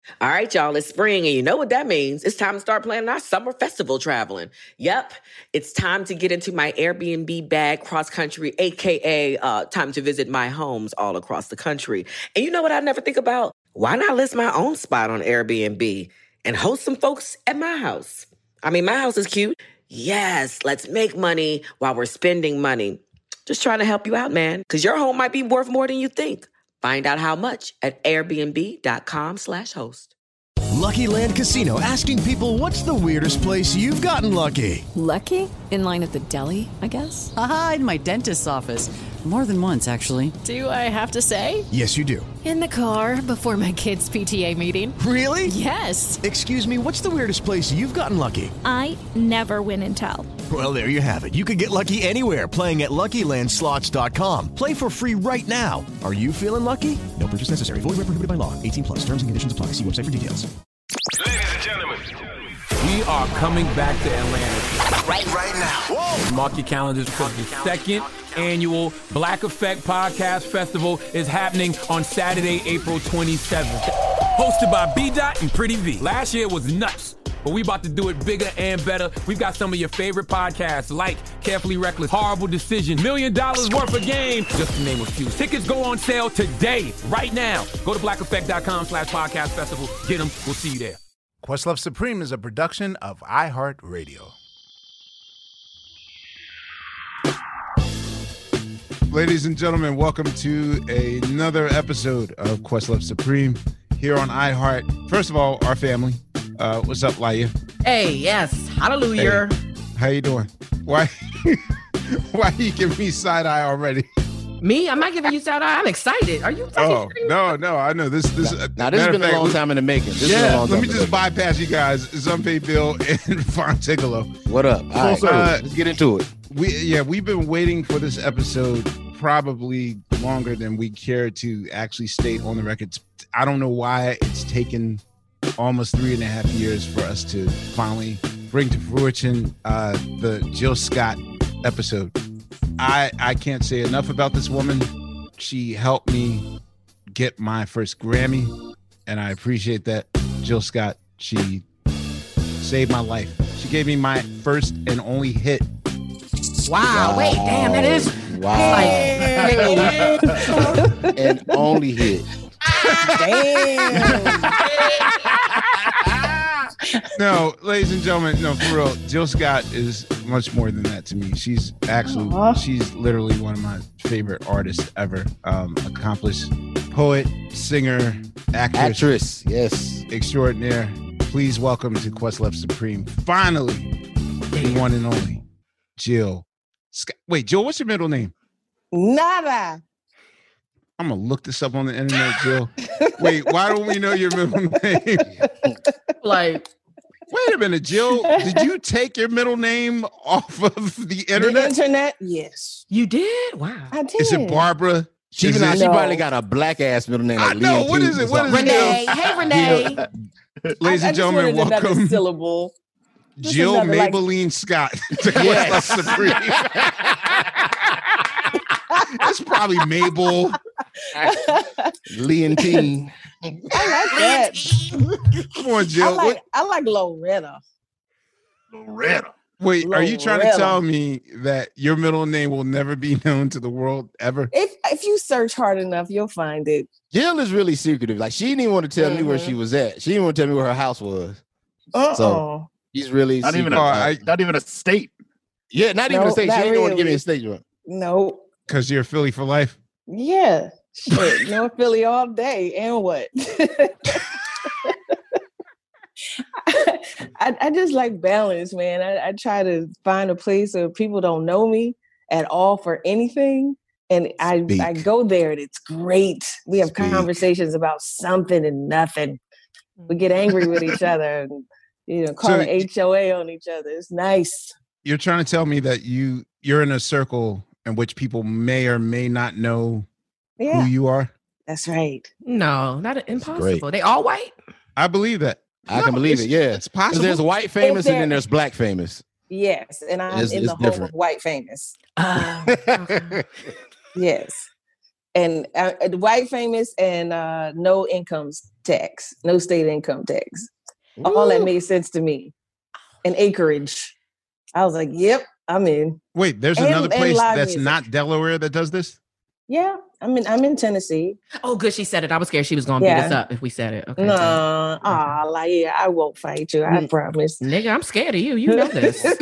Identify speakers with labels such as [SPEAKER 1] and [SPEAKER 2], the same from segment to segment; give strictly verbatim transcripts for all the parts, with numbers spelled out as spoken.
[SPEAKER 1] All right, y'all, it's spring, and you know what that means. It's time to start planning our summer festival traveling. Yep, it's time to get into my Airbnb bag cross-country, a k a. Uh, time to visit my homes all across the country. And you know what I never think about? Why not list my own spot on Airbnb and host some folks at my house? I mean, my house is cute. Yes, let's make money while we're spending money. Just trying to help you out, man, because your home might be worth more than you think. Find out how much at airbnb.com slash host.
[SPEAKER 2] Lucky Land Casino, asking people, what's the weirdest place you've gotten lucky?
[SPEAKER 3] Lucky? In line at the deli, I guess?
[SPEAKER 4] Aha, in my dentist's office. More than once, actually.
[SPEAKER 3] Do I have to say?
[SPEAKER 2] Yes, you do.
[SPEAKER 3] In the car before my kids' P T A meeting.
[SPEAKER 2] Really?
[SPEAKER 3] Yes.
[SPEAKER 2] Excuse me, what's the weirdest place you've gotten lucky?
[SPEAKER 5] I never win and tell.
[SPEAKER 2] Well, there you have it. You can get lucky anywhere, playing at Lucky Land Slots dot com. Play for free right now. Are you feeling lucky? No purchase necessary. Void where prohibited by law. eighteen plus. Terms and conditions apply. See website for details.
[SPEAKER 6] Ladies and gentlemen,
[SPEAKER 7] we are coming back to Atlanta
[SPEAKER 6] right, right now. Whoa.
[SPEAKER 7] Mark your calendars because the second annual Black Effect Podcast Festival is happening on Saturday, April twenty-seventh. Hosted by B-Dot and Pretty V. Last year was nuts, but we about to do it bigger and better. We've got some of your favorite podcasts like Carefully Reckless, Horrible Decision, Million Dollars Worth of Game, just to name a few. Tickets go on sale today, right now. Go to blackeffect.com slash podcast festival. Get them. We'll see you there.
[SPEAKER 8] Questlove Supreme is a production of iHeartRadio. Ladies and gentlemen, welcome to another episode of Questlove Supreme here on iHeart. First of all, our family. Uh, what's up, Laya?
[SPEAKER 9] Hey, yes. Hallelujah.
[SPEAKER 8] Hey, how you doing? Why Why you giving me side eye already?
[SPEAKER 9] Me? I'm not giving you side eye. I'm excited. Are you
[SPEAKER 8] Oh, no, no. I know this. this
[SPEAKER 10] Now, now this has been fact, a long time in the making. This
[SPEAKER 8] yeah, let me just bypass you guys. Zumpe Bill and Fonticolo.
[SPEAKER 10] What up? All right, uh, let's get into it.
[SPEAKER 8] We Yeah, we've been waiting for this episode probably longer than we care to actually state on the record. I don't know why it's taken almost three and a half years for us to finally bring to fruition uh, the Jill Scott episode. I, I can't say enough about this woman. She helped me get my first Grammy, and I appreciate that. Jill Scott, she saved my life. She gave me my first and only hit.
[SPEAKER 9] Wow, wow. Wait, damn, that is
[SPEAKER 10] wow. Like, and only hit.
[SPEAKER 9] Damn.
[SPEAKER 8] No, ladies and gentlemen, no, for real, Jill Scott is much more than that to me. She's actually, Aww. she's literally one of my favorite artists ever. Um, accomplished poet, singer, actress,
[SPEAKER 10] actress, yes,
[SPEAKER 8] extraordinaire. Please welcome to Questlove Supreme, finally, the one and only Jill Scott. Wait, Jill, what's your middle name?
[SPEAKER 11] Nada.
[SPEAKER 8] I'm gonna look this up on the internet, Jill. Wait, why don't we know your middle name?
[SPEAKER 9] Like,
[SPEAKER 8] wait a minute, Jill. Did you take your middle name off of the internet?
[SPEAKER 11] The internet? Yes.
[SPEAKER 9] You did? Wow.
[SPEAKER 11] I did.
[SPEAKER 8] Is it Barbara?
[SPEAKER 10] She,
[SPEAKER 8] is
[SPEAKER 10] now,
[SPEAKER 8] it,
[SPEAKER 10] she probably got a black ass middle name. Like
[SPEAKER 8] I know. What is it? What is
[SPEAKER 9] Renee.
[SPEAKER 8] it?
[SPEAKER 9] Hey, Renee.
[SPEAKER 8] Ladies
[SPEAKER 11] I,
[SPEAKER 8] and gentlemen,
[SPEAKER 11] I just
[SPEAKER 8] welcome.
[SPEAKER 11] Syllable.
[SPEAKER 8] Jill
[SPEAKER 11] another,
[SPEAKER 8] Maybelline like... Scott to Questlove Supreme. It's probably Mabel.
[SPEAKER 10] Leontine.
[SPEAKER 11] I like that.
[SPEAKER 8] Come on, Jill.
[SPEAKER 11] I like,
[SPEAKER 8] what?
[SPEAKER 11] I like Loretta.
[SPEAKER 8] Loretta. Wait, Loretta. Are you trying to tell me that your middle name will never be known to the world ever?
[SPEAKER 11] If if you search hard enough, you'll find it.
[SPEAKER 10] Jill is really secretive. Like, she didn't even want to tell mm-hmm. me where she was at. She didn't want to tell me where her house was.
[SPEAKER 11] Uh-oh.
[SPEAKER 10] So she's really
[SPEAKER 12] not even, a, I, not even a state.
[SPEAKER 10] Yeah, not
[SPEAKER 11] no,
[SPEAKER 10] even a state. She didn't
[SPEAKER 11] really.
[SPEAKER 10] want to give me a state.
[SPEAKER 11] No.
[SPEAKER 8] Because you're Philly for life?
[SPEAKER 11] Yeah. Shit, North Philly all day. And what? I, I just like balance, man. I, I try to find a place where people don't know me at all for anything. And I, I go there and it's great. We have Speak. conversations about something and nothing. We get angry with each other and, you know, call so, an H O A on each other. It's nice.
[SPEAKER 8] You're trying to tell me that you, you're in a circle in which people may or may not know yeah. who you are?
[SPEAKER 11] That's right.
[SPEAKER 9] No, not impossible. They all white?
[SPEAKER 8] I believe that.
[SPEAKER 10] I no, can believe it, yeah. It's possible. There's white famous and then there's black famous.
[SPEAKER 11] Yes, and I'm it's, in it's the different. home of white famous.
[SPEAKER 9] Uh, okay.
[SPEAKER 11] Yes. And uh, white famous and uh, no incomes tax, no state income tax. Ooh. All that made sense to me. And acreage. I was like, yep, I'm in.
[SPEAKER 8] Wait, there's and, another place that's music. Not Delaware that does this?
[SPEAKER 11] Yeah, I'm in I'm in Tennessee.
[SPEAKER 9] Oh, good, she said it. I was scared she was gonna yeah. beat us up if we said it. Okay.
[SPEAKER 11] No, nah, ah, okay. like yeah, I won't fight you. I promise.
[SPEAKER 9] Nigga, I'm scared of you. You know this.
[SPEAKER 11] You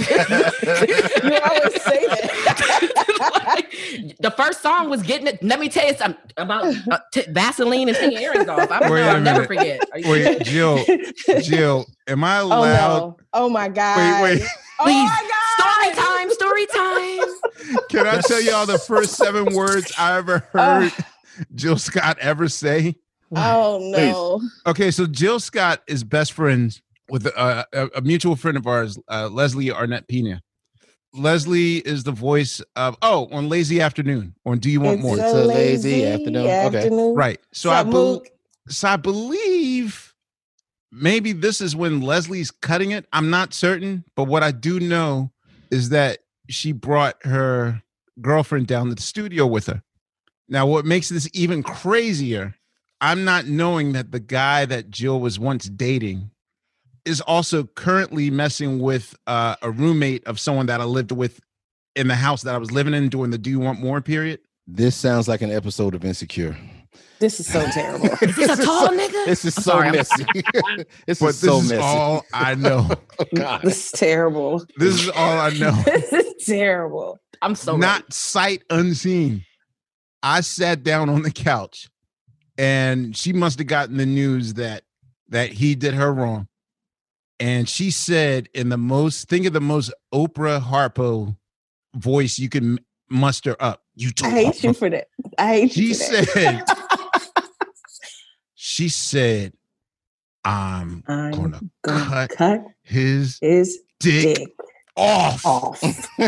[SPEAKER 11] always say that.
[SPEAKER 9] Like, the first song was getting it. Let me tell you something about uh, t- Vaseline and taking earrings off. I'm Wait I'll never forget.
[SPEAKER 8] Wait, Jill, Jill, am I allowed?
[SPEAKER 11] Oh, no. Oh my God.
[SPEAKER 8] Wait, wait.
[SPEAKER 11] Oh
[SPEAKER 9] Please.
[SPEAKER 11] my God.
[SPEAKER 9] Story time, story time.
[SPEAKER 8] Can I tell y'all the first seven words I ever heard uh, Jill Scott ever say?
[SPEAKER 11] Oh, no.
[SPEAKER 8] Please. Okay, so Jill Scott is best friends with a, a, a mutual friend of ours, uh, Leslie Arnett Pena. Leslie is the voice of, oh, on Lazy Afternoon, on Do You Want
[SPEAKER 11] it's
[SPEAKER 8] More?
[SPEAKER 11] A it's a lazy, lazy afternoon. afternoon.
[SPEAKER 8] Okay. Right. So I, be- so I believe maybe this is when Leslie's cutting it. I'm not certain, but what I do know is that she brought her girlfriend down to the studio with her. Now, what makes this even crazier, I'm not knowing that the guy that Jill was once dating is also currently messing with uh, a roommate of someone that I lived with in the house that I was living in during the Do You Want More period.
[SPEAKER 10] This sounds like an episode of Insecure.
[SPEAKER 11] This is so terrible.
[SPEAKER 9] Is this a tall nigga?
[SPEAKER 10] This is I'm so sorry, messy. this
[SPEAKER 8] but
[SPEAKER 10] is so
[SPEAKER 8] this
[SPEAKER 10] messy.
[SPEAKER 8] is all I know.
[SPEAKER 10] Oh, God.
[SPEAKER 11] This is terrible.
[SPEAKER 8] This is all I know.
[SPEAKER 11] This is terrible.
[SPEAKER 9] I'm so
[SPEAKER 8] not
[SPEAKER 9] ready.
[SPEAKER 8] Sight unseen. I sat down on the couch, and she must have gotten the news that that he did her wrong. And she said, in the most, think of the most Oprah Harpo voice you can muster up. You told
[SPEAKER 11] I hate you for that. I hate
[SPEAKER 8] she
[SPEAKER 11] you for that.
[SPEAKER 8] Said, she said, I'm, I'm gonna, gonna cut, cut his,
[SPEAKER 11] his
[SPEAKER 8] dick,
[SPEAKER 11] dick
[SPEAKER 8] off.
[SPEAKER 11] off.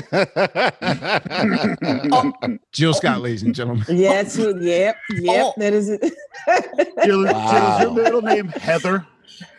[SPEAKER 8] oh. Jill Scott, ladies and gentlemen.
[SPEAKER 11] Yes, yep, yep, oh. That is it.
[SPEAKER 12] Jill, wow. Jill, is your middle name Heather?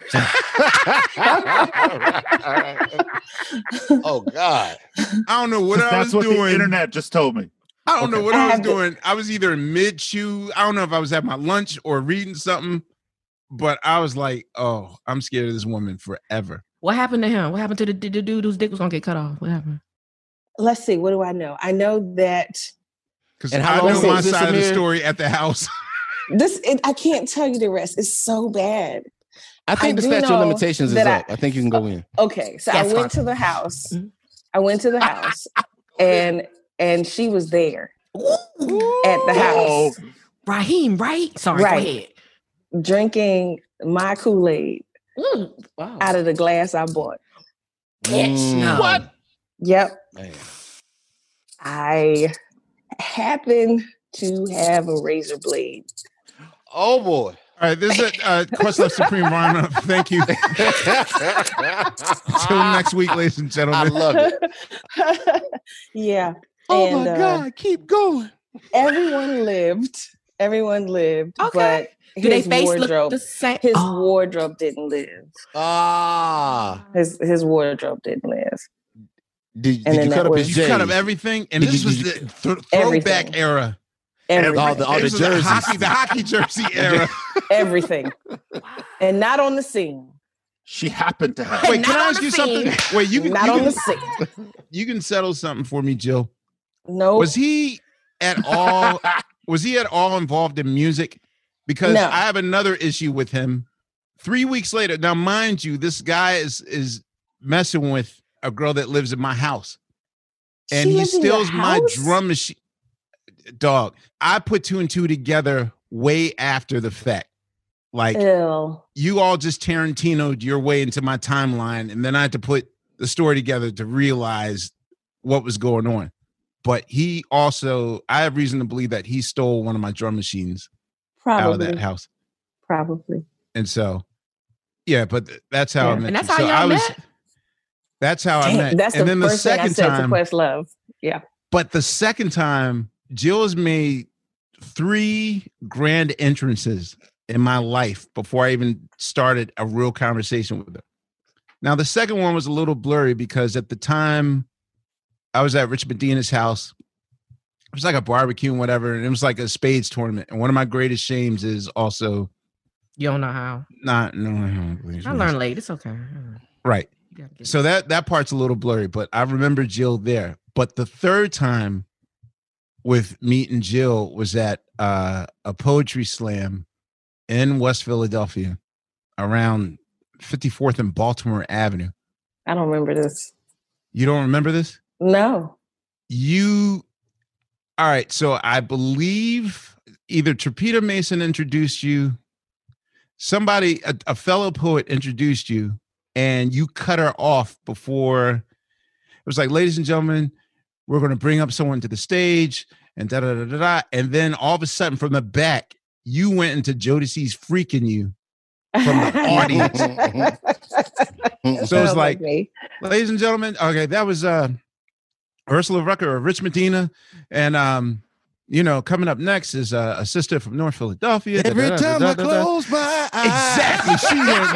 [SPEAKER 10] Oh God!
[SPEAKER 8] I don't know what I
[SPEAKER 12] That's
[SPEAKER 8] was
[SPEAKER 12] what
[SPEAKER 8] doing.
[SPEAKER 12] The internet just told me.
[SPEAKER 8] I don't
[SPEAKER 12] okay.
[SPEAKER 8] know what I, I was doing. To... I was either mid chew. I don't know if I was at my lunch or reading something, but I was like, "Oh, I'm scared of this woman forever."
[SPEAKER 9] What happened to him? What happened to the, the dude whose dick was gonna get cut off? What happened?
[SPEAKER 11] Let's see. What do I know? I know that
[SPEAKER 8] because I know my side of the story at the house.
[SPEAKER 11] This it, I can't tell you the rest. It's so bad.
[SPEAKER 10] I think I the statute of limitations is up. I, I think you can go in.
[SPEAKER 11] Okay, so That's I went fine. to the house. I went to the house, and and she was there Ooh. at the house.
[SPEAKER 9] Oh. Raheem, right? Sorry, right. Go ahead.
[SPEAKER 11] Drinking my Kool-Aid wow. out of the glass I bought.
[SPEAKER 9] Bitch, no.
[SPEAKER 11] What? Yep. Man. I happen to have a razor blade.
[SPEAKER 10] Oh boy.
[SPEAKER 8] All right, this is a uh, Questlove Supreme Rhino. Thank you. Until next week, ladies and gentlemen.
[SPEAKER 10] I love it.
[SPEAKER 11] Yeah.
[SPEAKER 10] Oh
[SPEAKER 11] and,
[SPEAKER 10] my God, uh, keep going.
[SPEAKER 11] Everyone lived. Everyone lived.
[SPEAKER 9] Okay.
[SPEAKER 11] But
[SPEAKER 9] Do
[SPEAKER 11] his
[SPEAKER 9] they face
[SPEAKER 11] wardrobe,
[SPEAKER 9] the same?
[SPEAKER 11] His
[SPEAKER 9] oh.
[SPEAKER 11] wardrobe didn't live.
[SPEAKER 10] Ah.
[SPEAKER 11] His his wardrobe didn't live.
[SPEAKER 10] Did, did you cut up his
[SPEAKER 8] You
[SPEAKER 10] J's?
[SPEAKER 8] cut up everything? And did this you, was the th- throwback
[SPEAKER 11] everything.
[SPEAKER 8] era.
[SPEAKER 11] Everything.
[SPEAKER 10] All the, all the jerseys.
[SPEAKER 8] The hockey, the hockey jersey era.
[SPEAKER 11] Everything. And not on the scene.
[SPEAKER 12] She happened to have.
[SPEAKER 8] Wait, can I ask you
[SPEAKER 11] scene.
[SPEAKER 8] something? Wait, you can
[SPEAKER 11] not
[SPEAKER 8] you
[SPEAKER 11] on
[SPEAKER 8] can,
[SPEAKER 11] the scene.
[SPEAKER 8] You can settle something for me, Jill.
[SPEAKER 11] No.
[SPEAKER 8] Was he at all was he at all involved in music? Because
[SPEAKER 11] no.
[SPEAKER 8] I have another issue with him. Three weeks later, now mind you, this guy is is messing with a girl that lives in my house. And
[SPEAKER 11] she
[SPEAKER 8] he steals my
[SPEAKER 11] house?
[SPEAKER 8] drum machine. Dog, I put two and two together way after the fact. Like,
[SPEAKER 11] Ew.
[SPEAKER 8] you all just Tarantino'd your way into my timeline, and then I had to put the story together to realize what was going on. But he also, I have reason to believe that he stole one of my drum machines
[SPEAKER 11] Probably.
[SPEAKER 8] out of that house.
[SPEAKER 11] Probably.
[SPEAKER 8] And so, yeah, but that's how
[SPEAKER 11] yeah.
[SPEAKER 8] I met.
[SPEAKER 9] And that's
[SPEAKER 8] you.
[SPEAKER 9] how
[SPEAKER 8] so
[SPEAKER 9] y'all
[SPEAKER 8] I was,
[SPEAKER 9] met?
[SPEAKER 8] That's how
[SPEAKER 11] Dang,
[SPEAKER 8] I met.
[SPEAKER 11] That's
[SPEAKER 8] and
[SPEAKER 11] the
[SPEAKER 8] then
[SPEAKER 11] first
[SPEAKER 8] the second
[SPEAKER 11] thing I said
[SPEAKER 8] time,
[SPEAKER 11] to Questlove. Yeah.
[SPEAKER 8] But the second time, Jill has made three grand entrances in my life before I even started a real conversation with her. Now, the second one was a little blurry because at the time I was at Rich Medina's house. It was like a barbecue and whatever, and it was like a spades tournament. And one of my greatest shames is also
[SPEAKER 9] You don't know how.
[SPEAKER 8] Not no. no
[SPEAKER 9] I learned late. It's okay.
[SPEAKER 8] Right. So that that part's a little blurry, but I remember Jill there. But the third time with meeting Jill was at uh, a poetry slam in West Philadelphia around fifty-fourth and Baltimore Avenue.
[SPEAKER 11] I don't remember this.
[SPEAKER 8] You don't remember this?
[SPEAKER 11] No.
[SPEAKER 8] You, all right. So I believe either Trapita Mason introduced you, somebody, a, a fellow poet introduced you, and you cut her off before. It was like, ladies and gentlemen, we're going to bring up someone to the stage and da da da da da. And then all of a sudden from the back, you went into Jodeci's Freaking You from the audience. So it's like, ladies and gentlemen, okay, that was uh, Ursula Rucker or Rich Medina. And, um, you know, coming up next is uh, a sister from North Philadelphia.
[SPEAKER 10] Every
[SPEAKER 8] da, da,
[SPEAKER 10] time
[SPEAKER 8] da,
[SPEAKER 10] I
[SPEAKER 8] da, da,
[SPEAKER 10] close
[SPEAKER 8] da.
[SPEAKER 10] my eyes.
[SPEAKER 8] Exactly.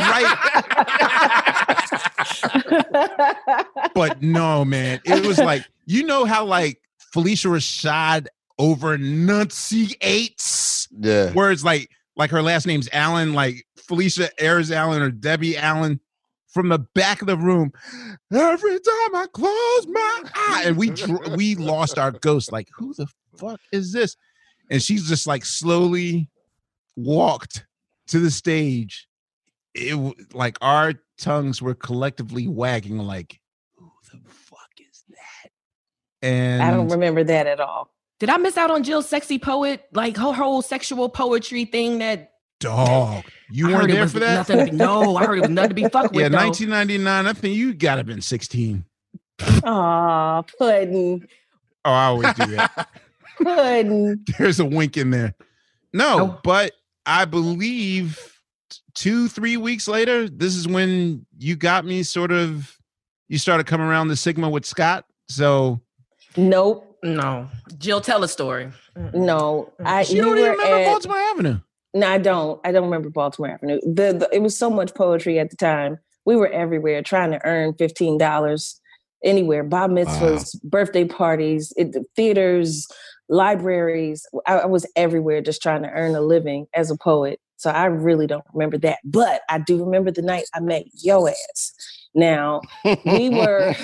[SPEAKER 8] She went right. But no, man, it was like, you know how like Felicia Rashad over enunciates?
[SPEAKER 10] Yeah.
[SPEAKER 8] Where it's like, like her last name's Allen, like Felicia Ayers Allen or Debbie Allen. From the back of the room, every time I close my eye, and we dr- we lost our ghost. Like, who the fuck is this? And she's just like slowly walked to the stage. It like our tongues were collectively wagging. Like, who the fuck is that? And
[SPEAKER 11] I don't remember that at all.
[SPEAKER 9] Did I miss out on Jill's sexy poet, like her whole sexual poetry thing? That
[SPEAKER 8] dog, you
[SPEAKER 9] I
[SPEAKER 8] weren't there
[SPEAKER 9] was
[SPEAKER 8] for that?
[SPEAKER 9] Nothing to be, no, I heard it was nothing to be fucked with.
[SPEAKER 8] Yeah,
[SPEAKER 9] though.
[SPEAKER 8] nineteen ninety-nine. I think you gotta have been sixteen.
[SPEAKER 11] Aw, Puddin'.
[SPEAKER 8] Oh, I always do that.
[SPEAKER 11] Puddin'.
[SPEAKER 8] There's a wink in there. No,
[SPEAKER 9] Oh.
[SPEAKER 8] but I believe two, three weeks later, this is when you got me sort of, you started coming around the Sigma with Scott. So
[SPEAKER 11] Nope.
[SPEAKER 9] No. Jill, tell a story.
[SPEAKER 11] No. I
[SPEAKER 8] you don't
[SPEAKER 11] we
[SPEAKER 8] even
[SPEAKER 11] were
[SPEAKER 8] remember
[SPEAKER 11] at-
[SPEAKER 8] Baltimore Avenue.
[SPEAKER 11] No, I don't. I don't remember Baltimore Avenue. The, the it was so much poetry at the time. We were everywhere trying to earn fifteen dollars anywhere. Bar mitzvahs, wow. birthday parties, it, theaters, libraries. I, I was everywhere just trying to earn a living as a poet. So I really don't remember that. But I do remember the night I met yo ass. Now, we were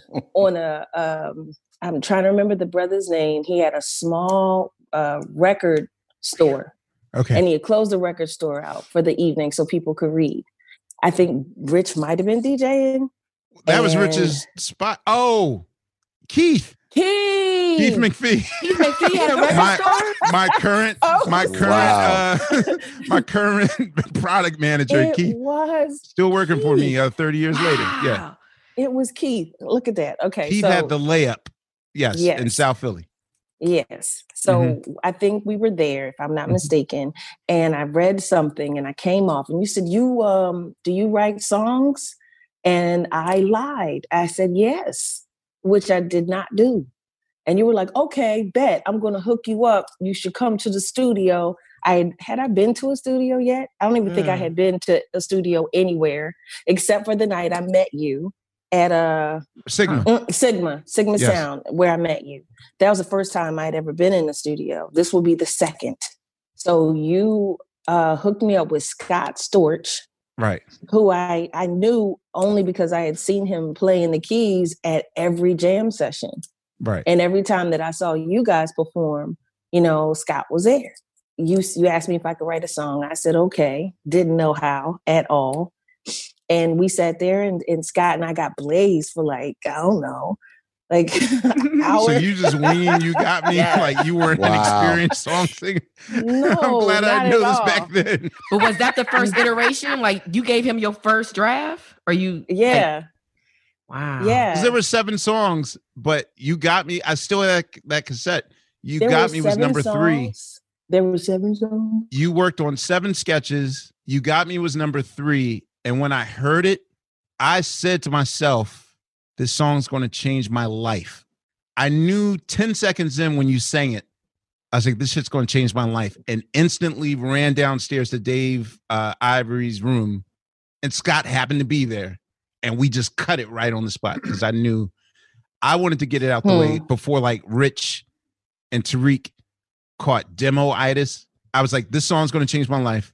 [SPEAKER 11] on a, um, I'm trying to remember the brother's name. He had a small uh, record store.
[SPEAKER 8] Okay.
[SPEAKER 11] And he had closed the record store out for the evening so people could read. I think Rich might have been DJing.
[SPEAKER 8] That was Rich's spot. Oh, Keith.
[SPEAKER 11] Keith.
[SPEAKER 8] Keith McPhee.
[SPEAKER 11] Keith McPhee had a record
[SPEAKER 8] my,
[SPEAKER 11] store?
[SPEAKER 8] My current,
[SPEAKER 11] Oh.
[SPEAKER 8] my current,
[SPEAKER 10] Wow.
[SPEAKER 8] uh, my current product manager,
[SPEAKER 11] It
[SPEAKER 8] Keith.
[SPEAKER 11] was
[SPEAKER 8] Still working for me
[SPEAKER 11] Keith.
[SPEAKER 8] uh, thirty years later. Yeah.
[SPEAKER 9] Wow.
[SPEAKER 11] It was Keith. Look at that. Okay.
[SPEAKER 8] Keith
[SPEAKER 11] so,
[SPEAKER 8] had the layup. Yes,
[SPEAKER 11] Yes.
[SPEAKER 8] in South Philly.
[SPEAKER 11] Yes. So
[SPEAKER 8] Mm-hmm.
[SPEAKER 11] I think we were there, if I'm not mistaken. And I read something and I came off and you said, You um, do you write songs? And I lied. I said yes, which I did not do. And you were like, okay, bet I'm gonna hook you up. You should come to the studio. I had I been to a studio yet? I don't even mm. think I had been to a studio anywhere except for the night I met you at a
[SPEAKER 8] Sigma.
[SPEAKER 11] uh, Sigma, Sigma
[SPEAKER 8] Yes.
[SPEAKER 11] Sound, where I met you. That was the first time I'd ever been in the studio. This will be the second. So you uh, hooked me up with Scott Storch,
[SPEAKER 8] Right.
[SPEAKER 11] who I, I knew only because I had seen him playing the keys at every jam session.
[SPEAKER 8] Right.
[SPEAKER 11] And every time that I saw you guys perform, you know, Scott was there. You, you asked me if I could write a song. I said, okay. Didn't know how at all. And we sat there and, and Scott and I got blazed for like, I don't know, like an hour.
[SPEAKER 8] So you just winging, you got me
[SPEAKER 11] Yeah.
[SPEAKER 8] like you weren't
[SPEAKER 10] Wow.
[SPEAKER 8] an experienced song singer.
[SPEAKER 11] No,
[SPEAKER 8] I'm glad I
[SPEAKER 11] not
[SPEAKER 8] knew
[SPEAKER 11] at
[SPEAKER 8] this
[SPEAKER 11] all.
[SPEAKER 8] back then.
[SPEAKER 9] But was that the first iteration? Like you gave him your first draft? Or you
[SPEAKER 11] Yeah.
[SPEAKER 9] Wow.
[SPEAKER 11] Yeah.
[SPEAKER 8] 'Cause there were seven songs, but you got me. I still had that, that cassette. You
[SPEAKER 11] There
[SPEAKER 8] got
[SPEAKER 11] were
[SPEAKER 8] me was
[SPEAKER 11] seven
[SPEAKER 8] number three.
[SPEAKER 11] songs. There were seven songs.
[SPEAKER 8] You worked on seven sketches. You got me was number three. And when I heard it, I said to myself, this song's going to change my life. I knew ten seconds in when you sang it, I was like, this shit's going to change my life. And instantly ran downstairs to Dave uh, Ivory's room. And Scott happened to be there. And we just cut it right on the spot because I knew I wanted to get it out the
[SPEAKER 11] Hmm.
[SPEAKER 8] way before like Rich and Tariq caught demo-itis. I was like, this song's going to change my life.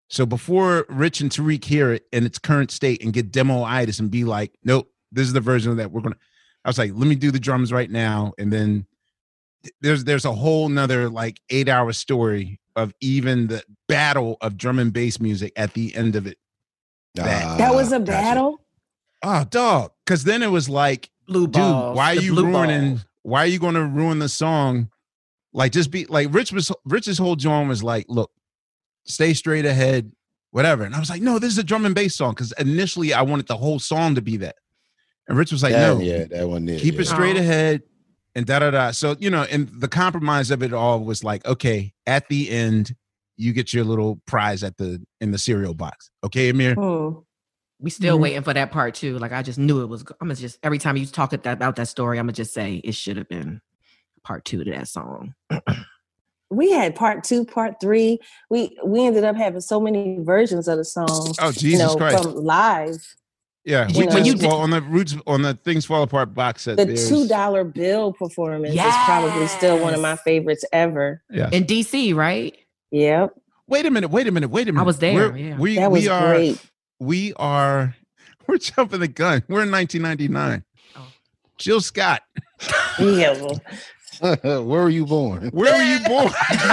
[SPEAKER 8] So before Rich and Tariq hear it in its current state and get demo-itis and be like, nope, this is the version of that we're gonna. I was like, let me do the drums right now, and then there's there's a whole nother like eight hour story of even the battle of drum and bass music at the end of it.
[SPEAKER 11] That, that was a battle.
[SPEAKER 8] Oh, dog! Because then it was like,
[SPEAKER 9] blue balls,
[SPEAKER 8] dude, why are you ruining?
[SPEAKER 9] Balls.
[SPEAKER 8] Why are you going to ruin the song? Like, just be like, Rich was Rich's whole joint was like, look, stay straight ahead, whatever. And I was like, no, this is a drum and bass song because initially I wanted the whole song to be that. And Rich was like,
[SPEAKER 10] that,
[SPEAKER 8] no,
[SPEAKER 10] yeah, that one did.
[SPEAKER 8] Keep
[SPEAKER 10] yeah.
[SPEAKER 8] it straight
[SPEAKER 9] Oh.
[SPEAKER 8] ahead. And da da da. So, you know, and the compromise of it all was like, okay, at the end, you get your little prize at the in the cereal box. Okay, Amir?
[SPEAKER 11] Hmm.
[SPEAKER 9] We still
[SPEAKER 11] Mhm.
[SPEAKER 9] waiting for that part too. Like I just knew it was. I'm gonna just every time you talk at that, about that story, I'm gonna just say it should have been part two to that song.
[SPEAKER 11] We had part two, part three. We we ended up having so many versions of the song.
[SPEAKER 8] Oh, Jesus
[SPEAKER 11] you know,
[SPEAKER 8] Christ.
[SPEAKER 11] From live.
[SPEAKER 8] Yeah,
[SPEAKER 11] You
[SPEAKER 8] we
[SPEAKER 11] know,
[SPEAKER 8] just,
[SPEAKER 11] you did-
[SPEAKER 8] well, on the roots on the Things Fall Apart box set.
[SPEAKER 11] The
[SPEAKER 8] there's-
[SPEAKER 11] two dollar bill performance is probably still one of my favorites ever.
[SPEAKER 8] Yeah.
[SPEAKER 9] In D C, right?
[SPEAKER 11] Yep.
[SPEAKER 8] Wait a minute, wait a minute, wait a minute.
[SPEAKER 9] I was there,
[SPEAKER 8] We're-
[SPEAKER 9] yeah.
[SPEAKER 8] We
[SPEAKER 11] That was
[SPEAKER 8] we are
[SPEAKER 11] great.
[SPEAKER 8] we are we're jumping the gun. We're in nineteen ninety-nine.
[SPEAKER 9] Oh.
[SPEAKER 8] Jill Scott.
[SPEAKER 11] Yeah.
[SPEAKER 10] Where were you born?
[SPEAKER 8] Where were you born?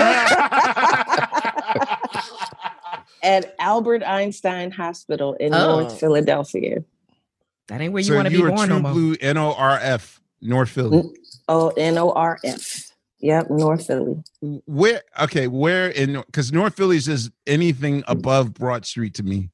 [SPEAKER 11] At Albert Einstein Hospital in
[SPEAKER 9] Oh.
[SPEAKER 11] North Philadelphia.
[SPEAKER 9] That ain't where you
[SPEAKER 8] So
[SPEAKER 9] want to
[SPEAKER 8] you
[SPEAKER 9] be
[SPEAKER 8] were
[SPEAKER 9] born
[SPEAKER 8] True
[SPEAKER 9] no more.
[SPEAKER 8] Blue N O R F, North Philly.
[SPEAKER 11] Oh, N O R F. Yep, North Philly.
[SPEAKER 8] Where okay, where in because North Philly is just anything above Broad Street to me.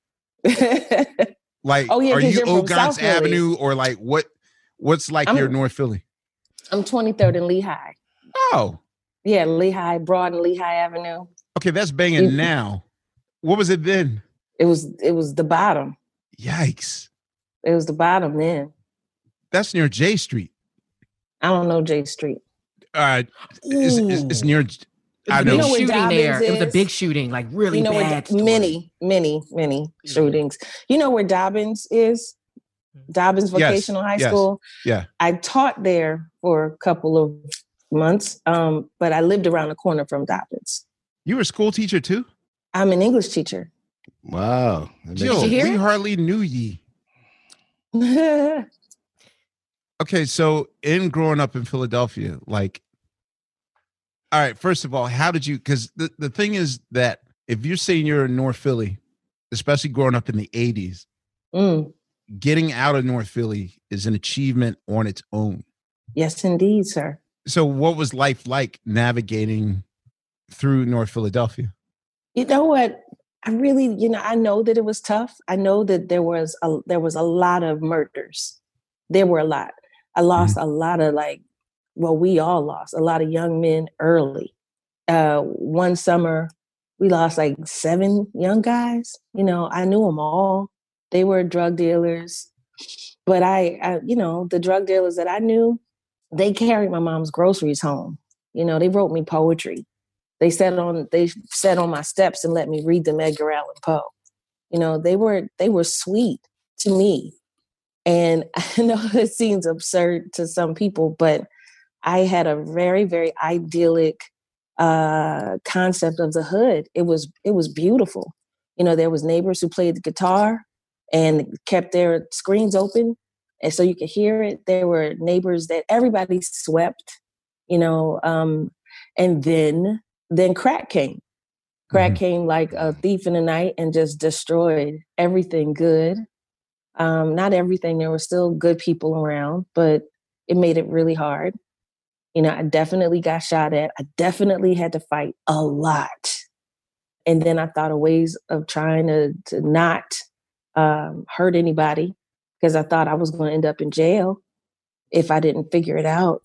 [SPEAKER 8] Like,
[SPEAKER 11] Oh, yeah,
[SPEAKER 8] are
[SPEAKER 11] 'cause
[SPEAKER 8] you
[SPEAKER 11] you're from
[SPEAKER 8] Ogans
[SPEAKER 11] South Philly.
[SPEAKER 8] Avenue or like what? What's like
[SPEAKER 11] I'm-
[SPEAKER 8] your North Philly?
[SPEAKER 11] I'm twenty-third and Lehigh.
[SPEAKER 8] Oh,
[SPEAKER 11] Yeah, Lehigh, Broad and Lehigh Avenue.
[SPEAKER 8] okay, that's banging
[SPEAKER 11] You-
[SPEAKER 8] now. What was it then?
[SPEAKER 11] It was it was the bottom.
[SPEAKER 8] Yikes!
[SPEAKER 11] It was the bottom then.
[SPEAKER 8] That's near J Street.
[SPEAKER 11] I don't know J Street.
[SPEAKER 8] Uh, it's, it's, it's near. I
[SPEAKER 9] It was a
[SPEAKER 8] know.
[SPEAKER 9] big
[SPEAKER 11] know where
[SPEAKER 9] shooting
[SPEAKER 11] Dobbins
[SPEAKER 9] there. It was a
[SPEAKER 11] is?
[SPEAKER 9] big shooting, like really
[SPEAKER 11] You know where
[SPEAKER 9] bad.
[SPEAKER 11] Da-
[SPEAKER 9] story.
[SPEAKER 11] many, many, many shootings. You know where Dobbins is? Dobbins
[SPEAKER 8] Yes,
[SPEAKER 11] Vocational High
[SPEAKER 8] yes.
[SPEAKER 11] School.
[SPEAKER 8] Yeah.
[SPEAKER 11] I taught there for a couple of months, um, but I lived around the corner from Dobbins.
[SPEAKER 8] You were a school teacher too?
[SPEAKER 11] I'm an English teacher.
[SPEAKER 10] Wow. That makes
[SPEAKER 8] Jill,
[SPEAKER 9] you hear
[SPEAKER 8] we
[SPEAKER 9] it?
[SPEAKER 8] hardly knew ye.
[SPEAKER 11] I
[SPEAKER 8] Okay, so in growing up in Philadelphia, like, all right, first of all, how did you, because the, the thing is that if you're saying you're in North Philly, especially growing up in the eighties,
[SPEAKER 11] Mm,
[SPEAKER 8] getting out of North Philly is an achievement on its own.
[SPEAKER 11] yes, indeed, sir.
[SPEAKER 8] So what was life like navigating through North Philadelphia?
[SPEAKER 11] You know what? I really, you know, I know that it was tough. I know that there was a there was a lot of murders. There were a lot. I lost a lot of like, well, we all lost a lot of young men early. Uh, one summer, we lost like seven young guys. You know, I knew them all. They were drug dealers, but I, I, you know, the drug dealers that I knew, they carried my mom's groceries home. You know, they wrote me poetry. They sat on they sat on my steps and let me read them Edgar Allan Poe. You know, they were they were sweet to me. And I know it seems absurd to some people, but I had a very, very idyllic uh, concept of the hood. It was it was beautiful. You know, there was neighbors who played the guitar and kept their screens open, and so you could hear it. There were neighbors that everybody swept. You know, um, and then then crack came. Crack
[SPEAKER 8] Mhm.
[SPEAKER 11] came like a thief in the night and just destroyed everything good. Um, not everything. There were still good people around, but it made it really hard. You know, I definitely got shot at. I definitely had to fight a lot. And then I thought of ways of trying to, to not um, hurt anybody because I thought I was going to end up in jail if I didn't figure it out.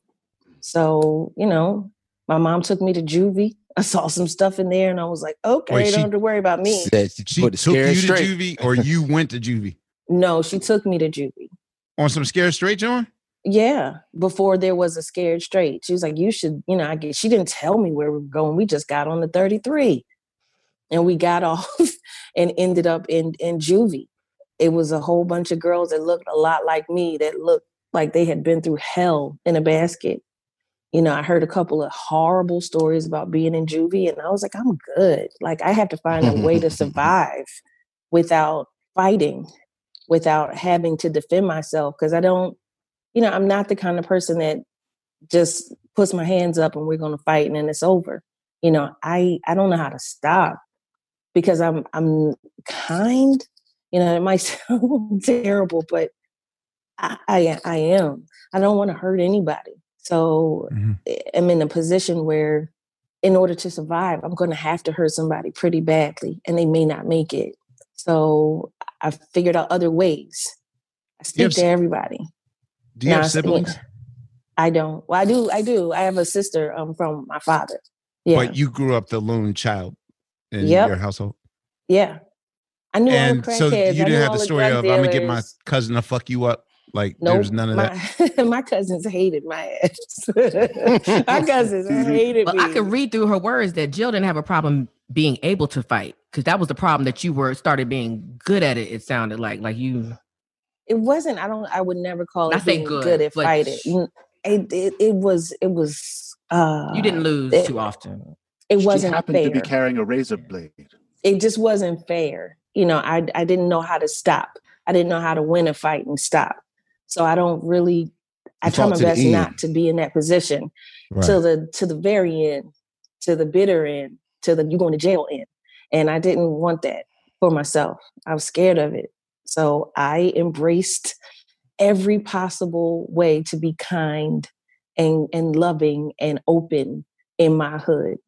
[SPEAKER 11] So, you know, my mom took me to juvie. I saw some stuff in there and I was like, okay,
[SPEAKER 8] Wait,
[SPEAKER 11] don't
[SPEAKER 8] she-
[SPEAKER 11] have to worry about me.
[SPEAKER 10] Said
[SPEAKER 8] She
[SPEAKER 10] put the
[SPEAKER 8] took
[SPEAKER 10] scare
[SPEAKER 8] you to
[SPEAKER 10] straight.
[SPEAKER 8] juvie or you went to juvie?
[SPEAKER 11] No, she took me to juvie.
[SPEAKER 8] On some Scare Straight, John?
[SPEAKER 11] Yeah, before there was a Scared Straight. She was like, you should, you know, I guess she didn't tell me where we were going. We just got on the thirty-three and we got off and ended up in, in juvie. It was a whole bunch of girls that looked a lot like me, that looked like they had been through hell in a basket. You know, I heard a couple of horrible stories about being in juvie, and I was like, I'm good. Like, I have to find a way to survive without fighting, without having to defend myself. Because I don't, you know, I'm not the kind of person that just puts my hands up and we're going to fight and then it's over. You know, I, I don't know how to stop because I'm, I'm kind, you know, it might sound terrible, but I, I, I am. I don't want to hurt anybody. So mm-hmm. I'm in a position where in order to survive, I'm going to have to hurt somebody pretty badly and they may not make it. So I've figured out other ways. I speak to everybody.
[SPEAKER 8] Do you now, have siblings?
[SPEAKER 11] I don't. Well, I do. I do. I have a sister um, from my father. Yeah.
[SPEAKER 8] But you grew up the lone child in
[SPEAKER 11] yep.
[SPEAKER 8] your household?
[SPEAKER 11] Yeah. I knew
[SPEAKER 8] and
[SPEAKER 11] all the crackheads.
[SPEAKER 8] So you didn't have the story of,
[SPEAKER 11] dealers.
[SPEAKER 8] I'm going to get my cousin to fuck you up? Like, nope, there was none of
[SPEAKER 11] my,
[SPEAKER 8] that?
[SPEAKER 11] My cousins hated my ass. My cousins hated
[SPEAKER 9] well,
[SPEAKER 11] me.
[SPEAKER 9] I could read through her words that Jill didn't have a problem being able to fight because that was the problem, that you were started being good at it. It sounded like, like you.
[SPEAKER 11] It wasn't, I don't, I would never call
[SPEAKER 9] I
[SPEAKER 11] it being
[SPEAKER 9] good,
[SPEAKER 11] good at fighting. It, it, it was, it was. Uh,
[SPEAKER 9] you didn't lose it, too often.
[SPEAKER 11] It
[SPEAKER 12] she
[SPEAKER 11] wasn't
[SPEAKER 12] happened
[SPEAKER 11] fair.
[SPEAKER 12] to be carrying a razor blade.
[SPEAKER 11] It just wasn't fair. You know, I, I didn't know how to stop. I didn't know how to win a fight and stop. So I don't really, I try my best not to be in that position right. to the, to the very end, to the bitter end, to the, you going to jail end. And I didn't want that for myself. I was scared of it. So I embraced every possible way to be kind and, and loving and open in my hood.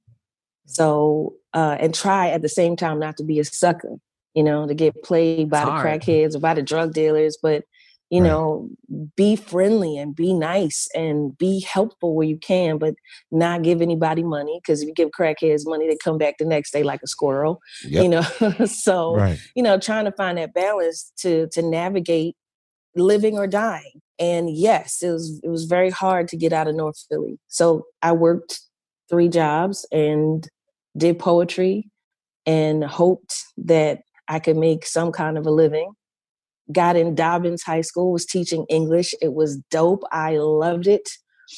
[SPEAKER 11] So, uh, and try at the same time not to be a sucker, you know, to get played by it's the hard. crackheads or by the drug dealers, but you right. know, be friendly and be nice and be helpful where you can, but not give anybody money. Because if you give crackheads money, they come back the next day like a squirrel, yep. you know? so, right. you know, trying to find that balance to to navigate living or dying. And yes, it was it was very hard to get out of North Philly. So I worked three jobs and did poetry and hoped that I could make some kind of a living. Got in Dobbins High School, was teaching English. It was dope. I loved it,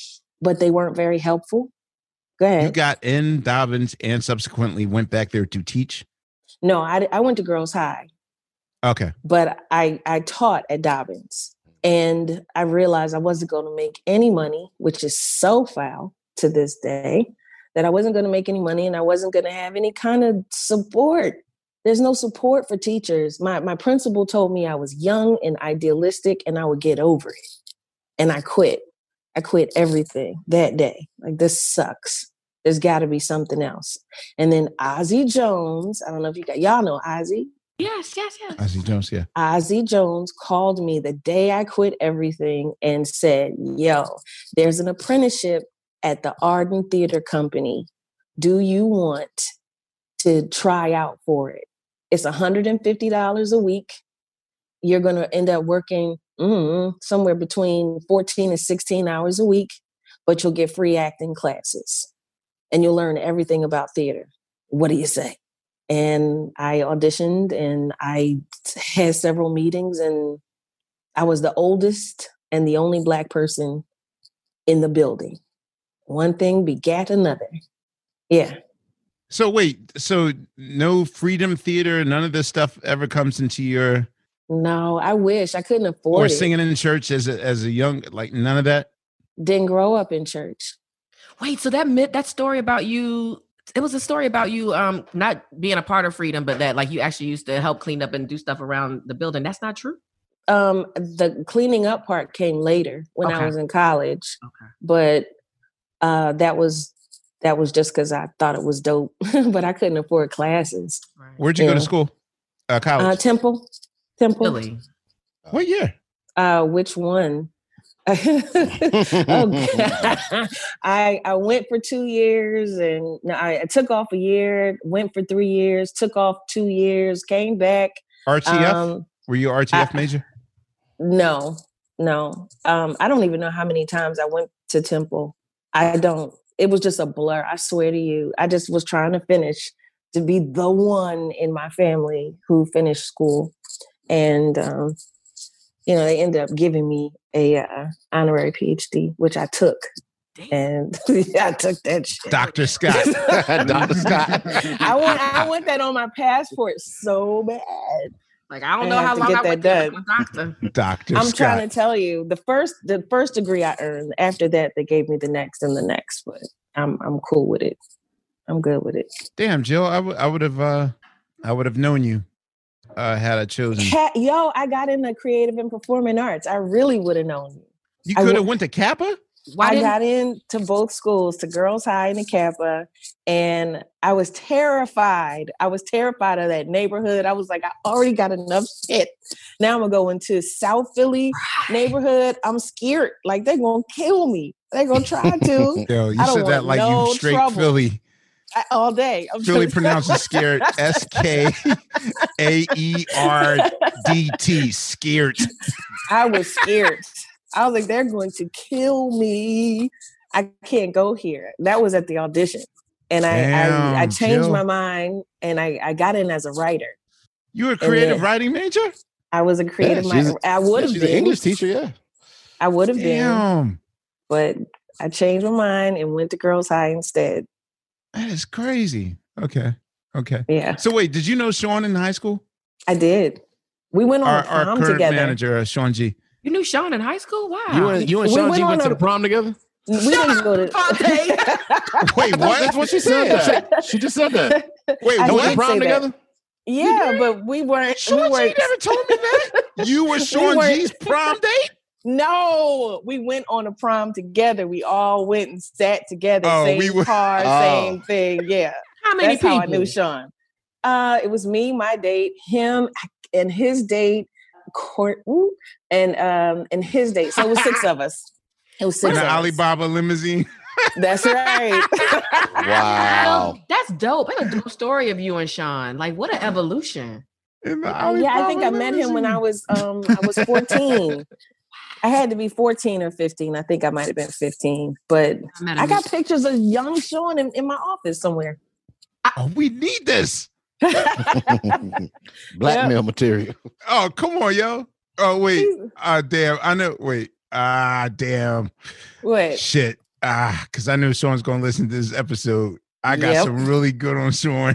[SPEAKER 11] but they weren't very helpful. Go ahead.
[SPEAKER 8] You got in Dobbins and subsequently went back there to teach?
[SPEAKER 11] No, I, I went to Girls High.
[SPEAKER 8] Okay.
[SPEAKER 11] But I, I taught at Dobbins, and I realized I wasn't going to make any money, which is so foul to this day, that I wasn't going to make any money and I wasn't going to have any kind of support. There's no support for teachers. My my principal told me I was young and idealistic and I would get over it. And I quit. I quit everything that day. Like, this sucks. There's got to be something else. And then Ozzie Jones, I don't know if you got, y'all know Ozzie?
[SPEAKER 9] Yes, yes, yes.
[SPEAKER 8] Ozzie Jones, yeah.
[SPEAKER 11] Ozzie Jones called me the day I quit everything and said, yo, there's an apprenticeship at the Arden Theater Company. Do you want to try out for it? It's one hundred fifty dollars a week. You're going to end up working mm, somewhere between fourteen and sixteen hours a week, but you'll get free acting classes and you'll learn everything about theater. What do you say? And I auditioned and I had several meetings, and I was the oldest and the only Black person in the building. One thing begat another. Yeah.
[SPEAKER 8] So wait, so no Freedom Theater, none of this stuff ever comes into your...
[SPEAKER 11] No, I wish. I couldn't afford
[SPEAKER 8] or
[SPEAKER 11] it.
[SPEAKER 8] Or singing in church as a, as a young, like none of that?
[SPEAKER 11] Didn't grow up in church.
[SPEAKER 9] Wait, so that myth, that story about you, it was a story about you um not being a part of Freedom, but that like you actually used to help clean up and do stuff around the building. That's not true?
[SPEAKER 11] Um, the cleaning up part came later when
[SPEAKER 9] okay.
[SPEAKER 11] I was in college.
[SPEAKER 9] Okay.
[SPEAKER 11] But uh, that was... That was just because I thought it was dope, but I couldn't afford classes.
[SPEAKER 9] Right.
[SPEAKER 8] Where'd you yeah. go to school? Uh, college?
[SPEAKER 11] Uh, Temple. Temple.
[SPEAKER 9] Really?
[SPEAKER 8] What year?
[SPEAKER 11] Uh, which one? okay. I I went for two years and I, I took off a year, went for three years, took off two years, came back.
[SPEAKER 8] R T F? Um, Were you R T F I, major?
[SPEAKER 11] No, no. Um, I don't even know how many times I went to Temple. I don't. It was just a blur. I swear to you. I just was trying to finish, to be the one in my family who finished school. And, um, you know, they ended up giving me a uh, honorary P H D, which I took. And yeah, I took that shit.
[SPEAKER 8] Doctor Scott.
[SPEAKER 10] Doctor Scott.
[SPEAKER 11] I want I want that on my passport so bad.
[SPEAKER 9] Like, I don't
[SPEAKER 11] I
[SPEAKER 9] know
[SPEAKER 11] have
[SPEAKER 9] how
[SPEAKER 11] to
[SPEAKER 9] long
[SPEAKER 11] get
[SPEAKER 9] I
[SPEAKER 11] that
[SPEAKER 9] went to
[SPEAKER 11] done.
[SPEAKER 9] doctor.
[SPEAKER 8] Doctor
[SPEAKER 11] I'm
[SPEAKER 8] Scott.
[SPEAKER 11] trying to tell you, the first the first degree I earned, after that they gave me the next and the next, but I'm I'm cool with it. I'm good with it.
[SPEAKER 8] Damn, Jill, I would I would have uh I would have known you uh had I chosen.
[SPEAKER 11] Cat, yo, I got into creative and performing arts. I really would have known you.
[SPEAKER 8] You
[SPEAKER 11] I
[SPEAKER 8] could have
[SPEAKER 11] would-
[SPEAKER 8] went to Kappa?
[SPEAKER 9] Why
[SPEAKER 11] I
[SPEAKER 9] didn't-
[SPEAKER 11] got into both schools, to Girls High and to Kappa, and I was terrified. I was terrified of that neighborhood. I was like, I already got enough shit. Now I'm gonna go into South Philly neighborhood. I'm scared. Like, they're gonna kill me. They're gonna try to.
[SPEAKER 8] Yo, you
[SPEAKER 11] I don't
[SPEAKER 8] said that
[SPEAKER 11] want
[SPEAKER 8] like
[SPEAKER 11] no
[SPEAKER 8] you straight
[SPEAKER 11] trouble.
[SPEAKER 8] Philly.
[SPEAKER 11] I, all day. I'm
[SPEAKER 8] Philly
[SPEAKER 11] just-
[SPEAKER 8] pronounces scared. S K A E R D T. Scared.
[SPEAKER 11] I was scared. I was like, they're going to kill me. I can't go here. That was at the audition. And I,
[SPEAKER 8] Damn,
[SPEAKER 11] I, I changed
[SPEAKER 8] Jill.
[SPEAKER 11] my mind and I, I got in as a writer.
[SPEAKER 8] You were a creative
[SPEAKER 11] then-
[SPEAKER 8] writing major?
[SPEAKER 11] I was a creative
[SPEAKER 10] Yeah, she's
[SPEAKER 11] writer.
[SPEAKER 10] a-
[SPEAKER 11] I would
[SPEAKER 10] yeah,
[SPEAKER 11] have
[SPEAKER 10] she's an
[SPEAKER 11] been.
[SPEAKER 10] English teacher, yeah.
[SPEAKER 11] I would have been.
[SPEAKER 8] Damn.
[SPEAKER 11] But I changed my mind and went to Girls High instead.
[SPEAKER 8] That is crazy. Okay. Okay.
[SPEAKER 11] Yeah.
[SPEAKER 8] So wait, did you know Sean in high school?
[SPEAKER 11] I did. We went on
[SPEAKER 8] Our,
[SPEAKER 11] a prom
[SPEAKER 8] our current
[SPEAKER 11] together.
[SPEAKER 8] manager, uh, Sean G.
[SPEAKER 9] You knew Sean in high school? Wow.
[SPEAKER 10] You and you and
[SPEAKER 11] We
[SPEAKER 10] Sean
[SPEAKER 11] went
[SPEAKER 10] G
[SPEAKER 11] on
[SPEAKER 10] went to
[SPEAKER 11] a-
[SPEAKER 10] the prom together?
[SPEAKER 11] We didn't go to.
[SPEAKER 8] Wait, what?
[SPEAKER 10] That's what she said. She, she just said that.
[SPEAKER 8] Wait,
[SPEAKER 11] I
[SPEAKER 10] You
[SPEAKER 8] what?
[SPEAKER 10] went to
[SPEAKER 11] did
[SPEAKER 10] prom
[SPEAKER 11] say that.
[SPEAKER 10] together?
[SPEAKER 11] Yeah, but we weren't.
[SPEAKER 8] Sean
[SPEAKER 11] we
[SPEAKER 8] G
[SPEAKER 11] weren't
[SPEAKER 8] never told me that. You were Sean
[SPEAKER 11] weren't-
[SPEAKER 8] G's prom date?
[SPEAKER 11] No, we went on a prom together. We all went and sat together.
[SPEAKER 8] Oh,
[SPEAKER 11] same
[SPEAKER 8] we were-
[SPEAKER 11] car,
[SPEAKER 10] Oh.
[SPEAKER 11] same thing. Yeah.
[SPEAKER 9] How many
[SPEAKER 11] That's
[SPEAKER 9] people?
[SPEAKER 11] how I knew Sean. Uh, it was me, my date, him, and his date, Court, ooh, and um, and his date. So it was six of us. It was
[SPEAKER 8] In
[SPEAKER 11] six
[SPEAKER 8] the
[SPEAKER 11] of us.
[SPEAKER 8] Alibaba limousine.
[SPEAKER 11] That's right.
[SPEAKER 10] Wow.
[SPEAKER 9] That's dope. That's a dope story of you and Sean. Like, what an evolution.
[SPEAKER 8] In the
[SPEAKER 11] Uh, yeah, I think I
[SPEAKER 8] Alibaba
[SPEAKER 11] met him when I
[SPEAKER 8] limousine.
[SPEAKER 11] was um I was fourteen. I had to be fourteen or fifteen. I think I might have been fifteen. But
[SPEAKER 9] I met
[SPEAKER 11] I
[SPEAKER 9] him.
[SPEAKER 11] got pictures of young Sean in, in my office somewhere.
[SPEAKER 8] Oh, we need this.
[SPEAKER 10] Blackmail material.
[SPEAKER 8] Oh, come on, yo. Oh, wait. Ah, damn. I know. Wait. Ah, damn.
[SPEAKER 11] What?
[SPEAKER 8] Shit. Ah, because I knew Sean's going to listen to this episode. I got
[SPEAKER 11] Yep.
[SPEAKER 8] some really good on Sean.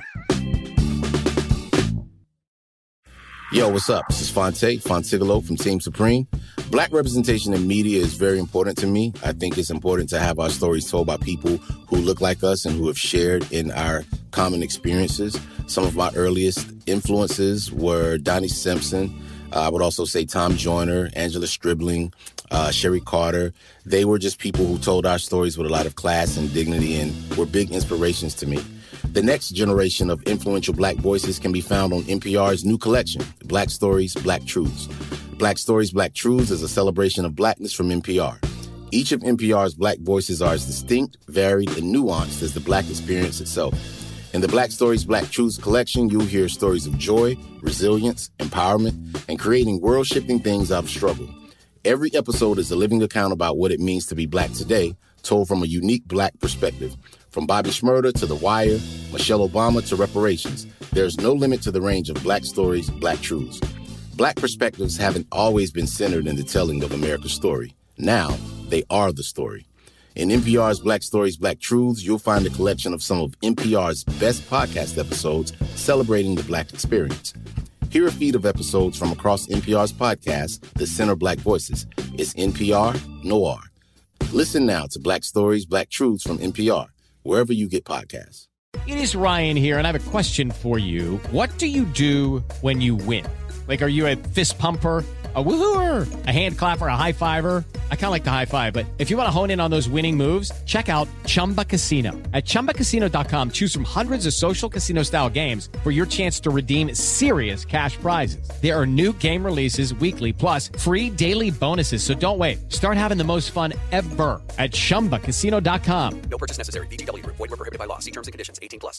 [SPEAKER 13] Yo, what's up? This is Fonte, Fontigolo from Team Supreme. Black representation in media is very important to me. I think it's important to have our stories told by people who look like us and who have shared in our common experiences. Some of my earliest influences were Donnie Simpson. Uh, I would also say Tom Joyner, Angela Stribling, uh, Sherry Carter. They were just people who told our stories with a lot of class and dignity and were big inspirations to me. The next generation of influential Black voices can be found on N P R's new collection, Black Stories, Black Truths. Black Stories, Black Truths is a celebration of Blackness from N P R. Each of N P R's Black voices are as distinct, varied, and nuanced as the Black experience itself. In the Black Stories, Black Truths collection, you'll hear stories of joy, resilience, empowerment, and creating world-shifting things out of struggle. Every episode is a living account about what it means to be Black today, told from a unique Black perspective. From Bobby Shmurda to The Wire, Michelle Obama to reparations, there's no limit to the range of Black stories, Black truths. Black perspectives haven't always been centered in the telling of America's story. Now, they are the story. In N P R's Black Stories, Black Truths, you'll find a collection of some of N P R's best podcast episodes celebrating the Black experience. Hear a feed of episodes from across N P R's podcast, The Center Black Voices. It's N P R Noir. Listen now to Black Stories, Black Truths from N P R, wherever you get podcasts.
[SPEAKER 14] It is Ryan here, and I have a question for you. What do you do when you win? Like, are you a fist pumper, a woohooer, a hand clapper, a high fiver? I kind of like the high five, but if you want to hone in on those winning moves, check out Chumba Casino. At chumba casino dot com, choose from hundreds of social casino style games for your chance to redeem serious cash prizes. There are new game releases weekly, plus free daily bonuses. So don't wait. Start having the most fun ever at chumba casino dot com.
[SPEAKER 15] No purchase necessary. V G W. Void where prohibited by law. See terms and conditions. eighteen plus.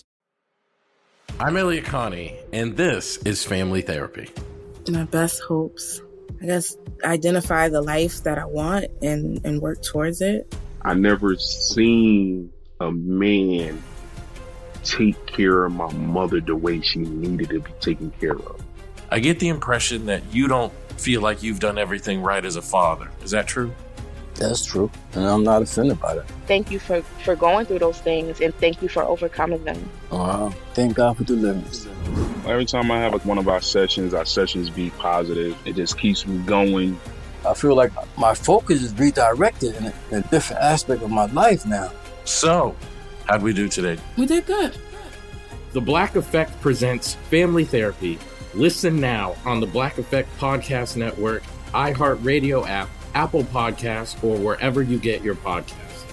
[SPEAKER 16] I'm Elliot Connie, and this is Family Therapy.
[SPEAKER 17] My best hopes, I guess, identify the life that I want and, and work towards it.
[SPEAKER 18] I never seen a man take care of my mother the way she needed to be taken care of.
[SPEAKER 16] I get the impression that you don't feel like you've done everything right as a father. Is that true?
[SPEAKER 19] That's true. And I'm not offended by that.
[SPEAKER 20] Thank you for, for going through those things, and thank you for overcoming them.
[SPEAKER 19] Wow. Thank God for deliverance.
[SPEAKER 18] Every time I have like one of our sessions, our sessions be positive. It just keeps me going.
[SPEAKER 19] I feel like my focus is redirected in a, in a different aspect of my life now.
[SPEAKER 16] So, how'd we do today?
[SPEAKER 17] We did good.
[SPEAKER 16] The Black Effect presents Family Therapy. Listen now on the Black Effect Podcast Network, iHeartRadio app, Apple Podcasts, or wherever you get your podcasts.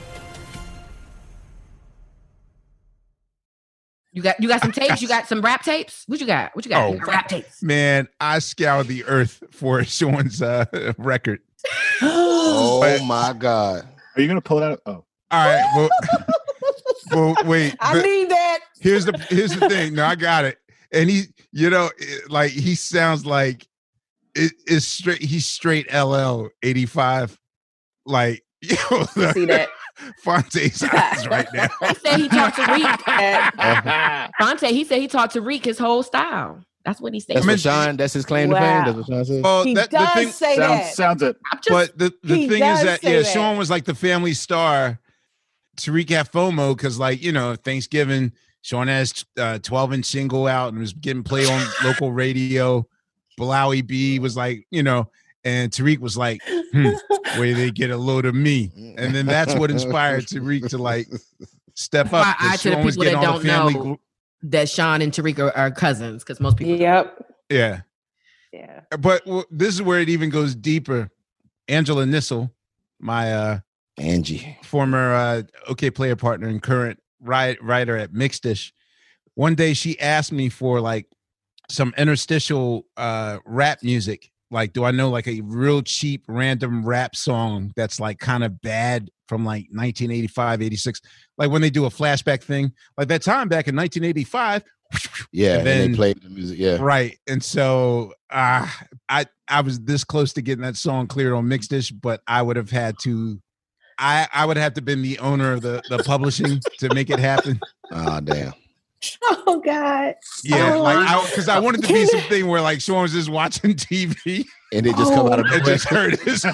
[SPEAKER 9] You got you got some tapes? You got some rap tapes? What you got? What you got?
[SPEAKER 8] Oh,
[SPEAKER 9] You got rap tapes.
[SPEAKER 8] Man, I scoured the earth for Sean's uh, record.
[SPEAKER 10] Oh
[SPEAKER 8] But-
[SPEAKER 10] my God.
[SPEAKER 12] Are you gonna pull it out? Oh.
[SPEAKER 8] All right. Well, well wait.
[SPEAKER 11] I
[SPEAKER 8] but
[SPEAKER 11] need that.
[SPEAKER 8] Here's the here's the thing. No, I got it. And he, you know, it- like he sounds like it is straight. He's straight L L eighty-five. Like, you know,
[SPEAKER 11] See that?
[SPEAKER 8] Fonte's eyes right now.
[SPEAKER 9] He said he talked to Reek. Fonte, he said he talked to Reek his whole style. That's what he said.
[SPEAKER 10] That's what Sean, that's his claim to fame.
[SPEAKER 11] Wow.
[SPEAKER 10] That's what Sean said.
[SPEAKER 8] Well,
[SPEAKER 11] He
[SPEAKER 8] that, the
[SPEAKER 11] does
[SPEAKER 8] thing,
[SPEAKER 11] say
[SPEAKER 12] Sounds
[SPEAKER 11] that.
[SPEAKER 12] sounds it.
[SPEAKER 8] but the, the
[SPEAKER 11] He
[SPEAKER 8] thing is
[SPEAKER 11] does
[SPEAKER 8] that
[SPEAKER 11] say
[SPEAKER 8] yeah,
[SPEAKER 11] that.
[SPEAKER 8] Sean was like the family star. Tariq had FOMO because, like, you know, Thanksgiving, Sean has uh, twelve inch single out and was getting played on local radio. Blowy B was like, you know, and Tariq was like, hmm, where they get a load of me, and then that's what inspired Tariq to like step up.
[SPEAKER 9] Why I
[SPEAKER 8] 'cause
[SPEAKER 9] to the
[SPEAKER 8] Sean was
[SPEAKER 9] people that
[SPEAKER 8] getting all
[SPEAKER 9] don't
[SPEAKER 8] the family.
[SPEAKER 9] know
[SPEAKER 8] gl-
[SPEAKER 9] that Sean and Tariq are, are cousins, because most people.
[SPEAKER 11] Yep.
[SPEAKER 8] yeah,
[SPEAKER 11] Yeah.
[SPEAKER 8] but well, this is where it even goes deeper. Angela Nissel, my uh,
[SPEAKER 10] Angie,
[SPEAKER 8] former uh, OK Player partner and current write, writer at Mixedish, one day she asked me for like some interstitial uh, rap music. Like, do I know like a real cheap random rap song that's like kind of bad from like nineteen eighty-five, eighty-six? Like when they do a flashback thing, like that time back in nineteen eighty-five.
[SPEAKER 10] yeah,
[SPEAKER 8] and
[SPEAKER 10] and,
[SPEAKER 8] then-
[SPEAKER 10] they played the music. Yeah,
[SPEAKER 8] Right. And so uh, I I was this close to getting that song cleared on Mixedish, but I would have had to I I would have to been the owner of the, the publishing to make it happen.
[SPEAKER 10] Oh damn.
[SPEAKER 11] Oh God.
[SPEAKER 8] Yeah,
[SPEAKER 11] Oh,
[SPEAKER 8] like I because I wanted to be
[SPEAKER 11] Can-
[SPEAKER 8] something where like Sean was just watching T V
[SPEAKER 10] And it just come out of
[SPEAKER 8] and just
[SPEAKER 10] nowhere.
[SPEAKER 8] heard his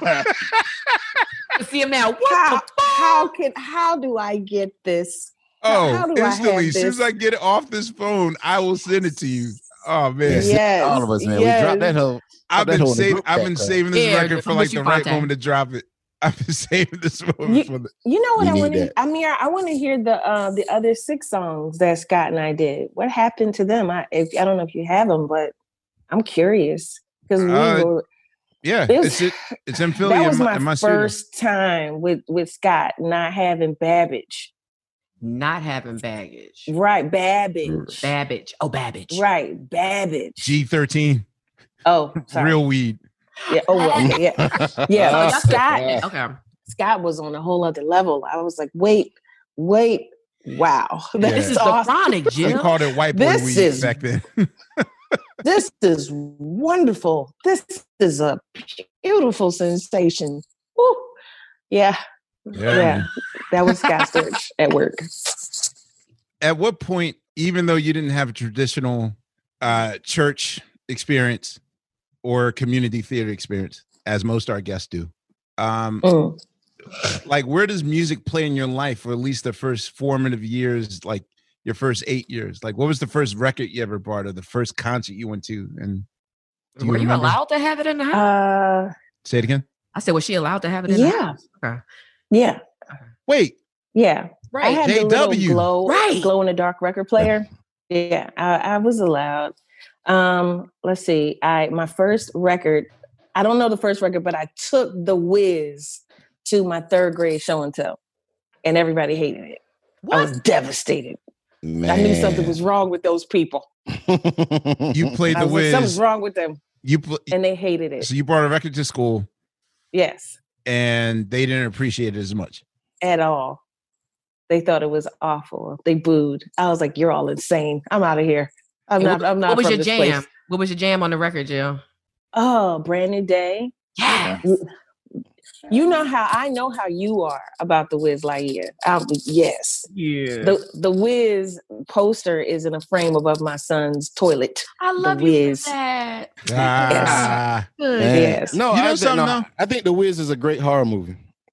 [SPEAKER 9] See him now. What
[SPEAKER 11] How,
[SPEAKER 9] the fuck?
[SPEAKER 11] how can how do I get this?
[SPEAKER 8] Oh,
[SPEAKER 11] How do I
[SPEAKER 8] instantly.
[SPEAKER 11] have
[SPEAKER 8] As soon as
[SPEAKER 11] this?
[SPEAKER 8] I get it off this phone, I will send it to you. Oh man.
[SPEAKER 11] Yes.
[SPEAKER 10] All of us, man.
[SPEAKER 11] yes.
[SPEAKER 10] We dropped that whole.
[SPEAKER 8] I've
[SPEAKER 10] that
[SPEAKER 8] been
[SPEAKER 10] whole in the
[SPEAKER 8] saving
[SPEAKER 10] group
[SPEAKER 8] I've
[SPEAKER 10] chat,
[SPEAKER 8] been
[SPEAKER 10] bro.
[SPEAKER 8] saving this
[SPEAKER 9] Yeah,
[SPEAKER 8] record for
[SPEAKER 9] I'm
[SPEAKER 8] like
[SPEAKER 9] with
[SPEAKER 8] the
[SPEAKER 9] you,
[SPEAKER 8] right
[SPEAKER 9] Fonte.
[SPEAKER 8] moment to drop it. I've been saving this moment
[SPEAKER 11] You-
[SPEAKER 8] for the
[SPEAKER 11] You know what
[SPEAKER 10] We
[SPEAKER 11] I
[SPEAKER 10] need
[SPEAKER 11] want to
[SPEAKER 10] that.
[SPEAKER 11] Amir, I want to hear the uh the other six songs that Scott and I did. What happened to them? I if I don't know if you have them, but I'm curious because we
[SPEAKER 8] Uh,
[SPEAKER 11] were
[SPEAKER 8] yeah,
[SPEAKER 11] It was-
[SPEAKER 8] it's it, it's in Philly
[SPEAKER 11] that
[SPEAKER 8] in
[SPEAKER 11] was
[SPEAKER 8] my,
[SPEAKER 11] my,
[SPEAKER 8] in my studio.
[SPEAKER 11] first time with with Scott not having Babbage.
[SPEAKER 9] Not having baggage.
[SPEAKER 11] Right, Babbage.
[SPEAKER 9] Babbage. Oh, Babbage.
[SPEAKER 11] Right, Babbage.
[SPEAKER 8] G thirteen,
[SPEAKER 11] Oh, sorry.
[SPEAKER 8] real weed.
[SPEAKER 11] Yeah. Oh, well, okay, yeah. Yeah.
[SPEAKER 9] Oh,
[SPEAKER 11] but
[SPEAKER 9] y'all
[SPEAKER 11] Scott,
[SPEAKER 9] said- okay.
[SPEAKER 11] Scott was on a whole other level. I was like, wait, wait, wow.
[SPEAKER 8] Yeah.
[SPEAKER 9] This is the
[SPEAKER 11] awesome.
[SPEAKER 9] chronic,
[SPEAKER 8] They
[SPEAKER 9] Jim.
[SPEAKER 8] called it white boy
[SPEAKER 11] This
[SPEAKER 8] weed
[SPEAKER 11] is-
[SPEAKER 8] back then.
[SPEAKER 11] This is wonderful. This is a beautiful sensation. Woo. Yeah.
[SPEAKER 8] Yeah.
[SPEAKER 11] Yeah. That was Scott Storch at work.
[SPEAKER 8] At what point, even though you didn't have a traditional uh, church experience or community theater experience, as most our guests do, um,
[SPEAKER 11] Mm.
[SPEAKER 8] like where does music play in your life, or at least the first formative years, like your first eight years? Like, what was the first record you ever bought, or the first concert you went to? And do you
[SPEAKER 9] Were you
[SPEAKER 8] remember?
[SPEAKER 9] allowed to have it in the house?
[SPEAKER 11] Uh,
[SPEAKER 8] Say it again.
[SPEAKER 9] I said, was she allowed to have it in the
[SPEAKER 11] yeah.
[SPEAKER 9] house? Okay.
[SPEAKER 11] Yeah.
[SPEAKER 8] Wait,
[SPEAKER 11] Yeah. I
[SPEAKER 9] Right.
[SPEAKER 11] had
[SPEAKER 8] J
[SPEAKER 11] the little
[SPEAKER 8] W.
[SPEAKER 11] glow,
[SPEAKER 9] Right.
[SPEAKER 11] glow in the dark record player. Yeah, I, I was allowed. Um, let's see. I my first record. I don't know the first record, but I took The Wiz to my third grade show and tell, and everybody hated it. I was devastated.
[SPEAKER 10] Man.
[SPEAKER 11] I knew something was wrong with those people.
[SPEAKER 8] you played
[SPEAKER 11] I
[SPEAKER 8] the
[SPEAKER 11] was like, something's
[SPEAKER 8] Wiz.
[SPEAKER 11] wrong with them,
[SPEAKER 8] You pl-
[SPEAKER 11] and they hated it.
[SPEAKER 8] so you brought a record to school,
[SPEAKER 11] Yes,
[SPEAKER 8] and they didn't appreciate it as much.
[SPEAKER 11] at all. They thought it was awful. They booed. I was like, "You're all insane. I'm out of here. I'm
[SPEAKER 9] What,
[SPEAKER 11] not. I'm not."
[SPEAKER 9] what was
[SPEAKER 11] from
[SPEAKER 9] your
[SPEAKER 11] this
[SPEAKER 9] jam?
[SPEAKER 11] place."
[SPEAKER 9] What was your jam on the record, Jill?
[SPEAKER 11] Oh, Brand New Day.
[SPEAKER 9] Yeah.
[SPEAKER 11] You, you know how I know how you are about the Wiz Lightyear. I'll be, yes.
[SPEAKER 9] Yeah.
[SPEAKER 11] The the Wiz poster is in a frame above my son's toilet.
[SPEAKER 9] I love
[SPEAKER 11] the
[SPEAKER 9] you
[SPEAKER 11] Wiz.
[SPEAKER 9] for that.
[SPEAKER 8] Ah,
[SPEAKER 11] Yes.
[SPEAKER 9] Good.
[SPEAKER 10] Man.
[SPEAKER 11] Yes.
[SPEAKER 10] No,
[SPEAKER 8] You know
[SPEAKER 10] I, think,
[SPEAKER 8] something,
[SPEAKER 10] no
[SPEAKER 8] though?
[SPEAKER 10] I think The Wiz is a great horror movie.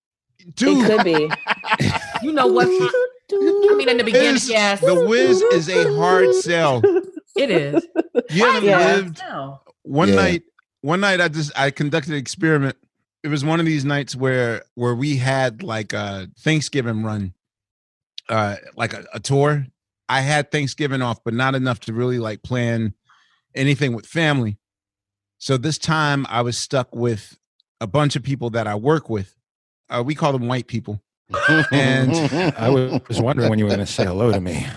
[SPEAKER 8] Dude.
[SPEAKER 11] It could be.
[SPEAKER 9] You know what? I mean, in the beginning,
[SPEAKER 8] Wiz-
[SPEAKER 9] yes.
[SPEAKER 8] The Wiz is a hard sell.
[SPEAKER 9] It is.
[SPEAKER 8] You haven't
[SPEAKER 11] Yeah.
[SPEAKER 8] lived
[SPEAKER 9] No.
[SPEAKER 8] one
[SPEAKER 10] Yeah.
[SPEAKER 8] night. One night, I just I conducted an experiment. It was one of these nights where where we had like a Thanksgiving run, uh, like a, a tour. I had Thanksgiving off, but not enough to really like plan anything with family. So this time, I was stuck with a bunch of people that I work with. Uh, we call them white people. And
[SPEAKER 21] I was wondering when you were going to say hello to me.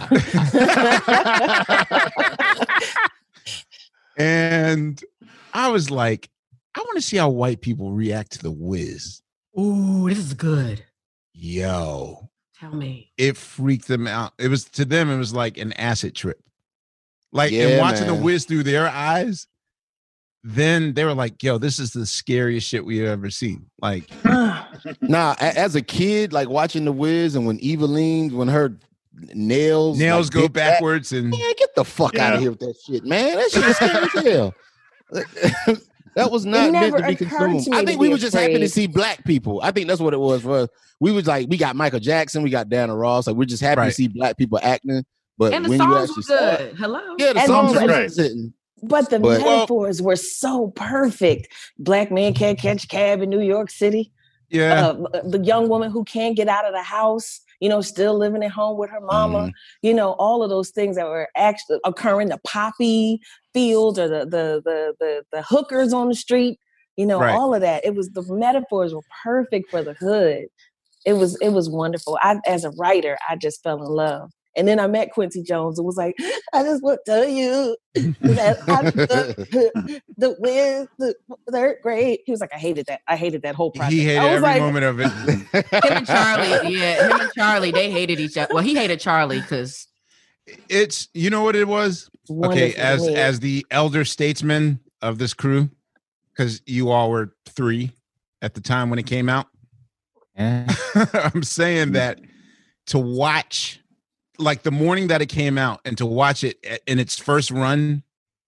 [SPEAKER 8] And I was like, I want to see how white people react to the Wiz.
[SPEAKER 9] Ooh, this is good.
[SPEAKER 8] Yo,
[SPEAKER 9] Tell me.
[SPEAKER 8] it freaked them out. It was to them, it was like an acid trip. Like,
[SPEAKER 10] Yeah,
[SPEAKER 8] and watching
[SPEAKER 10] man.
[SPEAKER 8] the Wiz through their eyes, then they were like, yo, this is the scariest shit we've ever seen. Like,
[SPEAKER 10] Nah, a- as a kid, like watching the Wiz, and when Eveline, when her nails
[SPEAKER 8] nails
[SPEAKER 10] like,
[SPEAKER 8] go
[SPEAKER 10] did that,
[SPEAKER 8] backwards and
[SPEAKER 10] man, get the fuck out
[SPEAKER 12] Yeah.
[SPEAKER 10] of here with that shit, man. That shit is scary as hell. That was not meant
[SPEAKER 11] never
[SPEAKER 10] to be
[SPEAKER 11] occurred
[SPEAKER 10] consumed.
[SPEAKER 11] to me
[SPEAKER 10] I
[SPEAKER 11] to
[SPEAKER 10] think
[SPEAKER 11] be
[SPEAKER 10] we were just happy to
[SPEAKER 11] afraid.
[SPEAKER 10] see black people. I think that's what it was for us. We was like, we got Michael Jackson, we got Diana Ross. Like, we're just happy to
[SPEAKER 8] Right.
[SPEAKER 10] see black people acting. But
[SPEAKER 9] And the
[SPEAKER 10] when you
[SPEAKER 9] songs
[SPEAKER 10] actually
[SPEAKER 9] were
[SPEAKER 10] saw it,
[SPEAKER 9] good. Hello.
[SPEAKER 10] yeah, the
[SPEAKER 11] And
[SPEAKER 10] songs
[SPEAKER 11] the-
[SPEAKER 10] were
[SPEAKER 12] Right.
[SPEAKER 10] sitting.
[SPEAKER 11] But the
[SPEAKER 10] But-
[SPEAKER 11] metaphors were so perfect. Black man can't catch a cab in New York City.
[SPEAKER 8] yeah.
[SPEAKER 11] Uh, the young woman who can't get out of the house, you know, still living at home with her mama.
[SPEAKER 10] Mhm.
[SPEAKER 11] You know, all of those things that were actually occurring. The poppy fields or the the the the, the hookers on the street. You know,
[SPEAKER 8] Right.
[SPEAKER 11] all of that. It was the metaphors were perfect for the hood. It was it was wonderful. I, as a writer, I just fell in love. And then I met Quincy Jones and was like, I just want to tell you that I, the, the Wiz, the third grade. He was like, I hated that. I hated that whole project.
[SPEAKER 8] He hated
[SPEAKER 11] I was
[SPEAKER 8] every
[SPEAKER 11] like,
[SPEAKER 8] moment of it.
[SPEAKER 9] Him and Charlie, yeah, him and Charlie, they hated each other. Well, he hated Charlie because
[SPEAKER 8] It's, you know what it was?
[SPEAKER 11] Wonderful
[SPEAKER 8] Okay,
[SPEAKER 11] to
[SPEAKER 8] as
[SPEAKER 11] me.
[SPEAKER 8] as the elder statesman of this crew, because you all were three at the time when it came out.
[SPEAKER 21] Yeah.
[SPEAKER 8] I'm saying that to watch, like the morning that it came out, and to watch it a- in its first run,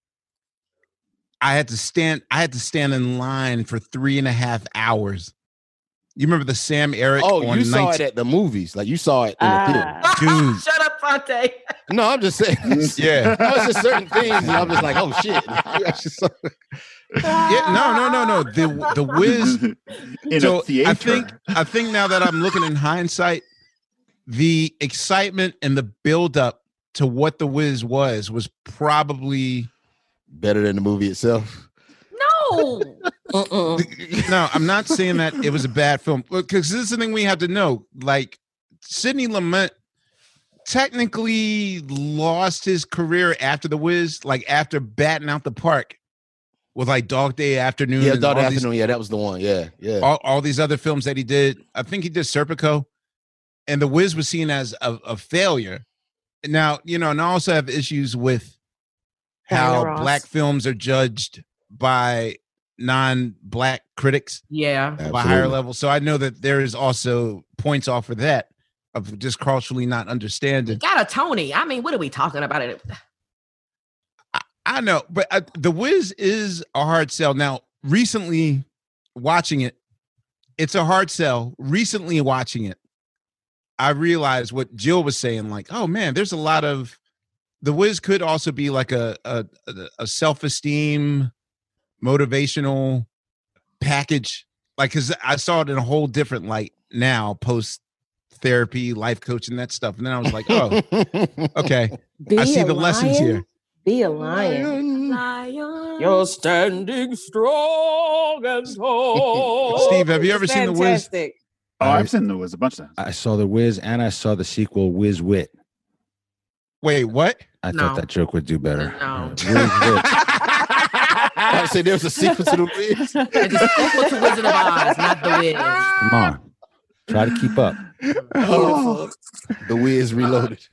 [SPEAKER 8] I had to stand. I had to stand in line for three and a half hours. You remember the Sam Eric?
[SPEAKER 10] Oh,
[SPEAKER 8] on
[SPEAKER 10] you saw
[SPEAKER 8] nineteen
[SPEAKER 10] it at the movies. Like you saw it in the theater.
[SPEAKER 11] ah,
[SPEAKER 8] Dude.
[SPEAKER 9] shut up, Fonte.
[SPEAKER 10] No, I'm just saying.
[SPEAKER 8] Yeah.
[SPEAKER 10] No, it's just certain things. And I'm just like, oh shit. You actually saw it.
[SPEAKER 8] Yeah, no, no, no, no. The the Wiz.
[SPEAKER 12] In
[SPEAKER 8] So
[SPEAKER 12] a theater.
[SPEAKER 8] I think I think now that I'm looking in hindsight, the excitement and the build up to what the Wiz was was probably
[SPEAKER 10] Better than the movie itself.
[SPEAKER 9] No.
[SPEAKER 11] mm-mm.
[SPEAKER 8] no. I'm not saying that it was a bad film, because this is the thing we have to know. Like Sidney Lumet technically lost his career after the Wiz, like after batting out the park with like Dog Day Afternoon.
[SPEAKER 10] Yeah,
[SPEAKER 8] and
[SPEAKER 10] Dog
[SPEAKER 8] all
[SPEAKER 10] Day
[SPEAKER 8] these-
[SPEAKER 10] Afternoon. Yeah, that was the one. Yeah, yeah.
[SPEAKER 8] all, all these other films that he did. I think he did Serpico, and The Wiz was seen as a, a failure. Now, you know, and I also have issues with
[SPEAKER 11] Diana
[SPEAKER 8] how
[SPEAKER 11] Ross.
[SPEAKER 8] black films are judged by non-black critics
[SPEAKER 9] Yeah.
[SPEAKER 8] of a higher level. So I know that there is also points off for that of just culturally not understanding.
[SPEAKER 9] Got a Tony. I mean, what are we talking about? It.
[SPEAKER 8] I know, but uh, The Wiz is a hard sell. Now, recently watching it, it's a hard sell. Recently watching it, I realized what Jill was saying, like, oh man, there's a lot of, The Wiz could also be like a a, a self-esteem, motivational package. Like, because I saw it in a whole different light now, post therapy, life coaching, that stuff. And then I was like, oh, okay.
[SPEAKER 11] Be
[SPEAKER 8] I see
[SPEAKER 11] a
[SPEAKER 8] the lessons
[SPEAKER 11] lion.
[SPEAKER 8] here.
[SPEAKER 11] Be a lion.
[SPEAKER 9] Lion.
[SPEAKER 11] You're standing strong and tall.
[SPEAKER 8] Steve, have you ever seen The Wiz?
[SPEAKER 11] Fantastic.
[SPEAKER 12] Oh, I've seen The Wiz a bunch of times.
[SPEAKER 21] I saw The Wiz and I saw the sequel Wiz Wit.
[SPEAKER 8] Wait, what?
[SPEAKER 21] I
[SPEAKER 9] No.
[SPEAKER 21] thought that joke would do better.
[SPEAKER 9] No.
[SPEAKER 21] Wiz Wit.
[SPEAKER 10] I say there's a sequel to The Wiz.
[SPEAKER 9] It's a sequel to Wizard of Oz, not The Wiz.
[SPEAKER 21] Come on. Try to keep up.
[SPEAKER 10] Oh, The Wiz Reloaded.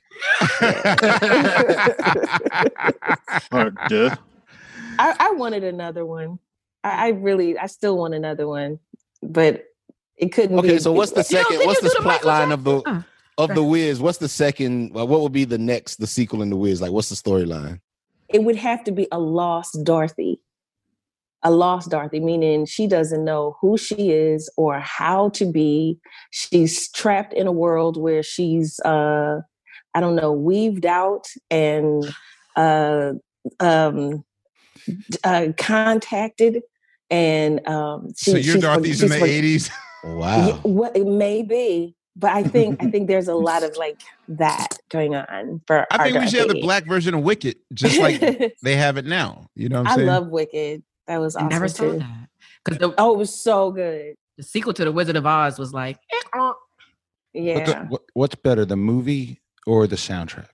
[SPEAKER 12] Or, duh.
[SPEAKER 11] I, I wanted another one. I, I really, I still want another one, but it couldn't be.
[SPEAKER 10] Okay, so what's the
[SPEAKER 11] You know,
[SPEAKER 10] second?
[SPEAKER 11] did
[SPEAKER 10] What's
[SPEAKER 11] you
[SPEAKER 10] the
[SPEAKER 11] do
[SPEAKER 10] plot
[SPEAKER 11] Michael
[SPEAKER 10] line of the
[SPEAKER 9] Jackson?
[SPEAKER 10] of the Wiz? What's the second? Well, what would be the next? The sequel in The Wiz? Like, what's the storyline?
[SPEAKER 11] It would have to be a lost Dorothy. a lost Dorothy, meaning she doesn't know who she is or how to be. She's trapped in a world where she's, uh, I don't know, weaved out and uh, um, uh, contacted. And um, she,
[SPEAKER 8] so you're
[SPEAKER 11] she's,
[SPEAKER 8] Dorothy's
[SPEAKER 11] she's,
[SPEAKER 8] in the eighties.
[SPEAKER 10] Wow.
[SPEAKER 11] What it may be, but I think I think there's a lot of like that going on for.
[SPEAKER 8] I think
[SPEAKER 11] our
[SPEAKER 8] we should have the
[SPEAKER 11] Dorothy.
[SPEAKER 8] black version of Wicked, just like they have it now. You know what I'm
[SPEAKER 11] I
[SPEAKER 8] saying?
[SPEAKER 11] love Wicked. That was
[SPEAKER 9] I
[SPEAKER 11] awesome
[SPEAKER 9] never saw
[SPEAKER 11] too.
[SPEAKER 9] that. Because
[SPEAKER 11] oh, it was so good.
[SPEAKER 9] The sequel to The Wizard of Oz was like, eh,
[SPEAKER 11] yeah.
[SPEAKER 21] What the, what, what's better, the movie or the soundtrack?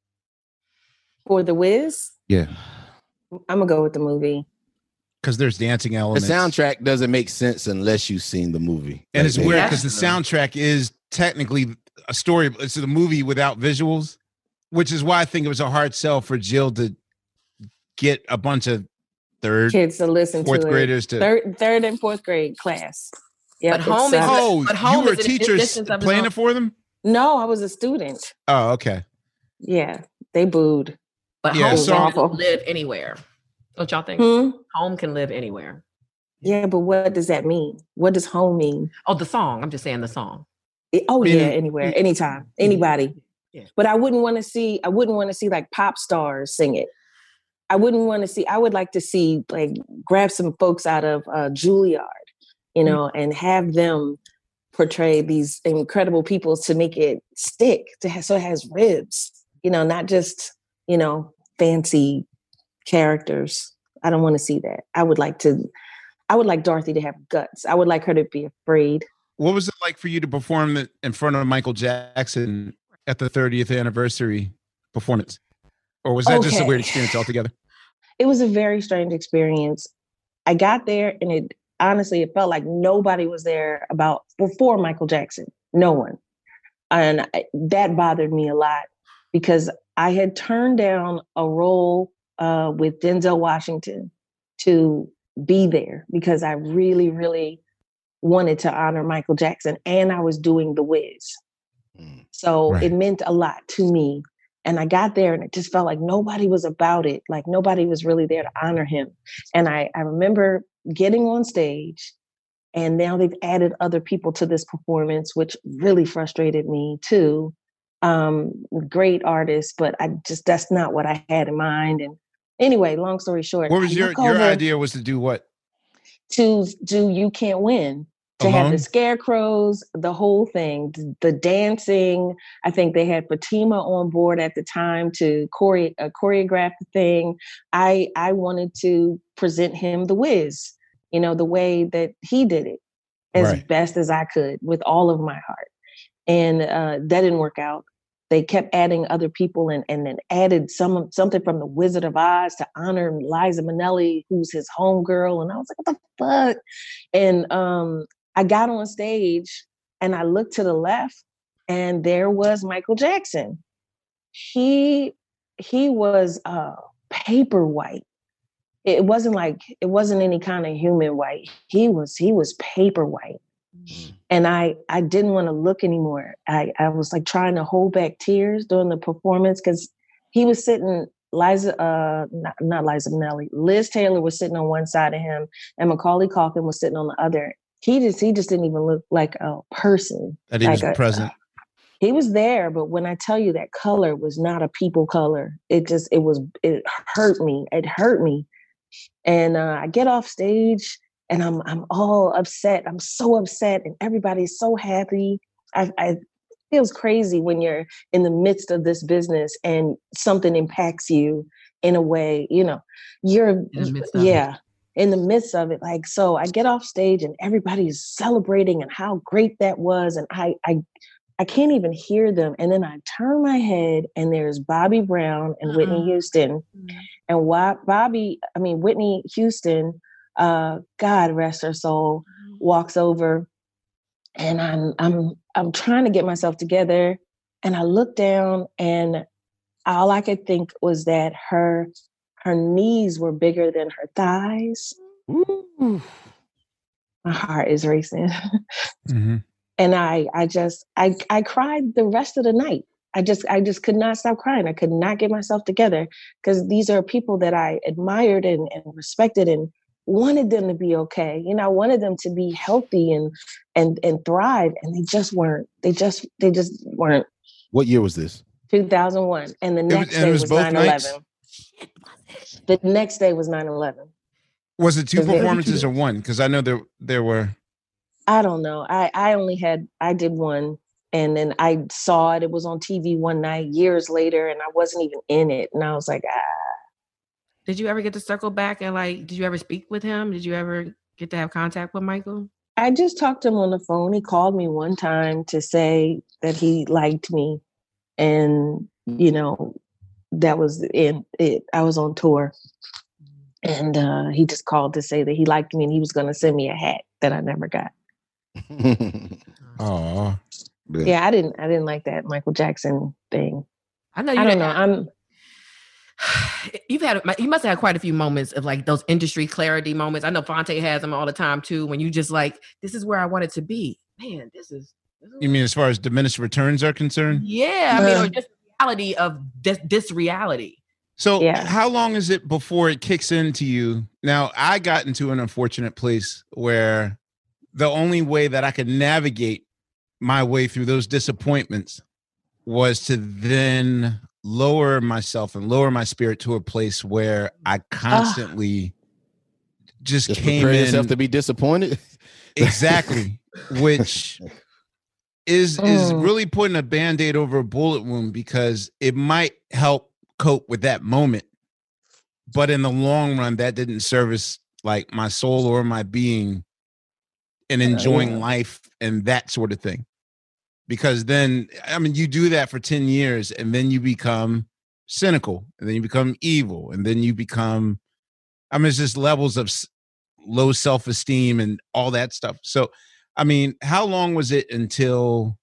[SPEAKER 11] For The Wiz,
[SPEAKER 21] Yeah.
[SPEAKER 11] I'm gonna go with the movie.
[SPEAKER 8] Because there's dancing
[SPEAKER 10] The
[SPEAKER 8] elements.
[SPEAKER 10] soundtrack doesn't make sense unless you've seen the movie.
[SPEAKER 8] And
[SPEAKER 10] Like,
[SPEAKER 8] it's
[SPEAKER 10] they-
[SPEAKER 8] weird because the soundtrack is technically a story. It's a movie without visuals, which is why I think it was a hard sell for Jill to get a bunch of third,
[SPEAKER 11] Kids to listen
[SPEAKER 8] fourth
[SPEAKER 11] to it.
[SPEAKER 8] graders to.
[SPEAKER 11] third, third and fourth grade class. Yeah,
[SPEAKER 9] But home is-
[SPEAKER 8] oh,
[SPEAKER 9] but home
[SPEAKER 8] you were
[SPEAKER 9] is an
[SPEAKER 8] teachers
[SPEAKER 9] existence of its
[SPEAKER 8] playing
[SPEAKER 9] own.
[SPEAKER 8] it for them?
[SPEAKER 11] No, I was a student.
[SPEAKER 8] Oh, okay.
[SPEAKER 11] Yeah, they booed.
[SPEAKER 9] But
[SPEAKER 8] Yeah,
[SPEAKER 9] home
[SPEAKER 8] so-
[SPEAKER 9] can
[SPEAKER 11] awful.
[SPEAKER 9] live anywhere. Don't y'all think?
[SPEAKER 11] Hmm?
[SPEAKER 9] Home can live anywhere.
[SPEAKER 11] Yeah, but what does that mean? What does home mean?
[SPEAKER 9] Oh, the song. I'm just saying the song.
[SPEAKER 11] It- oh
[SPEAKER 8] Meaning-
[SPEAKER 11] yeah, anywhere, anytime, anybody.
[SPEAKER 9] Yeah.
[SPEAKER 11] But I wouldn't want to see. I wouldn't want to see like pop stars sing it. I wouldn't want to see. I would like to see like grab some folks out of uh, Juilliard, you know,
[SPEAKER 9] Mm-hmm.
[SPEAKER 11] and have them portray these incredible people to make it stick. To have, so it has ribs, you know, not just you know fancy characters. I don't want to see that. I would like to. I would like Dorothy to have guts. I would like her to be afraid.
[SPEAKER 8] What was it like for you to perform it in front of Michael Jackson at the thirtieth anniversary performance? Or was that just a
[SPEAKER 11] Okay.
[SPEAKER 8] weird experience altogether?
[SPEAKER 11] It was a very strange experience. I got there and it honestly, it felt like nobody was there about before Michael Jackson. No one. And I, that bothered me a lot because I had turned down a role uh, with Denzel Washington to be there because I really, really wanted to honor Michael Jackson and I was doing The Wiz. So
[SPEAKER 10] Right.
[SPEAKER 11] it meant a lot to me. And I got there and it just felt like nobody was about it. Like nobody was really there to honor him. And I, I remember getting on stage and now they've added other people to this performance, which really frustrated me too. Um, great artists, but I just, that's not what I had in mind. And anyway, long story short,
[SPEAKER 8] What was
[SPEAKER 11] I
[SPEAKER 8] your,
[SPEAKER 11] look
[SPEAKER 8] your
[SPEAKER 11] over
[SPEAKER 8] idea was to do what?
[SPEAKER 11] to do You Can't Win. To have
[SPEAKER 8] Alone?
[SPEAKER 11] the scarecrows, the whole thing, th- the dancing. I think they had Fatima on board at the time to chore- uh, choreograph the thing. I I wanted to present him The Wiz, you know, the way that he did it as
[SPEAKER 8] Right.
[SPEAKER 11] best as I could with all of my heart. And uh, that didn't work out. They kept adding other people and, and then added some something from The Wizard of Oz to honor Liza Minnelli, who's his homegirl. And I was like, what the fuck? And um, I got on stage and I looked to the left and there was Michael Jackson. He he was uh, paper white. It wasn't like it wasn't any kind of human white. He was he was paper white. And I I didn't want to look anymore. I, I was like trying to hold back tears during the performance because he was sitting, Liza, uh, not, not Liza Minnelli, Liz Taylor was sitting on one side of him and Macaulay Culkin was sitting on the other. He just he just didn't even look like a person.
[SPEAKER 8] That he
[SPEAKER 11] like
[SPEAKER 8] was
[SPEAKER 11] a-
[SPEAKER 8] present.
[SPEAKER 11] He was there, but when I tell you that color was not a people color, it just it was it hurt me. It hurt me. And uh, I get off stage and I'm I'm all upset. I'm so upset, and everybody's so happy. I, I it feels crazy when you're in the midst of this business and something impacts you in a way. You know, you're
[SPEAKER 9] In the midst of it.
[SPEAKER 11] yeah in the midst of it. Like so, I get off stage and everybody's celebrating and how great that was, and I I. I can't even hear them. And then I turn my head and there's Bobby Brown and Whitney Houston. And why Bobby, I mean, Whitney Houston, uh, God rest her soul, walks over and I'm, I'm, I'm trying to get myself together. And I look down and all I could think was that her, her knees were bigger than her thighs.
[SPEAKER 8] Ooh.
[SPEAKER 11] My heart is racing.
[SPEAKER 8] Mm-hmm.
[SPEAKER 11] And I, I just, I, I cried the rest of the night. I just, I just could not stop crying. I could not get myself together because these are people that I admired and, and respected and wanted them to be okay. You know, I wanted them to be healthy and and and thrive, and they just weren't. They just they just weren't.
[SPEAKER 10] What year was this?
[SPEAKER 11] two thousand one, and the next
[SPEAKER 8] was,
[SPEAKER 11] day
[SPEAKER 8] was
[SPEAKER 11] was
[SPEAKER 8] both
[SPEAKER 11] nine eleven. The next day was nine eleven.
[SPEAKER 8] Was it two performances or one? Because I know there there were.
[SPEAKER 11] I don't know. I I only had I did one, and then I saw it. It was on T V one night years later, and I wasn't even in it, and I was like, ah.
[SPEAKER 9] Did you ever get to circle back and like, did you ever speak with him? Did you ever get to have contact with Michael?
[SPEAKER 11] I just talked to him on the phone. He called me one time to say that he liked me. And, you know, that was in it. I was on tour. And uh, he just called to say that he liked me and he was going to send me a hat that I never got.
[SPEAKER 8] Oh.
[SPEAKER 11] Yeah, I didn't I didn't like that Michael Jackson thing.
[SPEAKER 9] I know you
[SPEAKER 11] I don't
[SPEAKER 9] didn't-
[SPEAKER 11] know. I'm
[SPEAKER 9] You've had, you must have had quite a few moments of like those industry clarity moments. I know Fonte has them all the time too. When you just like, this is where I wanted to be. Man, this is. This is
[SPEAKER 8] You mean as far as diminished returns are concerned?
[SPEAKER 9] yeah, I mean, or just the reality of this, this reality.
[SPEAKER 8] So how long is it before it kicks into you? Now, I got into an unfortunate place where the only way that I could navigate my way through those disappointments was to then lower myself and lower my spirit to a place where I constantly just,
[SPEAKER 10] Just
[SPEAKER 8] came
[SPEAKER 10] prepare
[SPEAKER 8] in
[SPEAKER 10] yourself to be disappointed.
[SPEAKER 8] Exactly, which is is
[SPEAKER 10] Mm.
[SPEAKER 8] really putting a Band-Aid over a bullet wound, because it might help cope with that moment, but in the long run, that didn't service like my soul or my being and enjoying
[SPEAKER 10] yeah.
[SPEAKER 8] life and that sort of thing. Because then, I mean, you do that for ten years and then you become cynical and then you become evil and then you become, I mean, it's just levels of s- low self-esteem and all that stuff. So, I mean, how long was it until,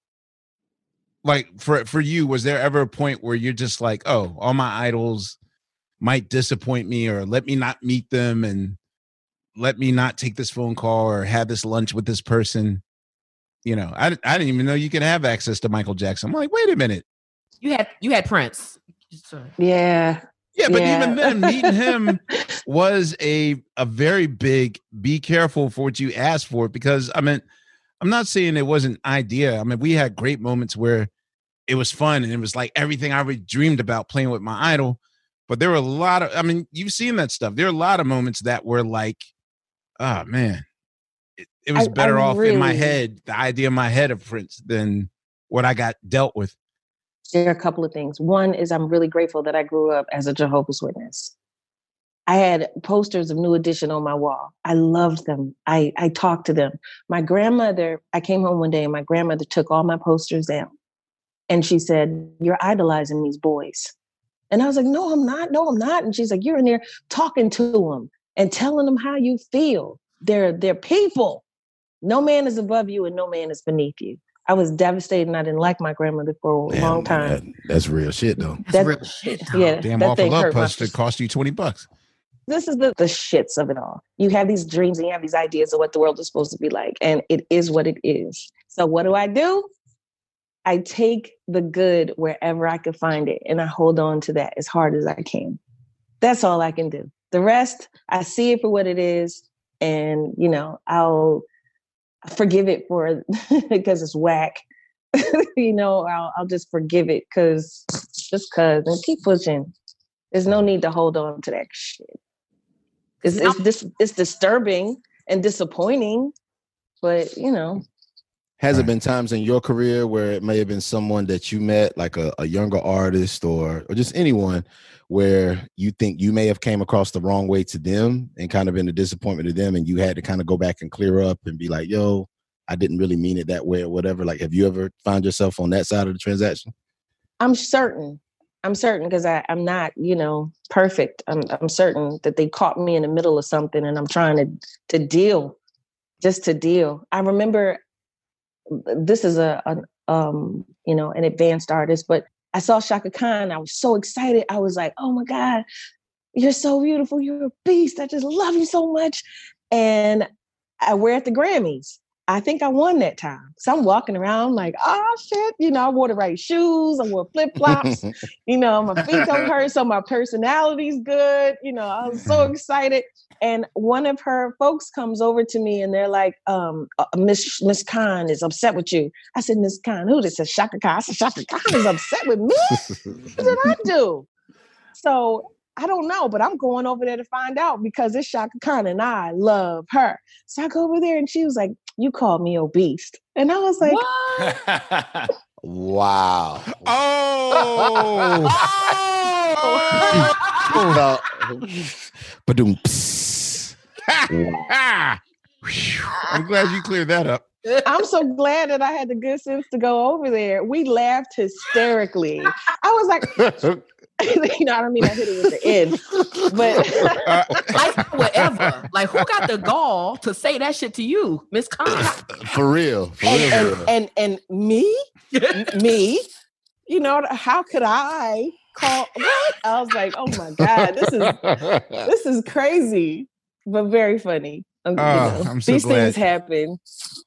[SPEAKER 8] like, for, for you, was there ever a point where you're just like, oh, all my idols might disappoint me, or let me not meet them and let me not take this phone call or have this lunch with this person? You know, I, I didn't even know you could have access to Michael Jackson. I'm like, wait a minute.
[SPEAKER 9] You had you had Prince. Sorry.
[SPEAKER 11] Yeah.
[SPEAKER 8] Yeah, but
[SPEAKER 11] Yeah.
[SPEAKER 8] even then, meeting him was a a very big be careful for what you ask for, because I mean, I'm not saying it wasn't idea. I mean, we had great moments where it was fun and it was like everything I really dreamed about playing with my idol. But there were a lot of, I mean, you've seen that stuff. There are a lot of moments that were like, oh man, it, it was
[SPEAKER 11] I-
[SPEAKER 8] better
[SPEAKER 11] I
[SPEAKER 8] off in my
[SPEAKER 11] really-
[SPEAKER 8] head, the idea in my head of Prince than what I got dealt with.
[SPEAKER 11] There are a couple of things. One is I'm really grateful that I grew up as a Jehovah's Witness. I had posters of New Edition on my wall. I loved them. I, I talked to them. My grandmother, I came home one day and my grandmother took all my posters down. And she said, you're idolizing these boys. And I was like, no, I'm not. No, I'm not. And she's like, you're in there talking to them and telling them how you feel. They're, they're people. No man is above you and no man is beneath you. I was devastated and I didn't like my grandmother for a
[SPEAKER 10] Man,
[SPEAKER 11] long time.
[SPEAKER 10] that- that's real shit, though.
[SPEAKER 11] That-
[SPEAKER 9] real shit.
[SPEAKER 11] Yeah,
[SPEAKER 8] Damn,
[SPEAKER 11] that
[SPEAKER 8] Awful
[SPEAKER 11] thing
[SPEAKER 8] Love
[SPEAKER 11] hurt my
[SPEAKER 8] poster cost you twenty bucks.
[SPEAKER 11] this is the, the shits of it all. You have these dreams and you have these ideas of what the world is supposed to be like, and it is what it is. So what do I do? I take the good wherever I can find it, and I hold on to that as hard as I can. That's all I can do. The rest, I see it for what it is, and you know, I'll forgive it for because it's whack. you know, I'll, I'll just forgive it because just because, and keep pushing. There's no need to hold on to that shit. It's, it's, this, it's disturbing and disappointing, but you know.
[SPEAKER 10] Has there been times in your career where it may have been someone that you met, like a, a younger artist or or just anyone, where you think you may have came across the wrong way to them and kind of been a disappointment to them, and you had to kind of go back and clear up and be like, yo, I didn't really mean it that way or whatever? Like, have you ever found yourself on that side of the transaction?
[SPEAKER 11] I'm certain. I'm certain because I'm not, you know, perfect. I'm I'm certain that they caught me in the middle of something and I'm trying to to deal, just to deal. I remember this is a, a um, you know, an advanced artist, but I saw Chaka Khan. I was so excited. I was like, oh my God, you're so beautiful. You're a beast. I just love you so much. And I, we're at the Grammys. I think I won that time. So I'm walking around like, oh shit, you know, I wore the right shoes, I wore flip-flops, you know, my feet don't hurt, so my personality's good. You know, I was so excited. And one of her folks comes over to me and they're like, um, uh, Miss Miss Khan is upset with you. I said, Miss Khan, who? They said Chaka Khan. I said, Chaka Khan is upset with me? What did I do? So I don't know, but I'm going over there to find out because it's Chaka Khan and I love her. So I go over there and she was like, you called me obese. And I was like,
[SPEAKER 10] what? Wow.
[SPEAKER 8] Oh.
[SPEAKER 10] oh. Ba-doom.
[SPEAKER 8] I'm glad you cleared that up.
[SPEAKER 11] I'm so glad that I had the good sense to go over there. We laughed hysterically. I was like, you know, I don't mean I hit it with the end, but
[SPEAKER 9] like whatever. Like, who got the gall to say that shit to you, Miss Khan?
[SPEAKER 10] For real, for
[SPEAKER 11] and,
[SPEAKER 10] real,
[SPEAKER 11] and,
[SPEAKER 10] for real.
[SPEAKER 11] and and me, me, you know, how could I call? What? I was like, oh my god, this is this is crazy, but very funny. Um,
[SPEAKER 8] Oh,
[SPEAKER 11] you know,
[SPEAKER 8] I'm so
[SPEAKER 11] these
[SPEAKER 8] glad.
[SPEAKER 11] things happen.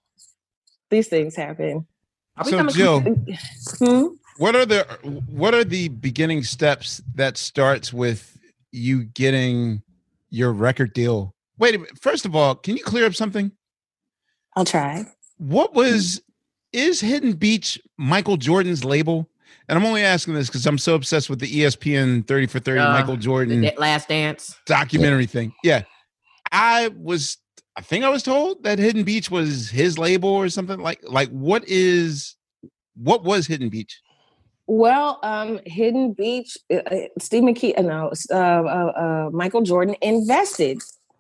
[SPEAKER 11] These things happen.
[SPEAKER 8] So, Jill,
[SPEAKER 11] Hmm?
[SPEAKER 8] what are the what are the beginning steps that starts with you getting your record deal? Wait a minute. First of all, can you clear up something?
[SPEAKER 11] I'll try.
[SPEAKER 8] What was is Hidden Beach Michael Jordan's label? And I'm only asking this because I'm so obsessed with the E S P N thirty for thirty
[SPEAKER 9] Uh,
[SPEAKER 8] Michael Jordan
[SPEAKER 9] That Last Dance
[SPEAKER 8] documentary thing. Yeah. I was I think I was told that Hidden Beach was his label or something like like what is what was Hidden Beach?
[SPEAKER 11] Well, um, Hidden Beach, uh, uh, Steve McKee, uh, no, uh, uh, uh, Michael Jordan invested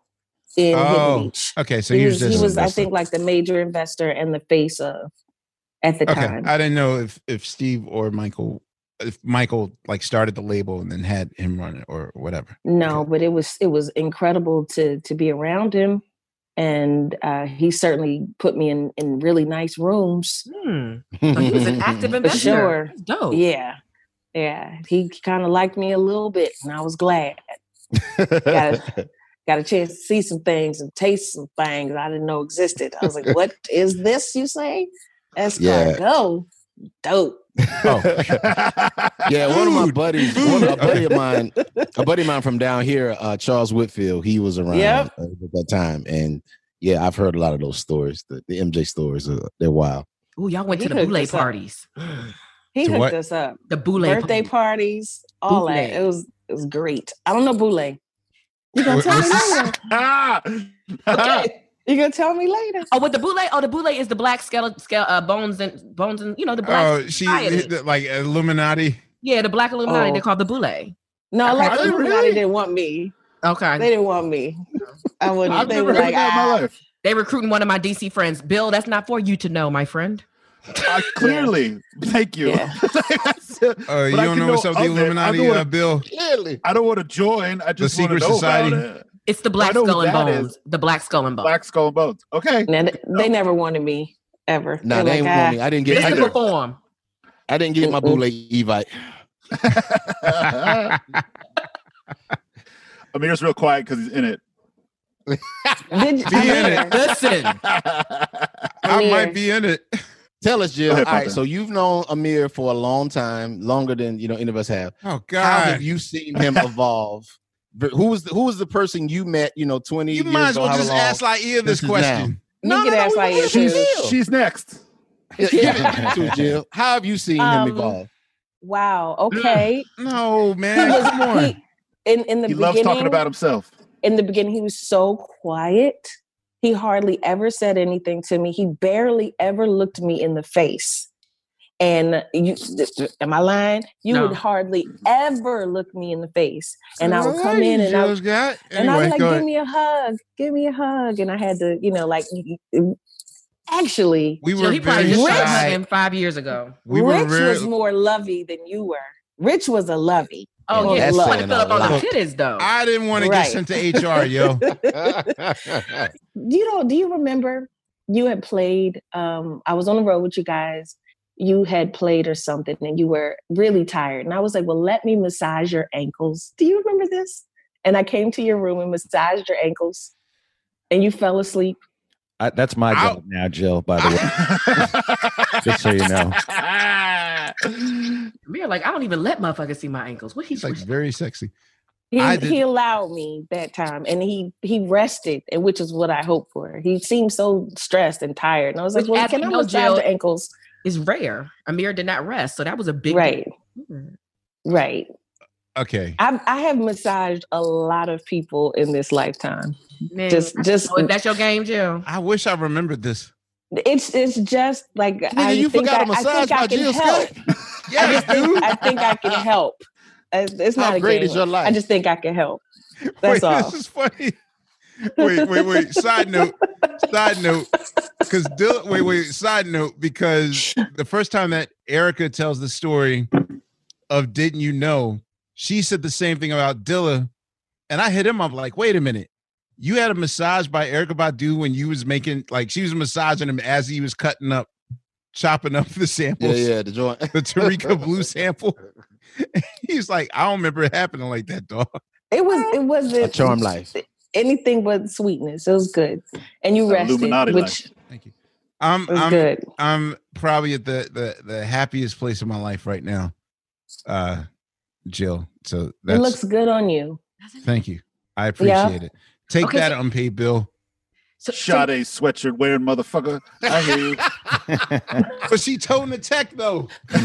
[SPEAKER 11] in
[SPEAKER 8] Oh,
[SPEAKER 11] Hidden Beach.
[SPEAKER 8] okay, so
[SPEAKER 11] he
[SPEAKER 8] he
[SPEAKER 11] was,
[SPEAKER 8] was
[SPEAKER 11] he
[SPEAKER 8] just
[SPEAKER 11] was I
[SPEAKER 8] investor.
[SPEAKER 11] think, like the major investor and the face of at the
[SPEAKER 8] Okay.
[SPEAKER 11] time.
[SPEAKER 8] I didn't know if if Steve or Michael if Michael like started the label and then had him run it or whatever.
[SPEAKER 11] No, but it was it was incredible to to be around him, and uh, he certainly put me in in really nice rooms.
[SPEAKER 9] Hmm. So he was an active
[SPEAKER 11] For
[SPEAKER 9] investor.
[SPEAKER 11] sure.
[SPEAKER 9] That's dope.
[SPEAKER 11] Yeah, yeah. He kind of liked me a little bit, and I was glad. got a, got a chance to see some things and taste some things I didn't know existed. I was like, "What is this you say?"
[SPEAKER 10] Yeah.
[SPEAKER 11] Escargot, dope.
[SPEAKER 8] Oh.
[SPEAKER 10] Yeah, one of my buddies, one, a buddy of mine, a buddy of mine from down here, uh, Charles Whitfield, he was around
[SPEAKER 11] Yep.
[SPEAKER 10] uh, at that time. And yeah, I've heard a lot of those stories. The, the M J stories, uh, they're wild.
[SPEAKER 9] Ooh, y'all went
[SPEAKER 11] He
[SPEAKER 9] to the
[SPEAKER 11] hooked
[SPEAKER 9] boule
[SPEAKER 11] us up.
[SPEAKER 9] parties.
[SPEAKER 11] He
[SPEAKER 8] To
[SPEAKER 11] hooked
[SPEAKER 8] what?
[SPEAKER 11] us up.
[SPEAKER 9] The boule
[SPEAKER 11] Birthday
[SPEAKER 9] parties.
[SPEAKER 11] parties, all
[SPEAKER 9] Boule.
[SPEAKER 11] that. It was it was great. I don't know boule. You gonna
[SPEAKER 8] What-
[SPEAKER 11] tell me
[SPEAKER 8] what's
[SPEAKER 11] later?
[SPEAKER 12] Ah!
[SPEAKER 9] Okay.
[SPEAKER 11] You gonna tell me later?
[SPEAKER 9] Oh, with the boule. Oh, the boule is the black skeleton, scale, uh, bones and bones and you know the black.
[SPEAKER 8] Oh, she
[SPEAKER 9] society.
[SPEAKER 8] the- like Illuminati.
[SPEAKER 9] Yeah, the black Illuminati.
[SPEAKER 11] Oh.
[SPEAKER 9] They're called the boule.
[SPEAKER 11] No,
[SPEAKER 9] I
[SPEAKER 11] like
[SPEAKER 12] heard-
[SPEAKER 11] Illuminati
[SPEAKER 12] really?
[SPEAKER 11] didn't want me.
[SPEAKER 9] Okay.
[SPEAKER 11] They didn't want me. I wouldn't.
[SPEAKER 12] I've
[SPEAKER 11] they
[SPEAKER 12] never
[SPEAKER 11] were
[SPEAKER 12] heard
[SPEAKER 11] like,
[SPEAKER 12] that in my
[SPEAKER 11] ah.
[SPEAKER 12] life.
[SPEAKER 9] They recruiting one of my D C friends. Bill, that's not for you to know, my friend.
[SPEAKER 12] Uh, clearly, thank you.
[SPEAKER 11] Yeah.
[SPEAKER 8] Oh, you
[SPEAKER 12] But I
[SPEAKER 8] don't
[SPEAKER 12] can
[SPEAKER 8] know what's up with the
[SPEAKER 12] of it. I
[SPEAKER 8] Illuminati,
[SPEAKER 12] don't wanna-
[SPEAKER 8] uh, Bill?
[SPEAKER 10] Clearly.
[SPEAKER 12] I don't want to join. I just want
[SPEAKER 8] secret
[SPEAKER 12] to know
[SPEAKER 8] society.
[SPEAKER 12] about it.
[SPEAKER 9] It's the black
[SPEAKER 12] I know who
[SPEAKER 9] skull and
[SPEAKER 12] that
[SPEAKER 9] bones.
[SPEAKER 12] is.
[SPEAKER 9] The black skull and bones.
[SPEAKER 12] Black Skull and Bones. Okay.
[SPEAKER 11] Now, they, they never wanted me ever.
[SPEAKER 10] Nah,
[SPEAKER 11] They're
[SPEAKER 10] they
[SPEAKER 11] like,
[SPEAKER 10] ain't
[SPEAKER 11] ah.
[SPEAKER 10] want me. I didn't get
[SPEAKER 9] Just
[SPEAKER 10] I
[SPEAKER 9] to
[SPEAKER 10] didn't,
[SPEAKER 9] perform.
[SPEAKER 10] I didn't get my boule Evite.
[SPEAKER 12] Amir's real quiet because he's in it.
[SPEAKER 11] Did,
[SPEAKER 8] Be in it.
[SPEAKER 9] Listen.
[SPEAKER 8] I
[SPEAKER 11] Amir.
[SPEAKER 8] might be in it.
[SPEAKER 10] Tell us, Jill.
[SPEAKER 12] Go ahead,
[SPEAKER 10] All right,
[SPEAKER 12] Papa.
[SPEAKER 10] so you've known Amir for a long time, longer than you know any of us have.
[SPEAKER 8] Oh
[SPEAKER 10] How
[SPEAKER 8] God.
[SPEAKER 10] have you seen him evolve? Who was the, who was the person you met? You know, twenty
[SPEAKER 8] You
[SPEAKER 10] years
[SPEAKER 8] might as
[SPEAKER 10] ago.
[SPEAKER 8] well
[SPEAKER 10] however
[SPEAKER 8] just
[SPEAKER 10] long?
[SPEAKER 8] ask Laia this
[SPEAKER 10] is
[SPEAKER 8] question.
[SPEAKER 11] You can ask like
[SPEAKER 12] She's,
[SPEAKER 11] too.
[SPEAKER 12] she's next.
[SPEAKER 10] Yeah, give it to Jill. How have you seen
[SPEAKER 11] Um,
[SPEAKER 10] him evolve?
[SPEAKER 11] Wow. Okay.
[SPEAKER 8] No,
[SPEAKER 11] He
[SPEAKER 8] man.
[SPEAKER 11] was
[SPEAKER 8] Come on.
[SPEAKER 11] he, in in the
[SPEAKER 12] He
[SPEAKER 11] beginning.
[SPEAKER 12] loves talking about himself.
[SPEAKER 11] in the beginning, he was so quiet. He hardly ever said anything to me. He barely ever looked me in the face. And you, am I lying? You
[SPEAKER 9] No.
[SPEAKER 11] would hardly ever look me in the face. And I would
[SPEAKER 8] All
[SPEAKER 11] come
[SPEAKER 8] right,
[SPEAKER 11] in and I,
[SPEAKER 8] Jill's got.
[SPEAKER 11] and I
[SPEAKER 8] Anyway,
[SPEAKER 11] was like,
[SPEAKER 8] go
[SPEAKER 11] give
[SPEAKER 8] ahead.
[SPEAKER 11] me a hug, give me a hug. And I had to, you know, like, actually,
[SPEAKER 8] We
[SPEAKER 9] Jill,
[SPEAKER 8] were
[SPEAKER 9] he probably
[SPEAKER 8] very
[SPEAKER 9] just started
[SPEAKER 8] shy.
[SPEAKER 9] hugging five years ago.
[SPEAKER 8] We were
[SPEAKER 11] Rich
[SPEAKER 8] very.
[SPEAKER 11] was more lovey than you were. Rich was a lovey.
[SPEAKER 9] Oh, yeah.
[SPEAKER 10] that's
[SPEAKER 9] You want to
[SPEAKER 10] saying
[SPEAKER 9] fill
[SPEAKER 10] a
[SPEAKER 9] up on
[SPEAKER 10] lot.
[SPEAKER 9] the titties, though.
[SPEAKER 8] I didn't want to
[SPEAKER 11] Right.
[SPEAKER 8] get sent to H R, yo.
[SPEAKER 11] You know, do you remember you had played, um, I was on the road with you guys. You had played or something and you were really tired. And I was like, well, let me massage your ankles. Do you remember this? And I came to your room and massaged your ankles and you fell asleep.
[SPEAKER 21] I, that's my
[SPEAKER 8] I'll,
[SPEAKER 21] job now, Jill, by the way. Just so you know.
[SPEAKER 9] We're like, I don't even let motherfuckers see my ankles. What he's
[SPEAKER 8] like very sexy.
[SPEAKER 11] He, he allowed me that time, and he he rested, and which is what I hoped for. He seemed so stressed and tired, and I was like,
[SPEAKER 9] Which,
[SPEAKER 11] "Well,
[SPEAKER 9] as
[SPEAKER 11] can
[SPEAKER 9] you
[SPEAKER 11] I
[SPEAKER 9] know,
[SPEAKER 11] massage
[SPEAKER 9] Jill,
[SPEAKER 11] your ankles?"
[SPEAKER 9] Is rare. Amir did not rest, so that was a big
[SPEAKER 11] right,
[SPEAKER 9] deal.
[SPEAKER 11] right.
[SPEAKER 8] Okay,
[SPEAKER 11] I I have massaged a lot of people in this lifetime.
[SPEAKER 9] Man,
[SPEAKER 11] just just
[SPEAKER 9] oh, is that your game, Jill?
[SPEAKER 8] I wish I remembered this.
[SPEAKER 11] It's it's just like
[SPEAKER 10] Nigga,
[SPEAKER 11] I
[SPEAKER 10] you
[SPEAKER 11] think
[SPEAKER 10] forgot
[SPEAKER 11] I,
[SPEAKER 10] a massage
[SPEAKER 11] I think
[SPEAKER 10] by
[SPEAKER 11] I can
[SPEAKER 10] Jill
[SPEAKER 11] help.
[SPEAKER 10] Scott?
[SPEAKER 8] Yeah,
[SPEAKER 11] I just think, I think I can help. It's, it's not
[SPEAKER 10] How
[SPEAKER 11] a
[SPEAKER 10] great
[SPEAKER 11] game.
[SPEAKER 10] is your life?
[SPEAKER 11] I just think I can help. That's
[SPEAKER 8] wait,
[SPEAKER 11] all.
[SPEAKER 8] This is funny. Wait, wait, wait. Side note. Side note. Because Dylan. Wait, wait. Side note. Because the first time that Erica tells the story of "Didn't You Know," she said the same thing about Dilla, and I hit him up like, "Wait a minute, you had a massage by Erykah Badu when you was making like she was massaging him as he was cutting up, chopping up the samples."
[SPEAKER 10] Yeah, yeah, the joint,
[SPEAKER 8] the Tarika Blue sample. He's like, I don't remember it happening like that, dog.
[SPEAKER 11] It was. It wasn't
[SPEAKER 10] A charm life.
[SPEAKER 11] Anything but sweetness. It was good, and you rested,
[SPEAKER 12] Illuminati
[SPEAKER 11] which
[SPEAKER 12] life.
[SPEAKER 8] Thank you. I'm
[SPEAKER 11] was
[SPEAKER 8] I'm
[SPEAKER 11] good.
[SPEAKER 8] I'm probably at the, the the happiest place in my life right now, uh, Jill. So that's
[SPEAKER 11] it looks good on you.
[SPEAKER 8] thank you. I appreciate
[SPEAKER 11] Yeah.
[SPEAKER 8] it. Take
[SPEAKER 9] Okay,
[SPEAKER 8] that
[SPEAKER 9] so-
[SPEAKER 8] unpaid bill.
[SPEAKER 9] So,
[SPEAKER 12] Sade sweatshirt wearing motherfucker. I hear you.
[SPEAKER 8] But she toting the tech though.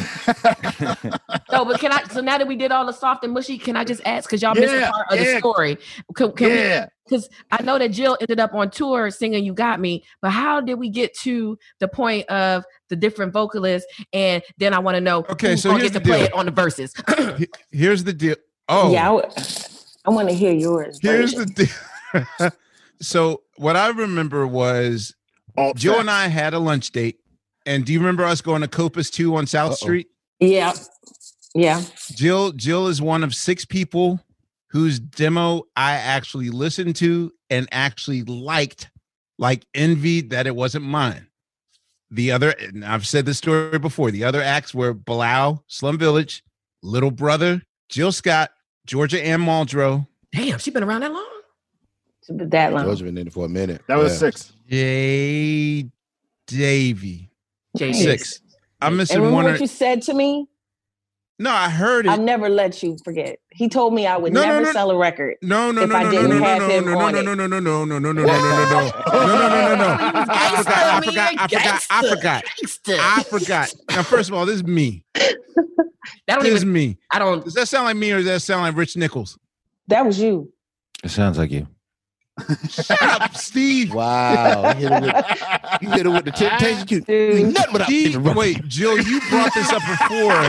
[SPEAKER 9] No, but can I? So now that we did all the soft and mushy, can I just ask? Because y'all missed a
[SPEAKER 12] Yeah,
[SPEAKER 9] part of the
[SPEAKER 12] yeah.
[SPEAKER 9] story. Can, can
[SPEAKER 12] Yeah.
[SPEAKER 9] Because I know that Jill ended up on tour singing "You Got Me," but how did we get to the point of the different vocalists? And then I want to know.
[SPEAKER 8] Okay,
[SPEAKER 9] who's
[SPEAKER 8] so
[SPEAKER 9] gonna
[SPEAKER 8] here's
[SPEAKER 9] get to
[SPEAKER 8] the
[SPEAKER 9] play
[SPEAKER 8] deal.
[SPEAKER 9] it on the verses.
[SPEAKER 8] He- Here's the deal. Oh,
[SPEAKER 11] Yeah, I, w- I want to hear yours.
[SPEAKER 8] here's
[SPEAKER 11] version.
[SPEAKER 8] the deal. So what I remember was
[SPEAKER 12] Alt
[SPEAKER 8] Jill
[SPEAKER 12] facts.
[SPEAKER 8] and I had a lunch date. And do you remember us going to Copas two on South
[SPEAKER 10] Uh-oh.
[SPEAKER 8] Street?
[SPEAKER 11] Yeah, yeah.
[SPEAKER 8] Jill Jill is one of six people whose demo I actually listened to and actually liked, like envied that it wasn't mine. The other, and I've said this story before, the other acts were Bilal, Slum Village, Little Brother, Jill Scott, Georgia Ann Muldrow,
[SPEAKER 9] Damn, she been around that long.
[SPEAKER 11] It's been that long.
[SPEAKER 10] George been in it for a minute.
[SPEAKER 12] That was
[SPEAKER 10] Yeah.
[SPEAKER 12] six.
[SPEAKER 8] Jay Davy.
[SPEAKER 9] Jay
[SPEAKER 8] Six. I'm
[SPEAKER 11] And
[SPEAKER 8] missing
[SPEAKER 11] remember
[SPEAKER 8] one.
[SPEAKER 11] what
[SPEAKER 8] Or,
[SPEAKER 11] you said to me?
[SPEAKER 8] no, I heard
[SPEAKER 11] I'll
[SPEAKER 8] it.
[SPEAKER 11] never let you forget. He told me I would
[SPEAKER 8] No, no,
[SPEAKER 11] never
[SPEAKER 8] no.
[SPEAKER 11] sell a record.
[SPEAKER 8] No, no,
[SPEAKER 11] if
[SPEAKER 8] no,
[SPEAKER 11] I
[SPEAKER 8] no, no,
[SPEAKER 11] didn't
[SPEAKER 8] no, no,
[SPEAKER 11] have
[SPEAKER 8] no,
[SPEAKER 11] him
[SPEAKER 8] no,
[SPEAKER 11] on
[SPEAKER 8] no,
[SPEAKER 11] it.
[SPEAKER 8] no, no, no, no, no, no, no, no, no, no, no, no, no, no, no. I forgot. I forgot. I forgot. I forgot. I forgot. Now, first of all, this is me.
[SPEAKER 9] That don't
[SPEAKER 8] This is
[SPEAKER 9] even.
[SPEAKER 8] me.
[SPEAKER 9] I don't.
[SPEAKER 8] Does that sound like me or does that sound like Rich Nichols?
[SPEAKER 11] That was you.
[SPEAKER 21] It sounds like you.
[SPEAKER 8] Shut up, Steve.
[SPEAKER 10] Wow. He hit her with, he hit her with the temptation. You, you nothing without
[SPEAKER 8] Steve,
[SPEAKER 10] interrupting.
[SPEAKER 8] wait, Jill, you brought this up before.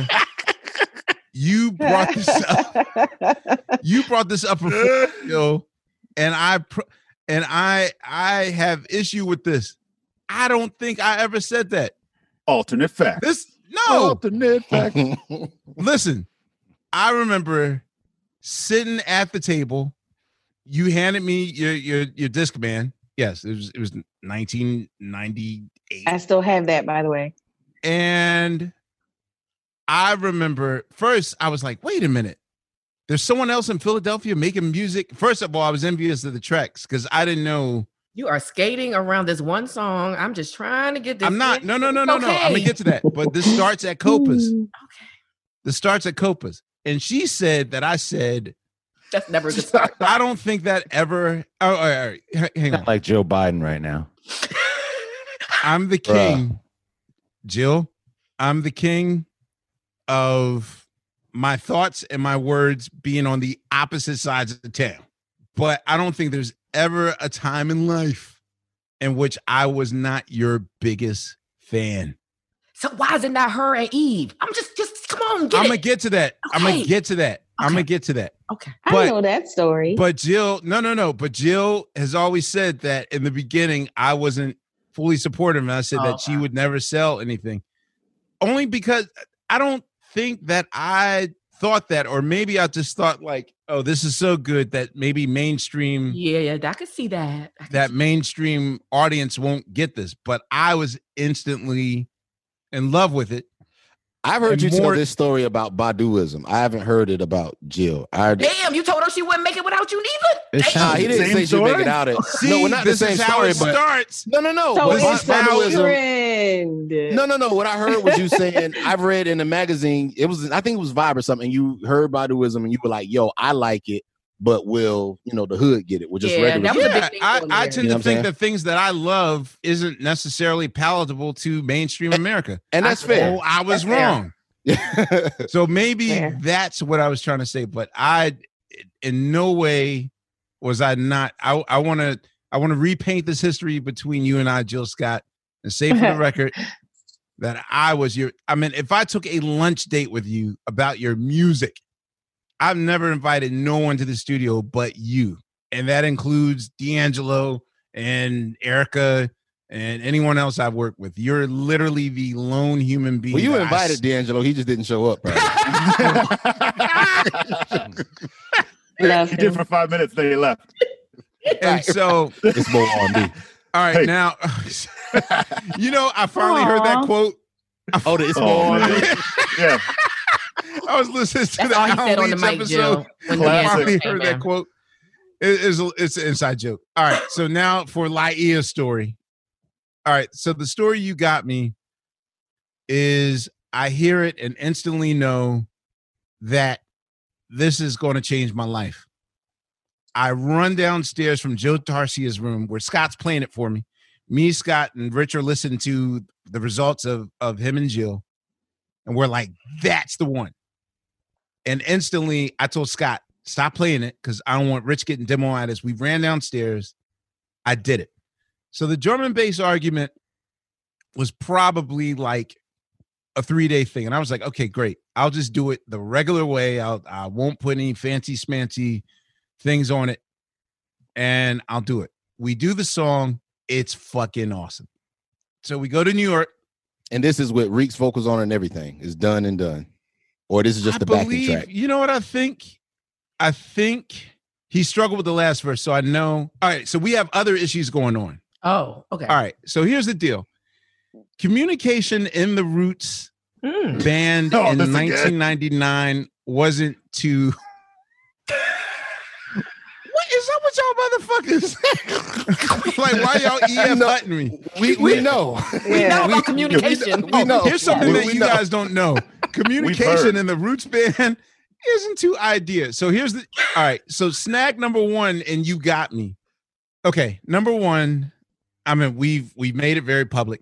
[SPEAKER 8] You brought this up. You brought this up before, yo, and I pr- and I I have issue with this. I don't think I ever said that.
[SPEAKER 12] Alternate fact.
[SPEAKER 8] This no.
[SPEAKER 10] Alternate fact.
[SPEAKER 8] Listen, I remember sitting at the table. You handed me your your your Discman. Yes, it was it was nineteen ninety-eight.
[SPEAKER 11] I still have that, by the way.
[SPEAKER 8] And I remember first I was like, wait a minute. There's someone else in Philadelphia making music. First of all, I was envious of the tracks because I didn't know.
[SPEAKER 9] You are skating around this one song. I'm just trying to get this.
[SPEAKER 8] I'm not.
[SPEAKER 9] in.
[SPEAKER 8] No, no, no,
[SPEAKER 9] It's
[SPEAKER 8] no, no. I'm
[SPEAKER 9] okay.
[SPEAKER 8] gonna get to that. But this starts at Copas.
[SPEAKER 11] Mm.
[SPEAKER 9] Okay.
[SPEAKER 8] This starts at Copas. And she said that I said,
[SPEAKER 9] That's never a good start.
[SPEAKER 8] I don't think that ever. Oh, all right, all right. H- hang on.
[SPEAKER 21] Like Joe Biden right now.
[SPEAKER 8] I'm the king, Jill. I'm the king of my thoughts and my words being on the opposite sides of the town. But I don't think there's ever a time in life in which I was not your biggest fan.
[SPEAKER 9] So why is it not her and Eve? I'm just, just come on, get
[SPEAKER 8] I'm
[SPEAKER 9] it.
[SPEAKER 8] gonna get to that. I'm gonna
[SPEAKER 9] Okay.
[SPEAKER 8] get to that. I'm gonna get to that.
[SPEAKER 9] Okay.
[SPEAKER 11] I
[SPEAKER 8] But-
[SPEAKER 11] know that story.
[SPEAKER 8] But Jill, no, no, no. But Jill has always said that in the beginning, I wasn't fully supportive. And I said
[SPEAKER 9] Oh,
[SPEAKER 8] that she
[SPEAKER 9] wow.
[SPEAKER 8] would never sell anything. Only because I don't think that I thought that, or maybe I just thought like, oh, this is so good that maybe mainstream,
[SPEAKER 9] Yeah, yeah, I could see that. I could
[SPEAKER 8] that
[SPEAKER 9] see-
[SPEAKER 8] mainstream audience won't get this. But I was instantly in love with it.
[SPEAKER 10] I've heard
[SPEAKER 8] And
[SPEAKER 10] you
[SPEAKER 8] more-
[SPEAKER 10] tell this story about Baduism. I haven't heard it about Jill. I heard
[SPEAKER 9] Damn, you told her she wouldn't make it without you neither.
[SPEAKER 10] Nah, he didn't say she'd make it out it.
[SPEAKER 8] See,
[SPEAKER 10] no, well, not
[SPEAKER 8] this
[SPEAKER 10] the same
[SPEAKER 8] is how
[SPEAKER 10] story,
[SPEAKER 8] it
[SPEAKER 10] but
[SPEAKER 8] starts.
[SPEAKER 10] no, no, no.
[SPEAKER 11] So
[SPEAKER 10] but
[SPEAKER 11] it's a
[SPEAKER 10] Baduism-
[SPEAKER 11] trend.
[SPEAKER 10] No, no, no. What I heard was you saying, I've read in the magazine, it was, I think it was Vibe or something. You heard Baduism and you were like, yo, I like it, but will, you know, the hood get it? With just
[SPEAKER 9] Yeah,
[SPEAKER 10] regular.
[SPEAKER 9] that was a
[SPEAKER 8] Yeah,
[SPEAKER 9] big thing
[SPEAKER 8] I,
[SPEAKER 9] for
[SPEAKER 8] I
[SPEAKER 9] me.
[SPEAKER 8] tend
[SPEAKER 10] You know
[SPEAKER 8] to
[SPEAKER 10] what I'm
[SPEAKER 8] think
[SPEAKER 10] saying?
[SPEAKER 8] that things that I love isn't necessarily palatable to mainstream America.
[SPEAKER 10] And that's
[SPEAKER 9] I-
[SPEAKER 10] fair.
[SPEAKER 8] Oh, I was
[SPEAKER 9] That's fair.
[SPEAKER 8] wrong. So maybe
[SPEAKER 9] Fair.
[SPEAKER 8] that's what I was trying to say, but I, in no way was I not. I I want to I want to repaint this history between you and I, Jill Scott, and say for the record that I was your. I mean, if I took a lunch date with you about your music, I've never invited no one to the studio but you, and that includes D'Angelo and Erica. And anyone else I've worked with, you're literally the lone human being.
[SPEAKER 10] Well, you
[SPEAKER 8] that I
[SPEAKER 10] invited
[SPEAKER 8] s-
[SPEAKER 10] D'Angelo. He just didn't show up. Right?
[SPEAKER 11] Love
[SPEAKER 12] He did
[SPEAKER 11] him.
[SPEAKER 12] for five minutes, then he left.
[SPEAKER 8] And so,
[SPEAKER 10] It's more on me.
[SPEAKER 8] all right,
[SPEAKER 12] Hey.
[SPEAKER 8] now, you know, I finally heard that
[SPEAKER 11] Aw.
[SPEAKER 8] quote.
[SPEAKER 10] Oh, it's
[SPEAKER 12] Oh,
[SPEAKER 10] more on
[SPEAKER 12] man.
[SPEAKER 10] me.
[SPEAKER 12] Yeah.
[SPEAKER 8] I was listening to
[SPEAKER 9] That's
[SPEAKER 8] the
[SPEAKER 9] all he
[SPEAKER 8] Al
[SPEAKER 9] said on the
[SPEAKER 8] Leach
[SPEAKER 9] mic,
[SPEAKER 8] episode.
[SPEAKER 9] Jill. When the
[SPEAKER 8] I
[SPEAKER 12] Classic.
[SPEAKER 8] finally
[SPEAKER 9] came
[SPEAKER 8] heard
[SPEAKER 9] in.
[SPEAKER 8] that quote. It is it's an inside joke. All right, so now for Laia's story. All right, so the story you got me is I hear it and instantly know that this is going to change my life. I run downstairs from Joe Tarsia's room where Scott's playing it for me. Me, Scott, and Rich are listening to the results of, of him and Jill. And we're like, that's the one. And instantly I told Scott, stop playing it because I don't want Rich getting demo at us. We ran downstairs. I did it. So the drum and bass argument was probably like a three-day thing. And I was like, okay, great. I'll just do it the regular way. I'll, I won't put any fancy smancy things on it. And I'll do it. We do the song. It's fucking awesome. So we go to New York.
[SPEAKER 10] And this is with Reek's vocals on and everything. It's done and done. Or this is just
[SPEAKER 8] I
[SPEAKER 10] the backing
[SPEAKER 8] believe,
[SPEAKER 10] track.
[SPEAKER 8] You know what I think? I think he struggled with the last verse. So I know. All right. So we have other issues going on.
[SPEAKER 9] Oh, okay.
[SPEAKER 8] All right. So here's the deal. Communication in the Roots
[SPEAKER 9] Mm.
[SPEAKER 8] band
[SPEAKER 12] Oh,
[SPEAKER 8] in
[SPEAKER 12] this again.
[SPEAKER 8] nineteen ninety-nine wasn't too. What is up with y'all motherfuckers? Like, why y'all E F butting me?
[SPEAKER 10] We we know.
[SPEAKER 9] We
[SPEAKER 11] Yeah.
[SPEAKER 9] know about
[SPEAKER 10] We-
[SPEAKER 9] communication.
[SPEAKER 10] we know.
[SPEAKER 8] Here's something
[SPEAKER 10] We-
[SPEAKER 8] that
[SPEAKER 10] we
[SPEAKER 8] you
[SPEAKER 10] know.
[SPEAKER 8] guys don't know. Communication in the Roots band isn't too ideal. So here's the all right. So snag number one, and you got me. Okay, number one. I mean, we've we've made it very public.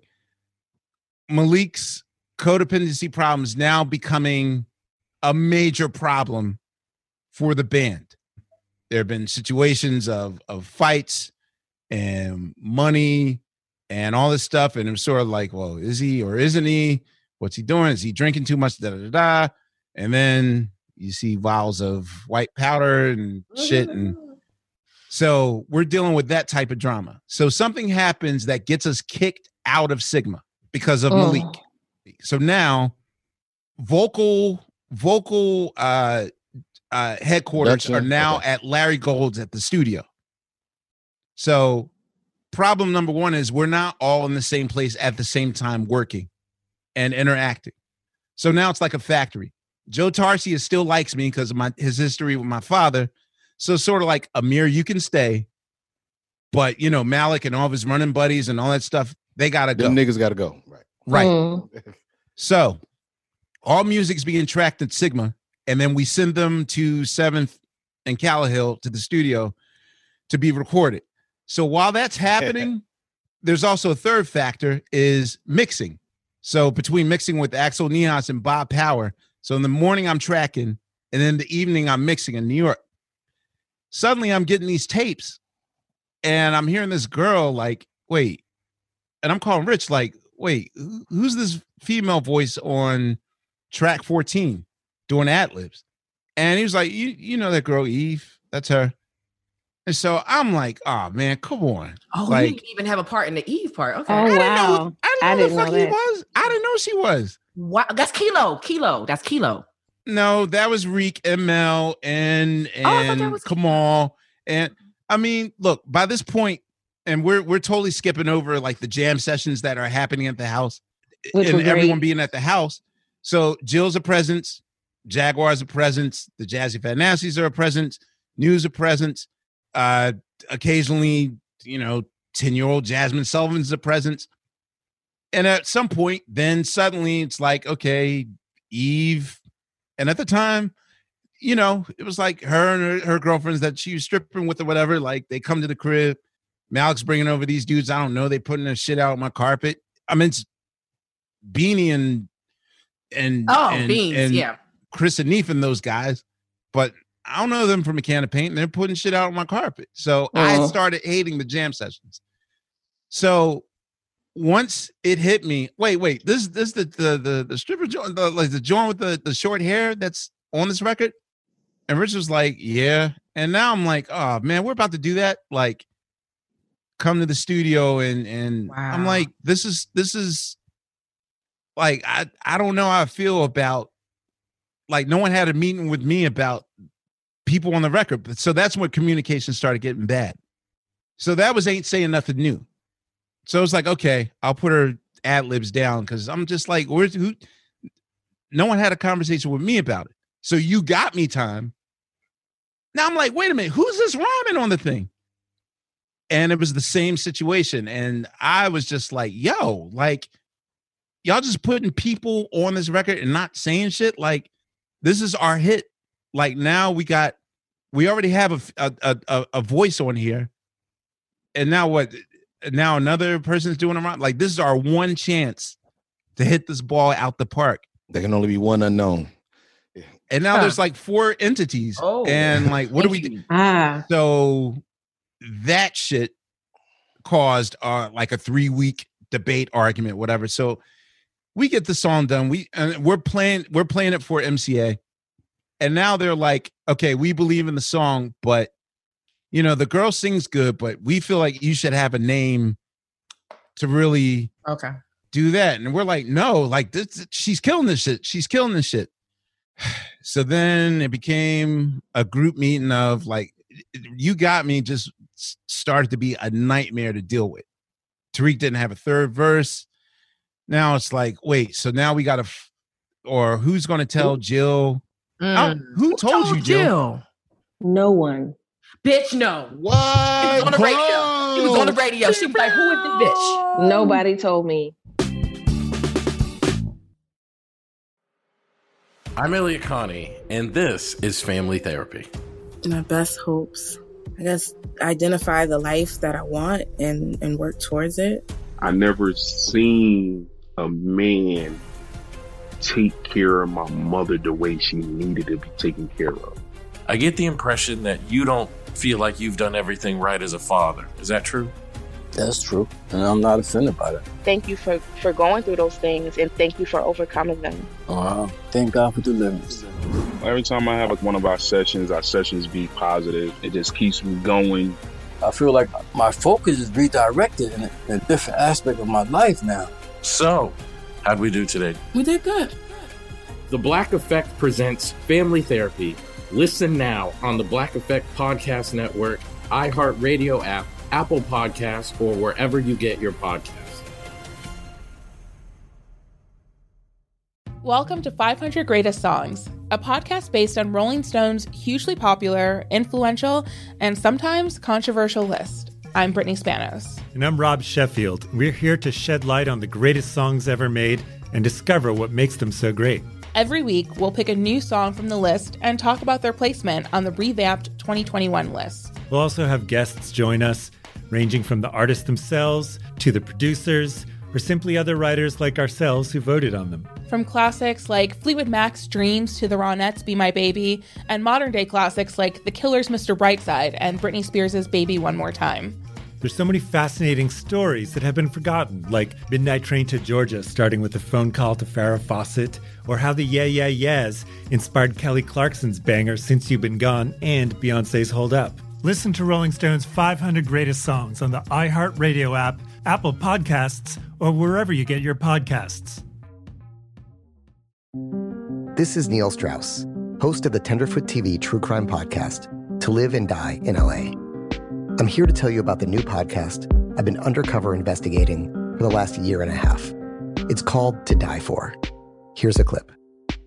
[SPEAKER 8] Malik's codependency problem is now becoming a major problem for the band. There have been situations of of fights and money and all this stuff, and it was sort of like, well, is he or isn't he? What's he doing? Is he drinking too much? Da da da. da. And then you see vials of white powder and shit, and so we're dealing with that type of drama. So something happens that gets us kicked out of Sigma because of
[SPEAKER 11] Oh.
[SPEAKER 8] Malik. So now, vocal vocal uh, uh, headquarters
[SPEAKER 10] Production?
[SPEAKER 8] are now
[SPEAKER 10] Okay.
[SPEAKER 8] at Larry Gold's at the studio. So problem number one is we're not all in the same place at the same time working and interacting. So now it's like a factory. Joe Tarsia still likes me because of my his history with my father. So sort of like, Amir, you can stay. But, you know, Malik and all of his running buddies and all that stuff, they got to go.
[SPEAKER 10] Them niggas got to go. Right.
[SPEAKER 8] Right.
[SPEAKER 11] Mm.
[SPEAKER 8] So all music's being tracked at Sigma, and then we send them to seventh and Callahill to the studio to be recorded. So while that's happening, there's also a third factor is mixing. So between mixing with Axel Niehaus and Bob Power. So in the morning I'm tracking, and then the evening I'm mixing in New York. Suddenly I'm getting these tapes, and I'm hearing this girl like, wait, and I'm calling Rich like, wait, who- who's this female voice on track fourteen doing ad libs? And he was like, you, you know that girl Eve, that's her. And so I'm like, oh man, come on.
[SPEAKER 9] Oh,
[SPEAKER 8] like,
[SPEAKER 9] you didn't even have a part in the Eve part. Okay.
[SPEAKER 11] Oh,
[SPEAKER 8] I didn't know,
[SPEAKER 11] wow.
[SPEAKER 8] I
[SPEAKER 11] I
[SPEAKER 8] didn't know
[SPEAKER 11] didn't
[SPEAKER 8] who the fuck
[SPEAKER 11] know
[SPEAKER 8] he
[SPEAKER 11] that.
[SPEAKER 8] was. I didn't know she was.
[SPEAKER 9] Wow, that's Kilo. Kilo. That's Kilo.
[SPEAKER 8] No, that was Reek, M L, and
[SPEAKER 9] Oh, I thought
[SPEAKER 8] and
[SPEAKER 9] that was-
[SPEAKER 8] Kamal. And I mean, look, by this point, and we're we're totally skipping over like the jam sessions that are happening at the house
[SPEAKER 11] Which
[SPEAKER 8] and
[SPEAKER 11] were great.
[SPEAKER 8] everyone being at the house. So Jill's a presence, Jaguar's a presence, the Jazzy Fat Nasties are a presence, News a presence. Uh, occasionally, you know, ten-year-old Jasmine Sullivan's a presence. And at some point, then suddenly it's like, okay, Eve. And at the time, you know, it was like her and her, her girlfriends that she was stripping with or whatever. Like they come to the crib. Malik's bringing over these dudes. I don't know. They putting their shit out on my carpet. I mean, it's Beanie and and
[SPEAKER 9] oh,
[SPEAKER 8] and,
[SPEAKER 9] Beans,
[SPEAKER 8] and
[SPEAKER 9] yeah,
[SPEAKER 8] Chris and Neef and those guys, but I don't know them from a can of paint. And they're putting shit out on my carpet. So uh-huh. I started hating the jam sessions. So once it hit me, wait, wait, this this the the the, the stripper joint, the, like the joint with the, the short hair that's on this record. And Rich was like, yeah. And now I'm like, oh man, we're about to do that. Like, come to the studio and and wow. I'm like, this is this is like I I don't know how I feel about, like, no one had a meeting with me about people on the record. So that's when communication started getting bad. So that was Ain't Saying Nothing New. So it's like, okay, I'll put her ad libs down because I'm just like, where's who? No one had a conversation with me about it. So You Got Me Time. Now I'm like, wait a minute, who's this rhyming on the thing? And it was the same situation. And I was just like, yo, like, y'all just putting people on this record and not saying shit. Like, this is our hit. Like, now we got, we already have a, a, a, a voice on here. And now what? Now another person's doing it wrong. Like, this is our one chance to hit this ball out the park.
[SPEAKER 10] There can only be one unknown.
[SPEAKER 8] And now huh. there's like four entities. Oh. And like, what do we do? Ah. So that shit caused uh, like a three week debate, argument, whatever. So we get the song done. We and we're playing, we're playing it for M C A. And now they're like, okay, we believe in the song, but you know, the girl sings good, but we feel like you should have a name to really
[SPEAKER 9] okay
[SPEAKER 8] do that. And we're like, no, like this, she's killing this shit. She's killing this shit. So then it became a group meeting of like, You Got Me just started to be a nightmare to deal with. Tariq didn't have a third verse. Now it's like, wait, so now we got to, f- or who's going to tell Jill?
[SPEAKER 9] Mm.
[SPEAKER 8] Who, who told, told you, Jill? Jill?
[SPEAKER 11] No one.
[SPEAKER 9] Bitch, no.
[SPEAKER 8] What?
[SPEAKER 9] He was on the radio. He was on the radio. She was like, who is this bitch?
[SPEAKER 11] Nobody told me.
[SPEAKER 16] I'm Elliot Connie, and this is Family Therapy.
[SPEAKER 17] My best hopes, I guess, identify the life that I want and, and work towards it.
[SPEAKER 18] I never seen a man take care of my mother the way she needed to be taken care of.
[SPEAKER 16] I get the impression that you don't feel like you've done everything right as a father. Is that true?
[SPEAKER 19] That's true, and I'm not offended by that.
[SPEAKER 20] Thank you for, for going through those things, and thank you for overcoming them.
[SPEAKER 19] Wow. Thank God for deliverance.
[SPEAKER 18] Every time I have like one of our sessions, our sessions be positive. It just keeps me going.
[SPEAKER 19] I feel like my focus is redirected in a, in a different aspect of my life now.
[SPEAKER 16] So, how'd we do today?
[SPEAKER 17] We did good.
[SPEAKER 16] The Black Effect presents Family Therapy. Listen now on the Black Effect Podcast Network, iHeartRadio app, Apple Podcasts, or wherever you get your podcasts.
[SPEAKER 1] Welcome to five hundred Greatest Songs, a podcast based on Rolling Stone's hugely popular, influential, and sometimes controversial list. I'm Brittany Spanos.
[SPEAKER 22] And I'm Rob Sheffield. We're here to shed light on the greatest songs ever made and discover what makes them so great.
[SPEAKER 1] Every week, we'll pick a new song from the list and talk about their placement on the revamped twenty twenty-one list.
[SPEAKER 22] We'll also have guests join us, ranging from the artists themselves to the producers, or simply other writers like ourselves who voted on them.
[SPEAKER 1] From classics like Fleetwood Mac's Dreams to the Ronettes' Be My Baby, and modern-day classics like The Killer's Mister Brightside and Britney Spears' Baby One More Time.
[SPEAKER 22] There's so many fascinating stories that have been forgotten, like Midnight Train to Georgia starting with a phone call to Farrah Fawcett, or how the Yeah Yeah Yeahs inspired Kelly Clarkson's banger Since You've Been Gone and Beyoncé's Hold Up.
[SPEAKER 23] Listen to Rolling Stone's five hundred Greatest Songs on the iHeartRadio app, Apple Podcasts, or wherever you get your podcasts.
[SPEAKER 24] This is Neil Strauss, host of the Tenderfoot T V True Crime Podcast, To Live and Die in L A. I'm here to tell you about the new podcast I've been undercover investigating for the last year and a half. It's called To Die For. Here's a clip.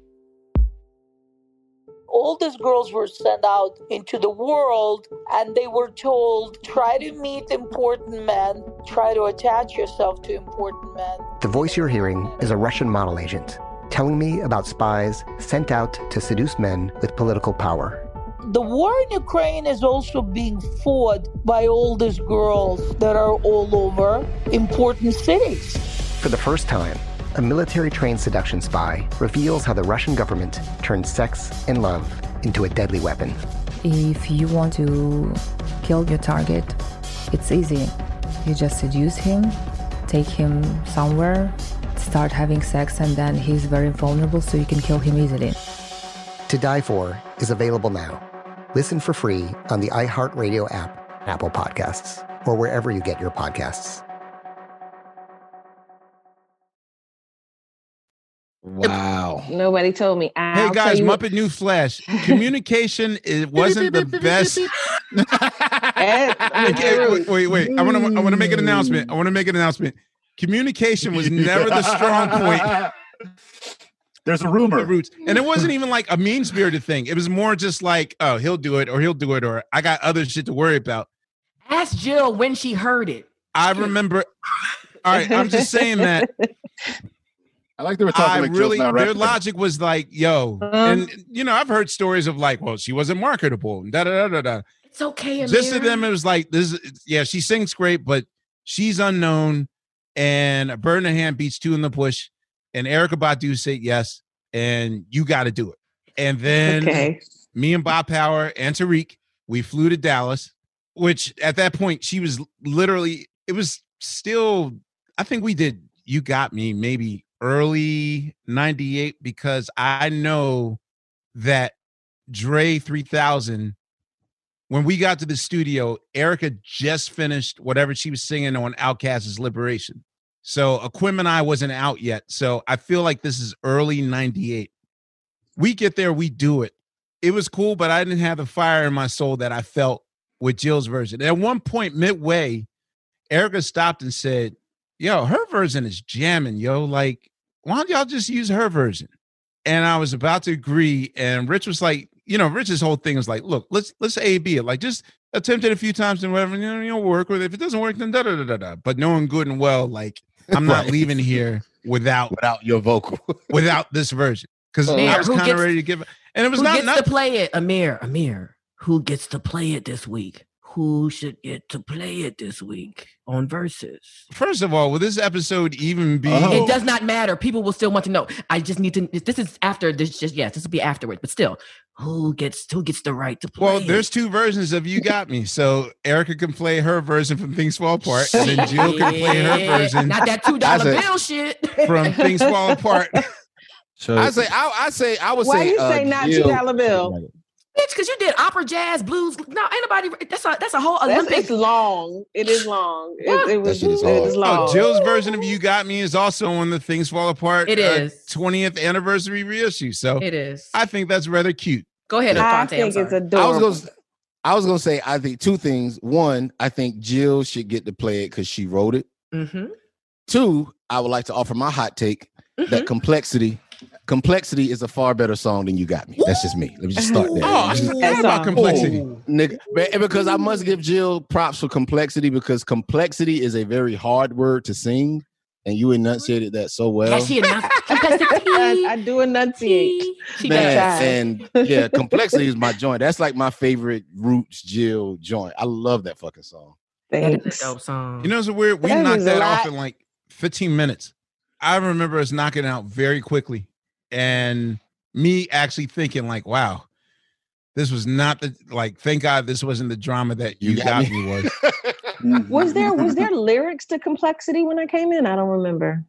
[SPEAKER 2] All these girls were sent out into the world and they were told, try to meet important men, try to attach yourself to important men.
[SPEAKER 24] The voice you're hearing is a Russian model agent telling me about spies sent out to seduce men with political power.
[SPEAKER 2] The war in Ukraine is also being fought by all these girls that are all over important cities.
[SPEAKER 24] For the first time, a military-trained seduction spy reveals how the Russian government turned sex and love into a deadly weapon.
[SPEAKER 3] If you want to kill your target, it's easy. You just seduce him, take him somewhere, start having sex, and then he's very vulnerable, so you can kill him easily.
[SPEAKER 24] To Die For is available now. Listen for free on the iHeartRadio app, Apple Podcasts, or wherever you get your podcasts.
[SPEAKER 10] Wow.
[SPEAKER 11] Nobody told me. I'll
[SPEAKER 8] hey guys,
[SPEAKER 11] tell
[SPEAKER 8] Muppet New Flash. Communication it wasn't the best. okay, wait, wait, wait. I want to I want to make an announcement. I want to make an announcement. Communication was never the strong point.
[SPEAKER 12] There's a rumor.
[SPEAKER 8] Roots. And it wasn't even like a mean-spirited thing. It was more just like, oh, he'll do it or he'll do it or I got other shit to worry about.
[SPEAKER 9] Ask Jill when she heard it.
[SPEAKER 8] I remember. All right, I'm just saying that.
[SPEAKER 12] I like they were talking
[SPEAKER 8] I
[SPEAKER 12] like
[SPEAKER 8] really,
[SPEAKER 12] Jill's not
[SPEAKER 8] their
[SPEAKER 12] rapping.
[SPEAKER 8] logic was like, yo,
[SPEAKER 9] Um,
[SPEAKER 8] and you know, I've heard stories of like, well, she wasn't marketable, and da da da da da.
[SPEAKER 9] It's okay, Amir.
[SPEAKER 8] Just to them, it was like this. is- Yeah, she sings great, but she's unknown. And a bird in the hand beats two in the bush. And Erykah Badu said yes, and you got to do it. And then
[SPEAKER 11] Okay.
[SPEAKER 8] me and Bob Power and Tariq, we flew to Dallas, which at that point she was literally. It was still. I think we did. You Got Me maybe early ninety-eight because I know that Dre three thousand, when we got to the studio, Erykah just finished whatever she was singing on Outkast's Liberation. So Aquemini wasn't out yet. So I feel like this is early ninety-eight. We get there, we do it. It was cool, but I didn't have the fire in my soul that I felt with Jill's version. At one point midway, Erykah stopped and said, yo, her version is jamming, yo. Like, why don't y'all just use her version? And I was about to agree. And Rich was like, you know, Rich's whole thing was like, look, let's let's A B it. Like, just attempt it a few times and whatever, you know, you'll work with it. If it doesn't work, then da da da da da. But knowing good and well, like, I'm not
[SPEAKER 10] Right.
[SPEAKER 8] leaving here without
[SPEAKER 10] without your vocal,
[SPEAKER 8] without this version. Because
[SPEAKER 9] Amir,
[SPEAKER 8] I was
[SPEAKER 9] who
[SPEAKER 8] kind of
[SPEAKER 9] gets-
[SPEAKER 8] ready to give it. And it was
[SPEAKER 9] Who
[SPEAKER 8] not,
[SPEAKER 9] gets
[SPEAKER 8] not
[SPEAKER 9] to play it? Amir, Amir. Who gets to play it this week? Who should get to play it this week on Versus?
[SPEAKER 8] first of all, will this episode even be
[SPEAKER 9] It does not matter. People will still want to know. I just need to. This is after this. Just yes, this will be afterwards. But still, who gets who gets the right to play?
[SPEAKER 8] Well,
[SPEAKER 9] it?
[SPEAKER 8] there's two versions of You Got Me. So Erykah can play her version from Things Fall Apart, and then Jill can play her
[SPEAKER 9] Yeah,
[SPEAKER 8] version
[SPEAKER 9] Not that two dollar
[SPEAKER 10] I say-
[SPEAKER 9] bill shit.
[SPEAKER 8] from Things Fall Apart.
[SPEAKER 10] So I say, I, I say, I would
[SPEAKER 11] Why
[SPEAKER 10] say,
[SPEAKER 11] you
[SPEAKER 10] uh,
[SPEAKER 11] say not
[SPEAKER 10] Jill-
[SPEAKER 11] two dollar bill?
[SPEAKER 9] Bitch, because you did opera, jazz, blues. No, ain't nobody. That's a that's a whole
[SPEAKER 11] That's,
[SPEAKER 9] Olympic.
[SPEAKER 11] it's long. It is long. It, it was.
[SPEAKER 10] shit is
[SPEAKER 11] it
[SPEAKER 10] hard.
[SPEAKER 11] is long.
[SPEAKER 8] Oh, Jill's version of You Got Me is also on the Things Fall Apart
[SPEAKER 9] It
[SPEAKER 8] uh,
[SPEAKER 9] is.
[SPEAKER 8] twentieth anniversary reissue. So
[SPEAKER 9] It is.
[SPEAKER 8] I think that's rather cute.
[SPEAKER 9] Go ahead,
[SPEAKER 11] I
[SPEAKER 9] Infante. I'm
[SPEAKER 11] think it's
[SPEAKER 9] sorry.
[SPEAKER 10] I
[SPEAKER 11] adorable.
[SPEAKER 10] was gonna, I was gonna say, I think two things. One, I think Jill should get to play it because she wrote it.
[SPEAKER 9] Mm-hmm.
[SPEAKER 10] Two, I would like to offer my hot take
[SPEAKER 9] Mm-hmm.
[SPEAKER 10] that complexity, complexity is a far better song than You Got Me. That's just me. Let me just start there.
[SPEAKER 8] Oh, I forgot about complexity.
[SPEAKER 10] Nigga, but- because I must give Jill props for complexity because complexity is a very hard word to sing, and you enunciated that so well.
[SPEAKER 9] Yeah, she announced.
[SPEAKER 11] I, I do enunciate.
[SPEAKER 9] She
[SPEAKER 10] Man,
[SPEAKER 9] got
[SPEAKER 10] and yeah, complexity is my joint. That's like my favorite Roots Jill joint. I love that fucking song.
[SPEAKER 9] That is
[SPEAKER 11] Thanks.
[SPEAKER 9] a dope song.
[SPEAKER 8] You know, it's weird. We
[SPEAKER 11] That
[SPEAKER 8] knocked
[SPEAKER 11] is a
[SPEAKER 8] that off
[SPEAKER 11] lot.
[SPEAKER 8] in like fifteen minutes. I remember us knocking it out very quickly, and me actually thinking like, "Wow, this was not the like. Thank God this wasn't the drama that You,
[SPEAKER 10] You
[SPEAKER 8] got,
[SPEAKER 10] Got
[SPEAKER 8] me. was."
[SPEAKER 11] Was there was there lyrics to Complexity when I came in? I don't remember.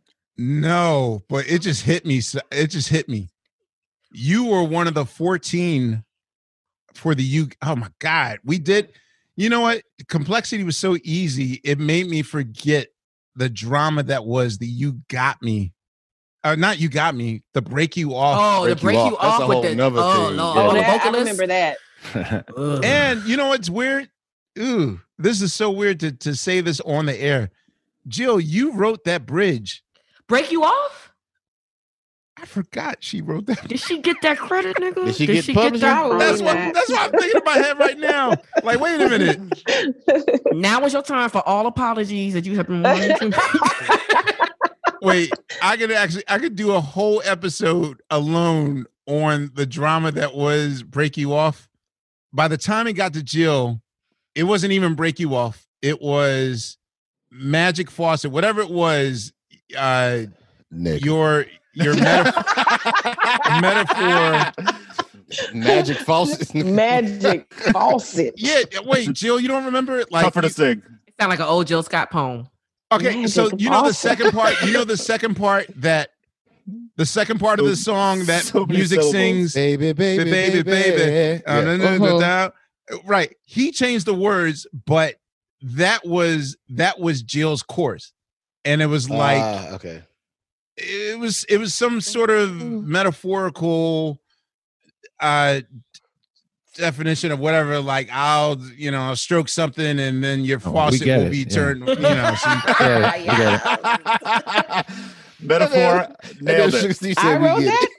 [SPEAKER 8] No, but it just hit me. so- It just hit me. You were one of the fourteen for the you. Oh my God, we did. You know what? Complexity was so easy. It made me forget the drama that was the You Got Me. Uh, not You Got Me, the Break You Off.
[SPEAKER 9] Oh, the break you
[SPEAKER 10] That's
[SPEAKER 9] off
[SPEAKER 10] a
[SPEAKER 9] with
[SPEAKER 10] whole
[SPEAKER 9] the
[SPEAKER 10] nother
[SPEAKER 9] oh,
[SPEAKER 10] thing.
[SPEAKER 9] Lord,
[SPEAKER 10] Yeah.
[SPEAKER 9] all
[SPEAKER 11] Oh,
[SPEAKER 9] the
[SPEAKER 11] that, I
[SPEAKER 9] vocalists.
[SPEAKER 11] remember that.
[SPEAKER 9] Ugh.
[SPEAKER 8] And you know what's weird? Ooh, this is so weird to, to say this on the air. Jill, you wrote that bridge.
[SPEAKER 9] Break you off?
[SPEAKER 8] I forgot she wrote that.
[SPEAKER 9] Did she get that credit, nigga?
[SPEAKER 10] Did she
[SPEAKER 9] Did
[SPEAKER 10] get
[SPEAKER 9] she get
[SPEAKER 10] publishing?
[SPEAKER 9] that?
[SPEAKER 8] That's what that's what I'm thinking in my head right now. Like, wait a minute.
[SPEAKER 9] Now is your time for all apologies that you have been wanting to.
[SPEAKER 8] Wait, I could actually I could do a whole episode alone on the drama that was Break You Off. By the time it got to Jill, it wasn't even Break You Off. It was Magic Faucet, whatever it was. Uh,
[SPEAKER 10] Nick.
[SPEAKER 8] your your metaphor, metaphor.
[SPEAKER 10] Magic Faucet.
[SPEAKER 11] Magic Faucet.
[SPEAKER 8] Yeah, wait, Jill, you don't remember it? Like
[SPEAKER 12] Tougher to sing.
[SPEAKER 9] It sounds like an old Jill Scott poem.
[SPEAKER 8] Okay,
[SPEAKER 11] Magic
[SPEAKER 8] so you know the
[SPEAKER 11] Faucet.
[SPEAKER 8] second part. You know the second part that the second part of the song that
[SPEAKER 10] So many
[SPEAKER 8] music
[SPEAKER 10] syllables.
[SPEAKER 8] sings.
[SPEAKER 10] Baby, baby,
[SPEAKER 8] baby, baby.
[SPEAKER 10] baby.
[SPEAKER 8] Uh,
[SPEAKER 10] Yeah.
[SPEAKER 8] da, da, da,
[SPEAKER 11] Uh-huh.
[SPEAKER 8] da. Right. He changed the words, but that was that was Jill's chorus, and it was like
[SPEAKER 10] Ah, okay.
[SPEAKER 8] it was it was some sort of metaphorical uh definition of whatever. Like I'll you know I'll stroke something, and then your
[SPEAKER 21] Oh, we
[SPEAKER 8] faucet
[SPEAKER 21] get
[SPEAKER 8] will
[SPEAKER 21] it,
[SPEAKER 8] be
[SPEAKER 21] yeah.
[SPEAKER 8] turned. You know. So
[SPEAKER 21] Yeah, we get it.
[SPEAKER 12] Metaphor. Nailed it.
[SPEAKER 10] Steve
[SPEAKER 11] I
[SPEAKER 10] said we
[SPEAKER 11] wrote
[SPEAKER 10] get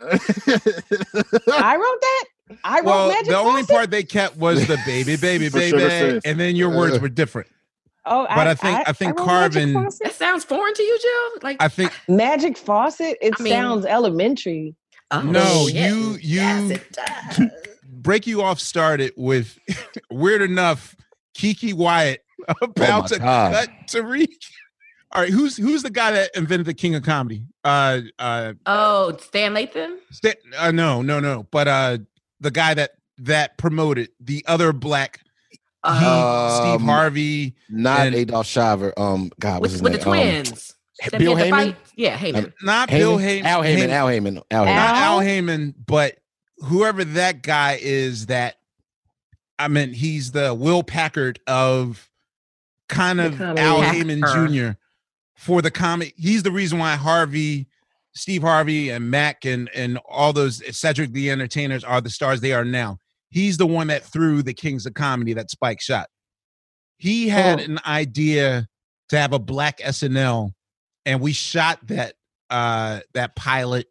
[SPEAKER 11] that. I wrote that. I wrote
[SPEAKER 8] well,
[SPEAKER 11] Magic
[SPEAKER 8] the only
[SPEAKER 11] Faucet?
[SPEAKER 8] part they kept was the baby, baby,
[SPEAKER 12] For sure,
[SPEAKER 8] baby,
[SPEAKER 12] sis.
[SPEAKER 8] and then your words were different.
[SPEAKER 11] Oh,
[SPEAKER 8] But I think I think
[SPEAKER 11] wrote Magic
[SPEAKER 8] Carvin.
[SPEAKER 11] Faucet.
[SPEAKER 9] That sounds foreign to you, Jill? Like
[SPEAKER 8] I think
[SPEAKER 11] Magic Faucet. It
[SPEAKER 9] I mean-
[SPEAKER 11] sounds elementary.
[SPEAKER 9] oh,
[SPEAKER 8] no,
[SPEAKER 9] shit.
[SPEAKER 8] you you
[SPEAKER 9] Yes, it does.
[SPEAKER 8] Break You Off started with weird enough Kiki Wyatt about
[SPEAKER 10] Oh my
[SPEAKER 8] to
[SPEAKER 10] God.
[SPEAKER 8] cut Tariq. All right, who's who's the guy that invented the King of Comedy? Uh, uh,
[SPEAKER 9] Oh, Stan Lathan?
[SPEAKER 8] Sta- uh no, no, no, but uh, the guy that that promoted the other black, he,
[SPEAKER 9] Uh,
[SPEAKER 8] Steve
[SPEAKER 10] Um,
[SPEAKER 8] Harvey,
[SPEAKER 10] Not
[SPEAKER 8] and-
[SPEAKER 10] Adolf Shaver. Um, God, what's
[SPEAKER 9] with
[SPEAKER 10] his
[SPEAKER 9] with
[SPEAKER 10] name?
[SPEAKER 9] the twins.
[SPEAKER 10] Um,
[SPEAKER 9] Them
[SPEAKER 10] Bill
[SPEAKER 9] get the
[SPEAKER 10] Heyman?
[SPEAKER 9] fight? Yeah, Heyman.
[SPEAKER 8] not
[SPEAKER 10] Heyman?
[SPEAKER 8] Bill Heyman,
[SPEAKER 10] Al Heyman. Al Heyman. Al Heyman.
[SPEAKER 8] not
[SPEAKER 11] Al?
[SPEAKER 8] Al Heyman, but whoever that guy is, that I mean, he's the Will Packard of kind
[SPEAKER 11] The
[SPEAKER 8] of
[SPEAKER 11] comedy
[SPEAKER 8] Al
[SPEAKER 9] actor.
[SPEAKER 8] Heyman Junior for the comedy. He's the reason why Harvey, Steve Harvey, and Mac and and all those Cedric the Entertainers are the stars they are now. He's the one that threw the Kings of Comedy that Spike shot. He had
[SPEAKER 11] Oh.
[SPEAKER 8] an idea to have a black S N L, and we shot that uh that pilot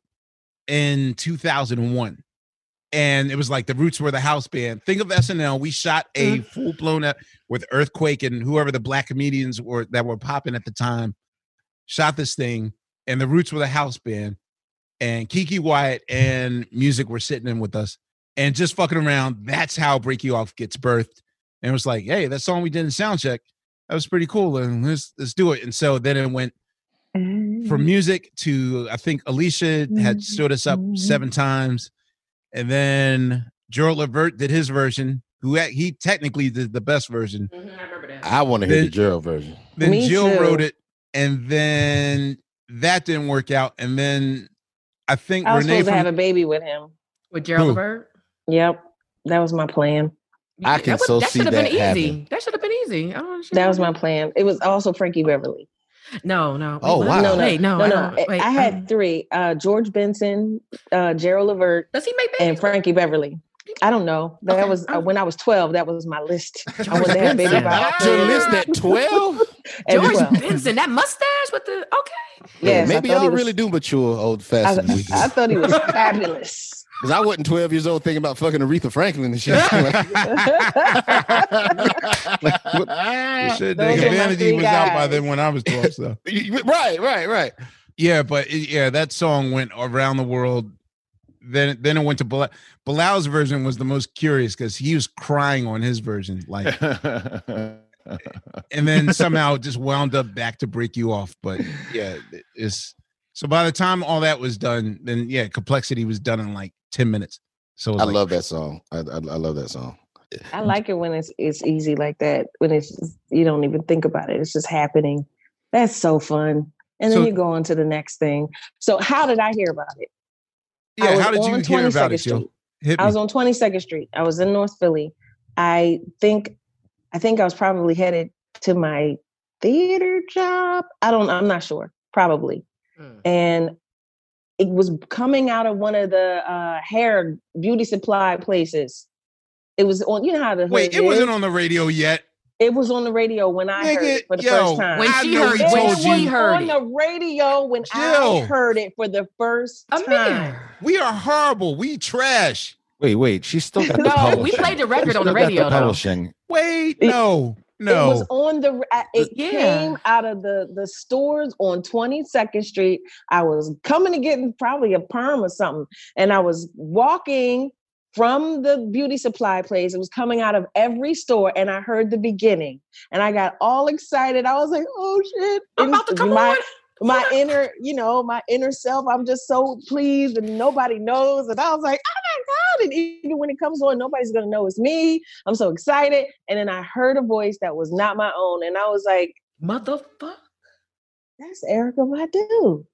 [SPEAKER 8] in two thousand one. And it was like the Roots were the house band. Think of S N L. We shot a
[SPEAKER 11] Mm.
[SPEAKER 8] full blown up with Earthquake and whoever the black comedians were that were popping at the time. Shot this thing, and the Roots were the house band, and Kiki Wyatt and Music were sitting in with us and just fucking around. That's how Break You Off gets birthed. And it was like, hey, that song we did in Soundcheck, that was pretty cool, and let's let's do it. And so then it went from music to, I think Alicia had stood us up seven times, and then Gerald Levert did his version, who had- he technically did the best version.
[SPEAKER 9] I remember that.
[SPEAKER 10] I want to hear
[SPEAKER 8] Then-
[SPEAKER 10] the Gerald version.
[SPEAKER 8] Then
[SPEAKER 11] Me
[SPEAKER 8] Jill
[SPEAKER 11] too.
[SPEAKER 8] wrote it, and then that didn't work out. And then I think
[SPEAKER 11] I was
[SPEAKER 8] Renee
[SPEAKER 11] supposed to
[SPEAKER 8] from
[SPEAKER 11] have a baby with him.
[SPEAKER 9] With Gerald
[SPEAKER 8] Who?
[SPEAKER 9] Levert?
[SPEAKER 11] Yep, that was my plan.
[SPEAKER 10] I can
[SPEAKER 9] that would-
[SPEAKER 10] so
[SPEAKER 9] that
[SPEAKER 10] see
[SPEAKER 9] should have been
[SPEAKER 10] that
[SPEAKER 9] easy.
[SPEAKER 10] happen.
[SPEAKER 9] That should have been easy. I don't understand.
[SPEAKER 11] That was my plan. It was also Frankie Beverly.
[SPEAKER 9] No, no.
[SPEAKER 10] Oh,
[SPEAKER 9] Wait,
[SPEAKER 10] wow.
[SPEAKER 11] No, no,
[SPEAKER 9] Wait, no,
[SPEAKER 11] no,
[SPEAKER 9] I
[SPEAKER 11] no.
[SPEAKER 9] don't- wait,
[SPEAKER 11] I had
[SPEAKER 9] um,
[SPEAKER 11] three: uh, George Benson, uh, Gerald Levert,
[SPEAKER 9] Does he make babies?
[SPEAKER 11] and Frankie Beverly. I don't know. That
[SPEAKER 9] Okay.
[SPEAKER 11] was uh,
[SPEAKER 9] Oh.
[SPEAKER 11] when I was twelve. That was my list. I wanted to have a baby
[SPEAKER 9] Benson.
[SPEAKER 11] by
[SPEAKER 10] Your list at twelve?
[SPEAKER 11] at
[SPEAKER 9] George
[SPEAKER 11] twelve.
[SPEAKER 9] Benson, that mustache with the okay.
[SPEAKER 11] Yes, I
[SPEAKER 10] maybe
[SPEAKER 11] thought he
[SPEAKER 10] y'all
[SPEAKER 11] was-
[SPEAKER 10] really do mature old
[SPEAKER 11] I,
[SPEAKER 10] fashioned.
[SPEAKER 11] I thought he was fabulous.
[SPEAKER 10] Because I wasn't twelve years old thinking about fucking Aretha Franklin and shit.
[SPEAKER 8] You should
[SPEAKER 11] Those
[SPEAKER 8] think
[SPEAKER 11] are my
[SPEAKER 8] Vanity
[SPEAKER 11] three
[SPEAKER 8] was out by
[SPEAKER 11] guys.
[SPEAKER 8] then when I was twelve. So
[SPEAKER 10] right, right, right.
[SPEAKER 8] yeah, but it- yeah, that song went around the world. Then then it went to Bilal. Bilal's version was the most curious because he was crying on his version, like, and then somehow it just wound up back to Break You Off. But yeah, it's so by the time all that was done, then yeah, Complexity was done in like ten minutes. So it was
[SPEAKER 10] I
[SPEAKER 8] like,
[SPEAKER 10] love that song. I, I, I love that song.
[SPEAKER 11] I like it when it's it's easy like that. When it's you don't even think about it. It's just happening. That's so fun. And then
[SPEAKER 8] So-
[SPEAKER 11] you go on to the next thing. So how did I hear about it? I
[SPEAKER 8] yeah.
[SPEAKER 11] was
[SPEAKER 8] How did you
[SPEAKER 11] on
[SPEAKER 8] hear about it,
[SPEAKER 11] twenty-second
[SPEAKER 8] Jill?
[SPEAKER 11] Street.
[SPEAKER 8] Hit
[SPEAKER 11] I
[SPEAKER 8] me.
[SPEAKER 11] was on twenty-second Street. I was in North Philly. I think I think I was probably headed to my theater job. I don't I'm not sure. Probably.
[SPEAKER 9] Mm.
[SPEAKER 11] And it was coming out of one of the uh, hair beauty supply places. It was on, you know how the
[SPEAKER 8] Wait,
[SPEAKER 11] hood
[SPEAKER 8] it wasn't
[SPEAKER 11] is?
[SPEAKER 8] on the radio yet.
[SPEAKER 11] It was on the radio when I
[SPEAKER 8] Nigga,
[SPEAKER 11] heard it for the
[SPEAKER 8] yo,
[SPEAKER 11] first time.
[SPEAKER 9] When she heard
[SPEAKER 11] it
[SPEAKER 9] when
[SPEAKER 11] was
[SPEAKER 9] she heard
[SPEAKER 11] on
[SPEAKER 9] it.
[SPEAKER 11] the radio when
[SPEAKER 8] Jill.
[SPEAKER 11] I heard it for the first time.
[SPEAKER 8] We are horrible. We trash.
[SPEAKER 21] Wait, wait. She still got the
[SPEAKER 9] No,
[SPEAKER 21] publishing.
[SPEAKER 9] we played the record
[SPEAKER 21] She
[SPEAKER 9] on the
[SPEAKER 21] still got
[SPEAKER 9] radio,
[SPEAKER 21] the
[SPEAKER 9] though.
[SPEAKER 21] publishing.
[SPEAKER 8] Wait, no, no.
[SPEAKER 11] It was on the. It
[SPEAKER 9] Yeah.
[SPEAKER 11] came out of the the stores on twenty-second Street. I was coming to get probably a perm or something, and I was walking from the beauty supply place. It was coming out of every store, and I heard the beginning, and I got all excited. I was like, "Oh shit!"
[SPEAKER 9] I'm about to come
[SPEAKER 11] my,
[SPEAKER 9] on.
[SPEAKER 11] My inner, you know, my inner self. I'm just so pleased, and nobody knows. And I was like, "Oh my god!" And even when it comes on, nobody's gonna know it's me. I'm so excited. And then I heard a voice that was not my own, and I was like,
[SPEAKER 9] "Motherfucker,
[SPEAKER 11] that's Erykah Badu."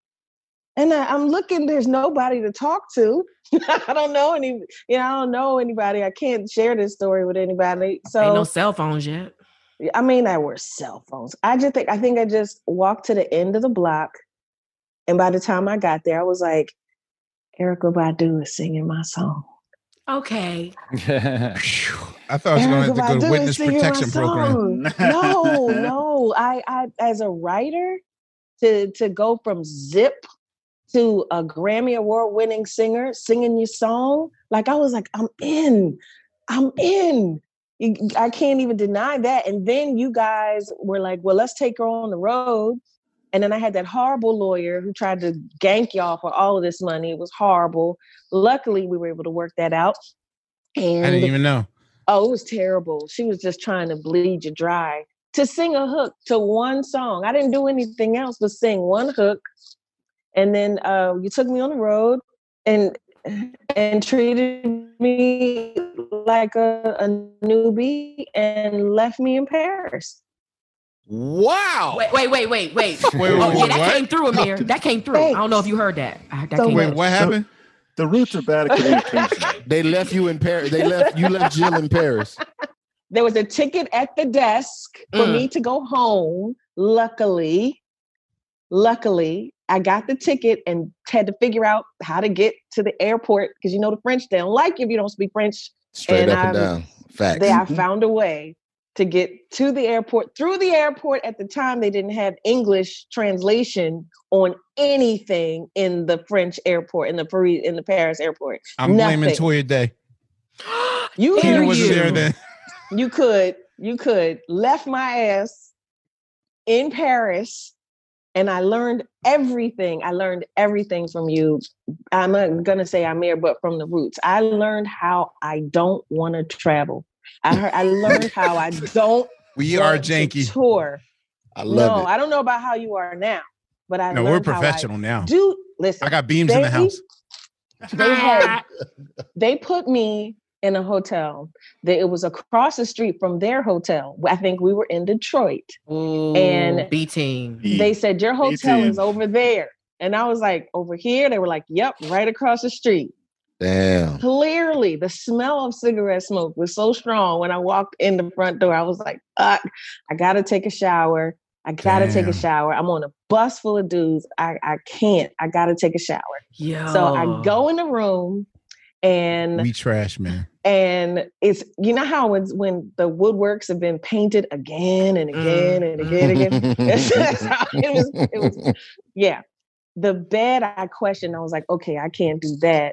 [SPEAKER 11] And I, I'm looking, there's nobody to talk to. I don't know any, you know, I don't know anybody. I can't share this story with anybody. So
[SPEAKER 9] ain't no cell phones yet.
[SPEAKER 11] I mean, there were cell phones. I just think, I think I just walked to the end of the block. And by the time I got there, I was like, Erykah Badu is singing my song.
[SPEAKER 9] Okay.
[SPEAKER 8] I thought I was going to have to go to witness protection program.
[SPEAKER 11] no, no. I, I, as a writer, to, to go from Zip to a Grammy Award winning singer singing your song. Like, I was like, I'm in, I'm in. I can't even deny that. And then you guys were like, well, let's take her on the road. And then I had that horrible lawyer who tried to gank y'all for all of this money. It was horrible. Luckily, we were able to work that out. And
[SPEAKER 8] I didn't even know.
[SPEAKER 11] Oh, it was terrible. She was just trying to bleed you dry to sing a hook to one song. I didn't do anything else but sing one hook. And then uh, you took me on the road and and treated me like a, a newbie and left me in Paris.
[SPEAKER 8] Wow.
[SPEAKER 9] Wait, wait, wait, wait, wait.
[SPEAKER 8] wait, wait
[SPEAKER 9] oh, yeah, that
[SPEAKER 8] what?
[SPEAKER 9] came through, Amir. That came through.
[SPEAKER 11] Thanks.
[SPEAKER 9] I don't know if you heard that. I, that
[SPEAKER 11] So
[SPEAKER 9] came
[SPEAKER 8] Wait,
[SPEAKER 9] through.
[SPEAKER 8] what happened?
[SPEAKER 12] The roots are bad at communication.
[SPEAKER 10] They left you in Paris. They left you left Jill in Paris.
[SPEAKER 11] There was a ticket at the desk for
[SPEAKER 9] Mm.
[SPEAKER 11] me to go home. Luckily, luckily, I got the ticket and had to figure out how to get to the airport because you know the French, they don't like you if you don't speak French.
[SPEAKER 10] Straight
[SPEAKER 11] And
[SPEAKER 10] up and
[SPEAKER 11] I'm-
[SPEAKER 10] down. Facts.
[SPEAKER 11] They, I found a way to get to the airport. Through the airport at the time, they didn't have English translation on anything in the French airport, in the Paris, in the Paris airport.
[SPEAKER 8] I'm
[SPEAKER 11] Nothing.
[SPEAKER 8] blaming Toya Day.
[SPEAKER 11] You,
[SPEAKER 8] Tina
[SPEAKER 11] you,
[SPEAKER 8] wasn't
[SPEAKER 11] you.
[SPEAKER 8] there then.
[SPEAKER 11] You could, you could left my ass in Paris, and I learned everything. I learned everything from you. I'm not gonna say Amir, but from the roots. I learned how I don't want to travel. I heard, I learned how I don't.
[SPEAKER 8] We
[SPEAKER 11] want
[SPEAKER 8] are
[SPEAKER 11] to
[SPEAKER 8] janky.
[SPEAKER 11] Tour.
[SPEAKER 10] I love
[SPEAKER 11] no,
[SPEAKER 10] it.
[SPEAKER 11] I don't know about how you are now, but I
[SPEAKER 8] No, we're
[SPEAKER 11] learned how I
[SPEAKER 8] professional now.
[SPEAKER 11] Do listen.
[SPEAKER 8] I got beams in the
[SPEAKER 11] they-
[SPEAKER 8] house.
[SPEAKER 11] They had, they put me in a hotel. That it was across the street from their hotel. I think we were in Detroit.
[SPEAKER 9] Ooh,
[SPEAKER 11] And
[SPEAKER 9] B team.
[SPEAKER 11] They said your hotel
[SPEAKER 12] team.
[SPEAKER 11] is over there, and I was like, over here. They were like, yep, right across the street.
[SPEAKER 10] Damn.
[SPEAKER 11] Clearly, the smell of cigarette smoke was so strong when I walked in the front door. I was like, Fuck, I gotta take a shower. I gotta take a
[SPEAKER 8] Damn.
[SPEAKER 11] shower. I'm on a bus full of dudes. I, I can't. I gotta take a shower.
[SPEAKER 9] Yo.
[SPEAKER 11] So I go in the room, and
[SPEAKER 8] We trash, man.
[SPEAKER 11] and it's, you know how it's when the woodworks have been painted again and again and again and again. That's how it was, it was, yeah. The bed I questioned. I was like, okay, I can't do that.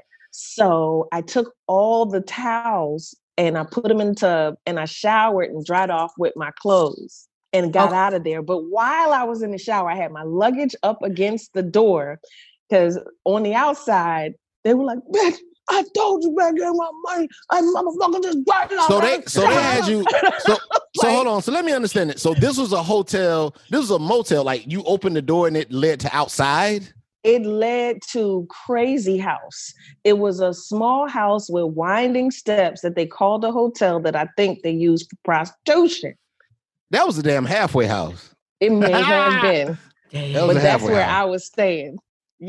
[SPEAKER 11] So I took all the towels and I put them in the tub and I showered and dried off with my clothes and got
[SPEAKER 9] Oh.
[SPEAKER 11] out of there. But while I was in the shower, I had my luggage up against the door because on the outside, they were like, bitch, I told you back there my money. I motherfucker just dried it off.
[SPEAKER 10] So they so they had you so so
[SPEAKER 11] Like-
[SPEAKER 10] hold on. So let me understand it. So this was a hotel, this was a motel, like you opened the door and it led to outside?
[SPEAKER 11] It led to Crazy House. It was a small house with winding steps that they called a hotel that I think they used for prostitution.
[SPEAKER 10] That was a damn halfway house.
[SPEAKER 11] It may have been,
[SPEAKER 10] That was
[SPEAKER 11] but
[SPEAKER 10] a
[SPEAKER 11] that's
[SPEAKER 10] halfway
[SPEAKER 11] where
[SPEAKER 10] house.
[SPEAKER 11] I was staying.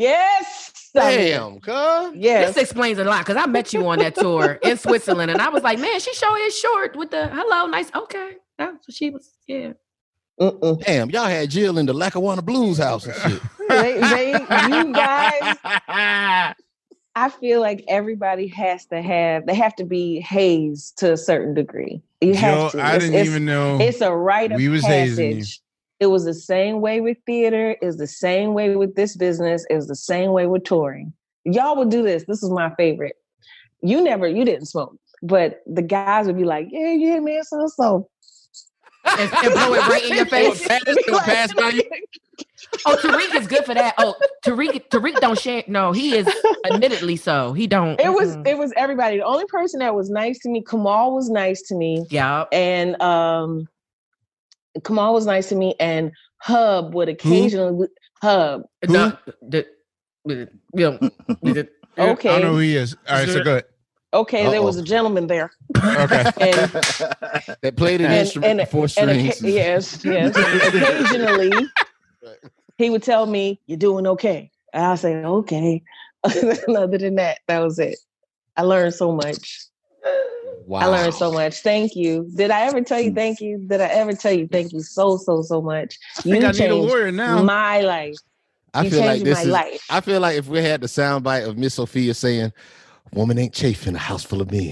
[SPEAKER 11] Yes.
[SPEAKER 10] Damn, cuz.
[SPEAKER 11] Yes.
[SPEAKER 9] This explains a lot because I met you on that tour in Switzerland, and I was like, man, she sure is short with the hello, nice, okay. That's what she was, yeah.
[SPEAKER 11] Mm-mm.
[SPEAKER 10] Damn, y'all had Jill in the Lackawanna Blues house and shit.
[SPEAKER 11] They, they, you guys, I feel like everybody has to have, they have to be hazed to a certain degree. You
[SPEAKER 8] Yo,
[SPEAKER 11] have to.
[SPEAKER 8] I
[SPEAKER 11] It's,
[SPEAKER 8] didn't
[SPEAKER 11] it's,
[SPEAKER 8] even know
[SPEAKER 11] it's a rite of
[SPEAKER 8] we was hazing you.
[SPEAKER 11] passage. It was the same way with theater. It was the same way with this business. It was the same way with touring. Y'all would do this. This is my favorite. You never, you didn't smoke, but the guys would be like, yeah, yeah, man, so so.
[SPEAKER 9] And, and blow it right in your face.
[SPEAKER 11] It'll pass by you.
[SPEAKER 9] Oh, Tariq is good for that. Oh, Tariq, Tariq don't share. No, he is admittedly so. He don't.
[SPEAKER 11] It was,
[SPEAKER 9] mm-mm.
[SPEAKER 11] it was everybody. The only person that was nice to me, Kamal was nice to me.
[SPEAKER 9] Yeah.
[SPEAKER 11] And um, Kamal was nice to me, and Hub would occasionally Hub.
[SPEAKER 9] No, the, the, you know, the,
[SPEAKER 11] Okay.
[SPEAKER 8] I don't know who he is. All right, so go ahead.
[SPEAKER 11] Okay,
[SPEAKER 10] Uh-oh.
[SPEAKER 11] there was a gentleman there.
[SPEAKER 8] Okay.
[SPEAKER 11] And,
[SPEAKER 10] They played an
[SPEAKER 11] and,
[SPEAKER 10] instrument
[SPEAKER 11] and,
[SPEAKER 10] for four
[SPEAKER 11] and
[SPEAKER 10] strings.
[SPEAKER 11] occa- yes, yes. And occasionally, he would tell me, "You're doing okay," and I'll say, "Okay." Other than that, that was it. I learned so much.
[SPEAKER 10] Wow.
[SPEAKER 11] I learned so much. Thank you. Did I ever tell you thank you? Did I ever tell you thank you so so so much?
[SPEAKER 8] I think
[SPEAKER 11] You
[SPEAKER 8] I need a
[SPEAKER 11] changed
[SPEAKER 8] lawyer now.
[SPEAKER 11] my life.
[SPEAKER 10] I
[SPEAKER 11] You
[SPEAKER 10] feel like
[SPEAKER 11] changed
[SPEAKER 10] this
[SPEAKER 11] my
[SPEAKER 10] is.
[SPEAKER 11] life.
[SPEAKER 10] I feel like if we had the soundbite of Miss Sophia saying, "Woman ain't chafing a house full of men."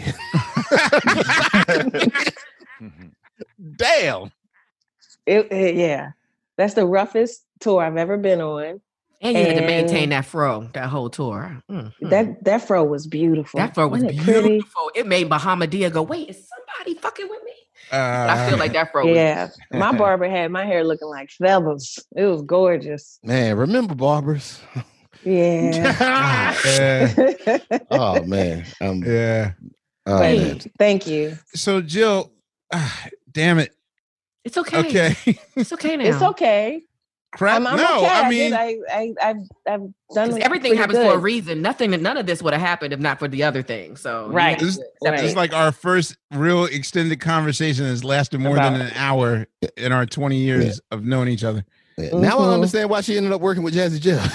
[SPEAKER 10] Damn.
[SPEAKER 11] It, it- yeah, that's the roughest tour I've ever been on.
[SPEAKER 9] And you had to
[SPEAKER 11] And
[SPEAKER 9] maintain that fro that whole tour. Mm, mm.
[SPEAKER 11] That that fro was beautiful.
[SPEAKER 9] That fro was
[SPEAKER 11] Wasn't it
[SPEAKER 9] beautiful.
[SPEAKER 11] pretty?
[SPEAKER 9] It made Bahamadia go, wait, is somebody fucking with me?
[SPEAKER 8] Uh,
[SPEAKER 9] I feel like that fro was
[SPEAKER 11] Yeah, my barber had my hair looking like feathers. It was gorgeous.
[SPEAKER 10] Man, remember barbers?
[SPEAKER 11] Yeah.
[SPEAKER 8] Yeah.
[SPEAKER 10] Oh man. Um,
[SPEAKER 8] Yeah.
[SPEAKER 10] oh,
[SPEAKER 11] Thank
[SPEAKER 10] man.
[SPEAKER 11] you. Thank you.
[SPEAKER 8] So Jill, ah, damn it.
[SPEAKER 9] It's okay.
[SPEAKER 8] Okay.
[SPEAKER 9] It's okay now.
[SPEAKER 11] It's okay.
[SPEAKER 8] Crap.
[SPEAKER 11] I'm, I'm
[SPEAKER 8] no,
[SPEAKER 11] okay.
[SPEAKER 8] I
[SPEAKER 11] I
[SPEAKER 8] mean,
[SPEAKER 11] did. I, I, I've, I've done
[SPEAKER 9] 'Cause
[SPEAKER 11] it
[SPEAKER 9] everything
[SPEAKER 11] pretty
[SPEAKER 9] happens
[SPEAKER 11] good.
[SPEAKER 9] for a reason. Nothing, none of this would have happened if not for the other thing. So you
[SPEAKER 11] Right.
[SPEAKER 9] have
[SPEAKER 8] this,
[SPEAKER 9] to accept
[SPEAKER 11] right.
[SPEAKER 8] this is like our first real extended conversation that's lasted more
[SPEAKER 11] About-
[SPEAKER 8] than an hour in our twenty years of knowing each other.
[SPEAKER 10] Yeah, now
[SPEAKER 11] Mhm.
[SPEAKER 10] I understand why she ended up working with Jazzy Jeff.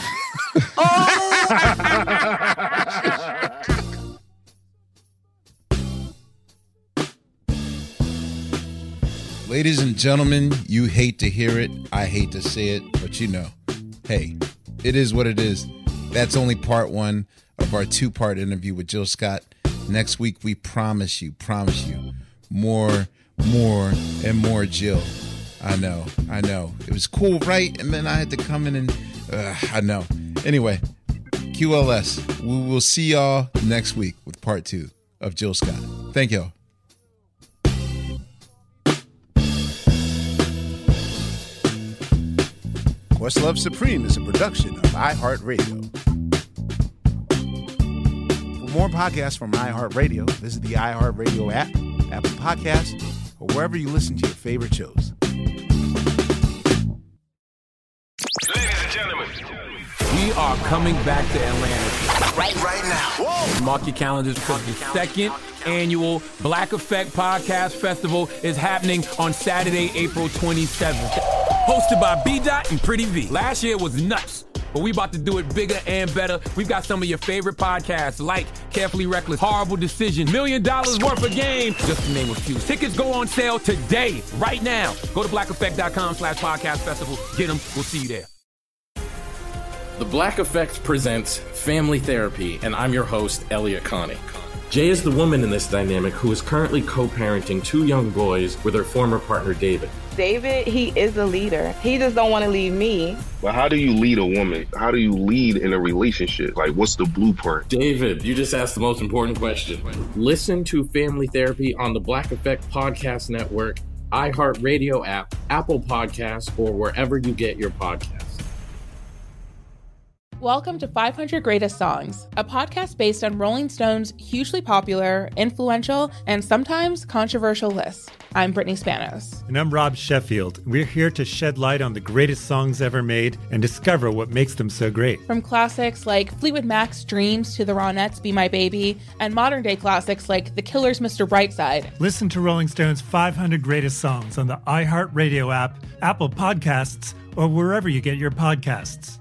[SPEAKER 8] Ladies and gentlemen, you hate to hear it. I hate to say it, but you know, hey, it is what it is. That's only part one of our two-part interview with Jill Scott. Next week, we promise you, promise you, more, more, and more Jill. I know, I know. It was cool, right? And then I had to come in and, uh, I know. Anyway, Q L S. We will see y'all next week with part two of Jill Scott. Thank y'all.
[SPEAKER 12] Questlove Supreme is a production of iHeartRadio. For more podcasts from iHeartRadio, visit the iHeartRadio app, Apple Podcasts, or wherever you listen to your favorite shows.
[SPEAKER 4] Ladies and gentlemen, we are coming back to Atlanta.
[SPEAKER 15] Right, right now. Whoa.
[SPEAKER 4] Mark your calendars because the second annual Black Effect Podcast Festival is happening on Saturday, April twenty-seventh. Hosted by B-Dot and Pretty V. Last year was nuts, but we about to do it bigger and better. We've got some of your favorite podcasts like Carefully Reckless, Horrible Decision, Million Dollars Worth of Game, just to name a few. Tickets go on sale today, right now. Go to blackeffect.com slash podcast festival. Get them. We'll see you there.
[SPEAKER 16] The Black Effect presents Family Therapy, and I'm your host, Elliot Connie. Jay is the woman in this dynamic who is currently co-parenting two young boys with her former partner, David.
[SPEAKER 20] David, he is a leader. He just don't want to leave me.
[SPEAKER 18] But how do you lead a woman? How do you lead in a relationship? Like, what's the blueprint?
[SPEAKER 16] David, you just asked the most important question. Listen to Family Therapy on the Black Effect Podcast Network, iHeartRadio app, Apple Podcasts, or wherever you get your podcasts.
[SPEAKER 1] Welcome to five hundred Greatest Songs, a podcast based on Rolling Stone's hugely popular, influential, and sometimes controversial list. I'm Brittany Spanos.
[SPEAKER 22] And I'm Rob Sheffield. We're here to shed light on the greatest songs ever made and discover what makes them so great.
[SPEAKER 1] From classics like Fleetwood Mac's Dreams to the Ronettes' Be My Baby, and modern-day classics like The Killers' Mister Brightside.
[SPEAKER 23] Listen to Rolling Stone's five hundred Greatest Songs on the iHeartRadio app, Apple Podcasts, or wherever you get your podcasts.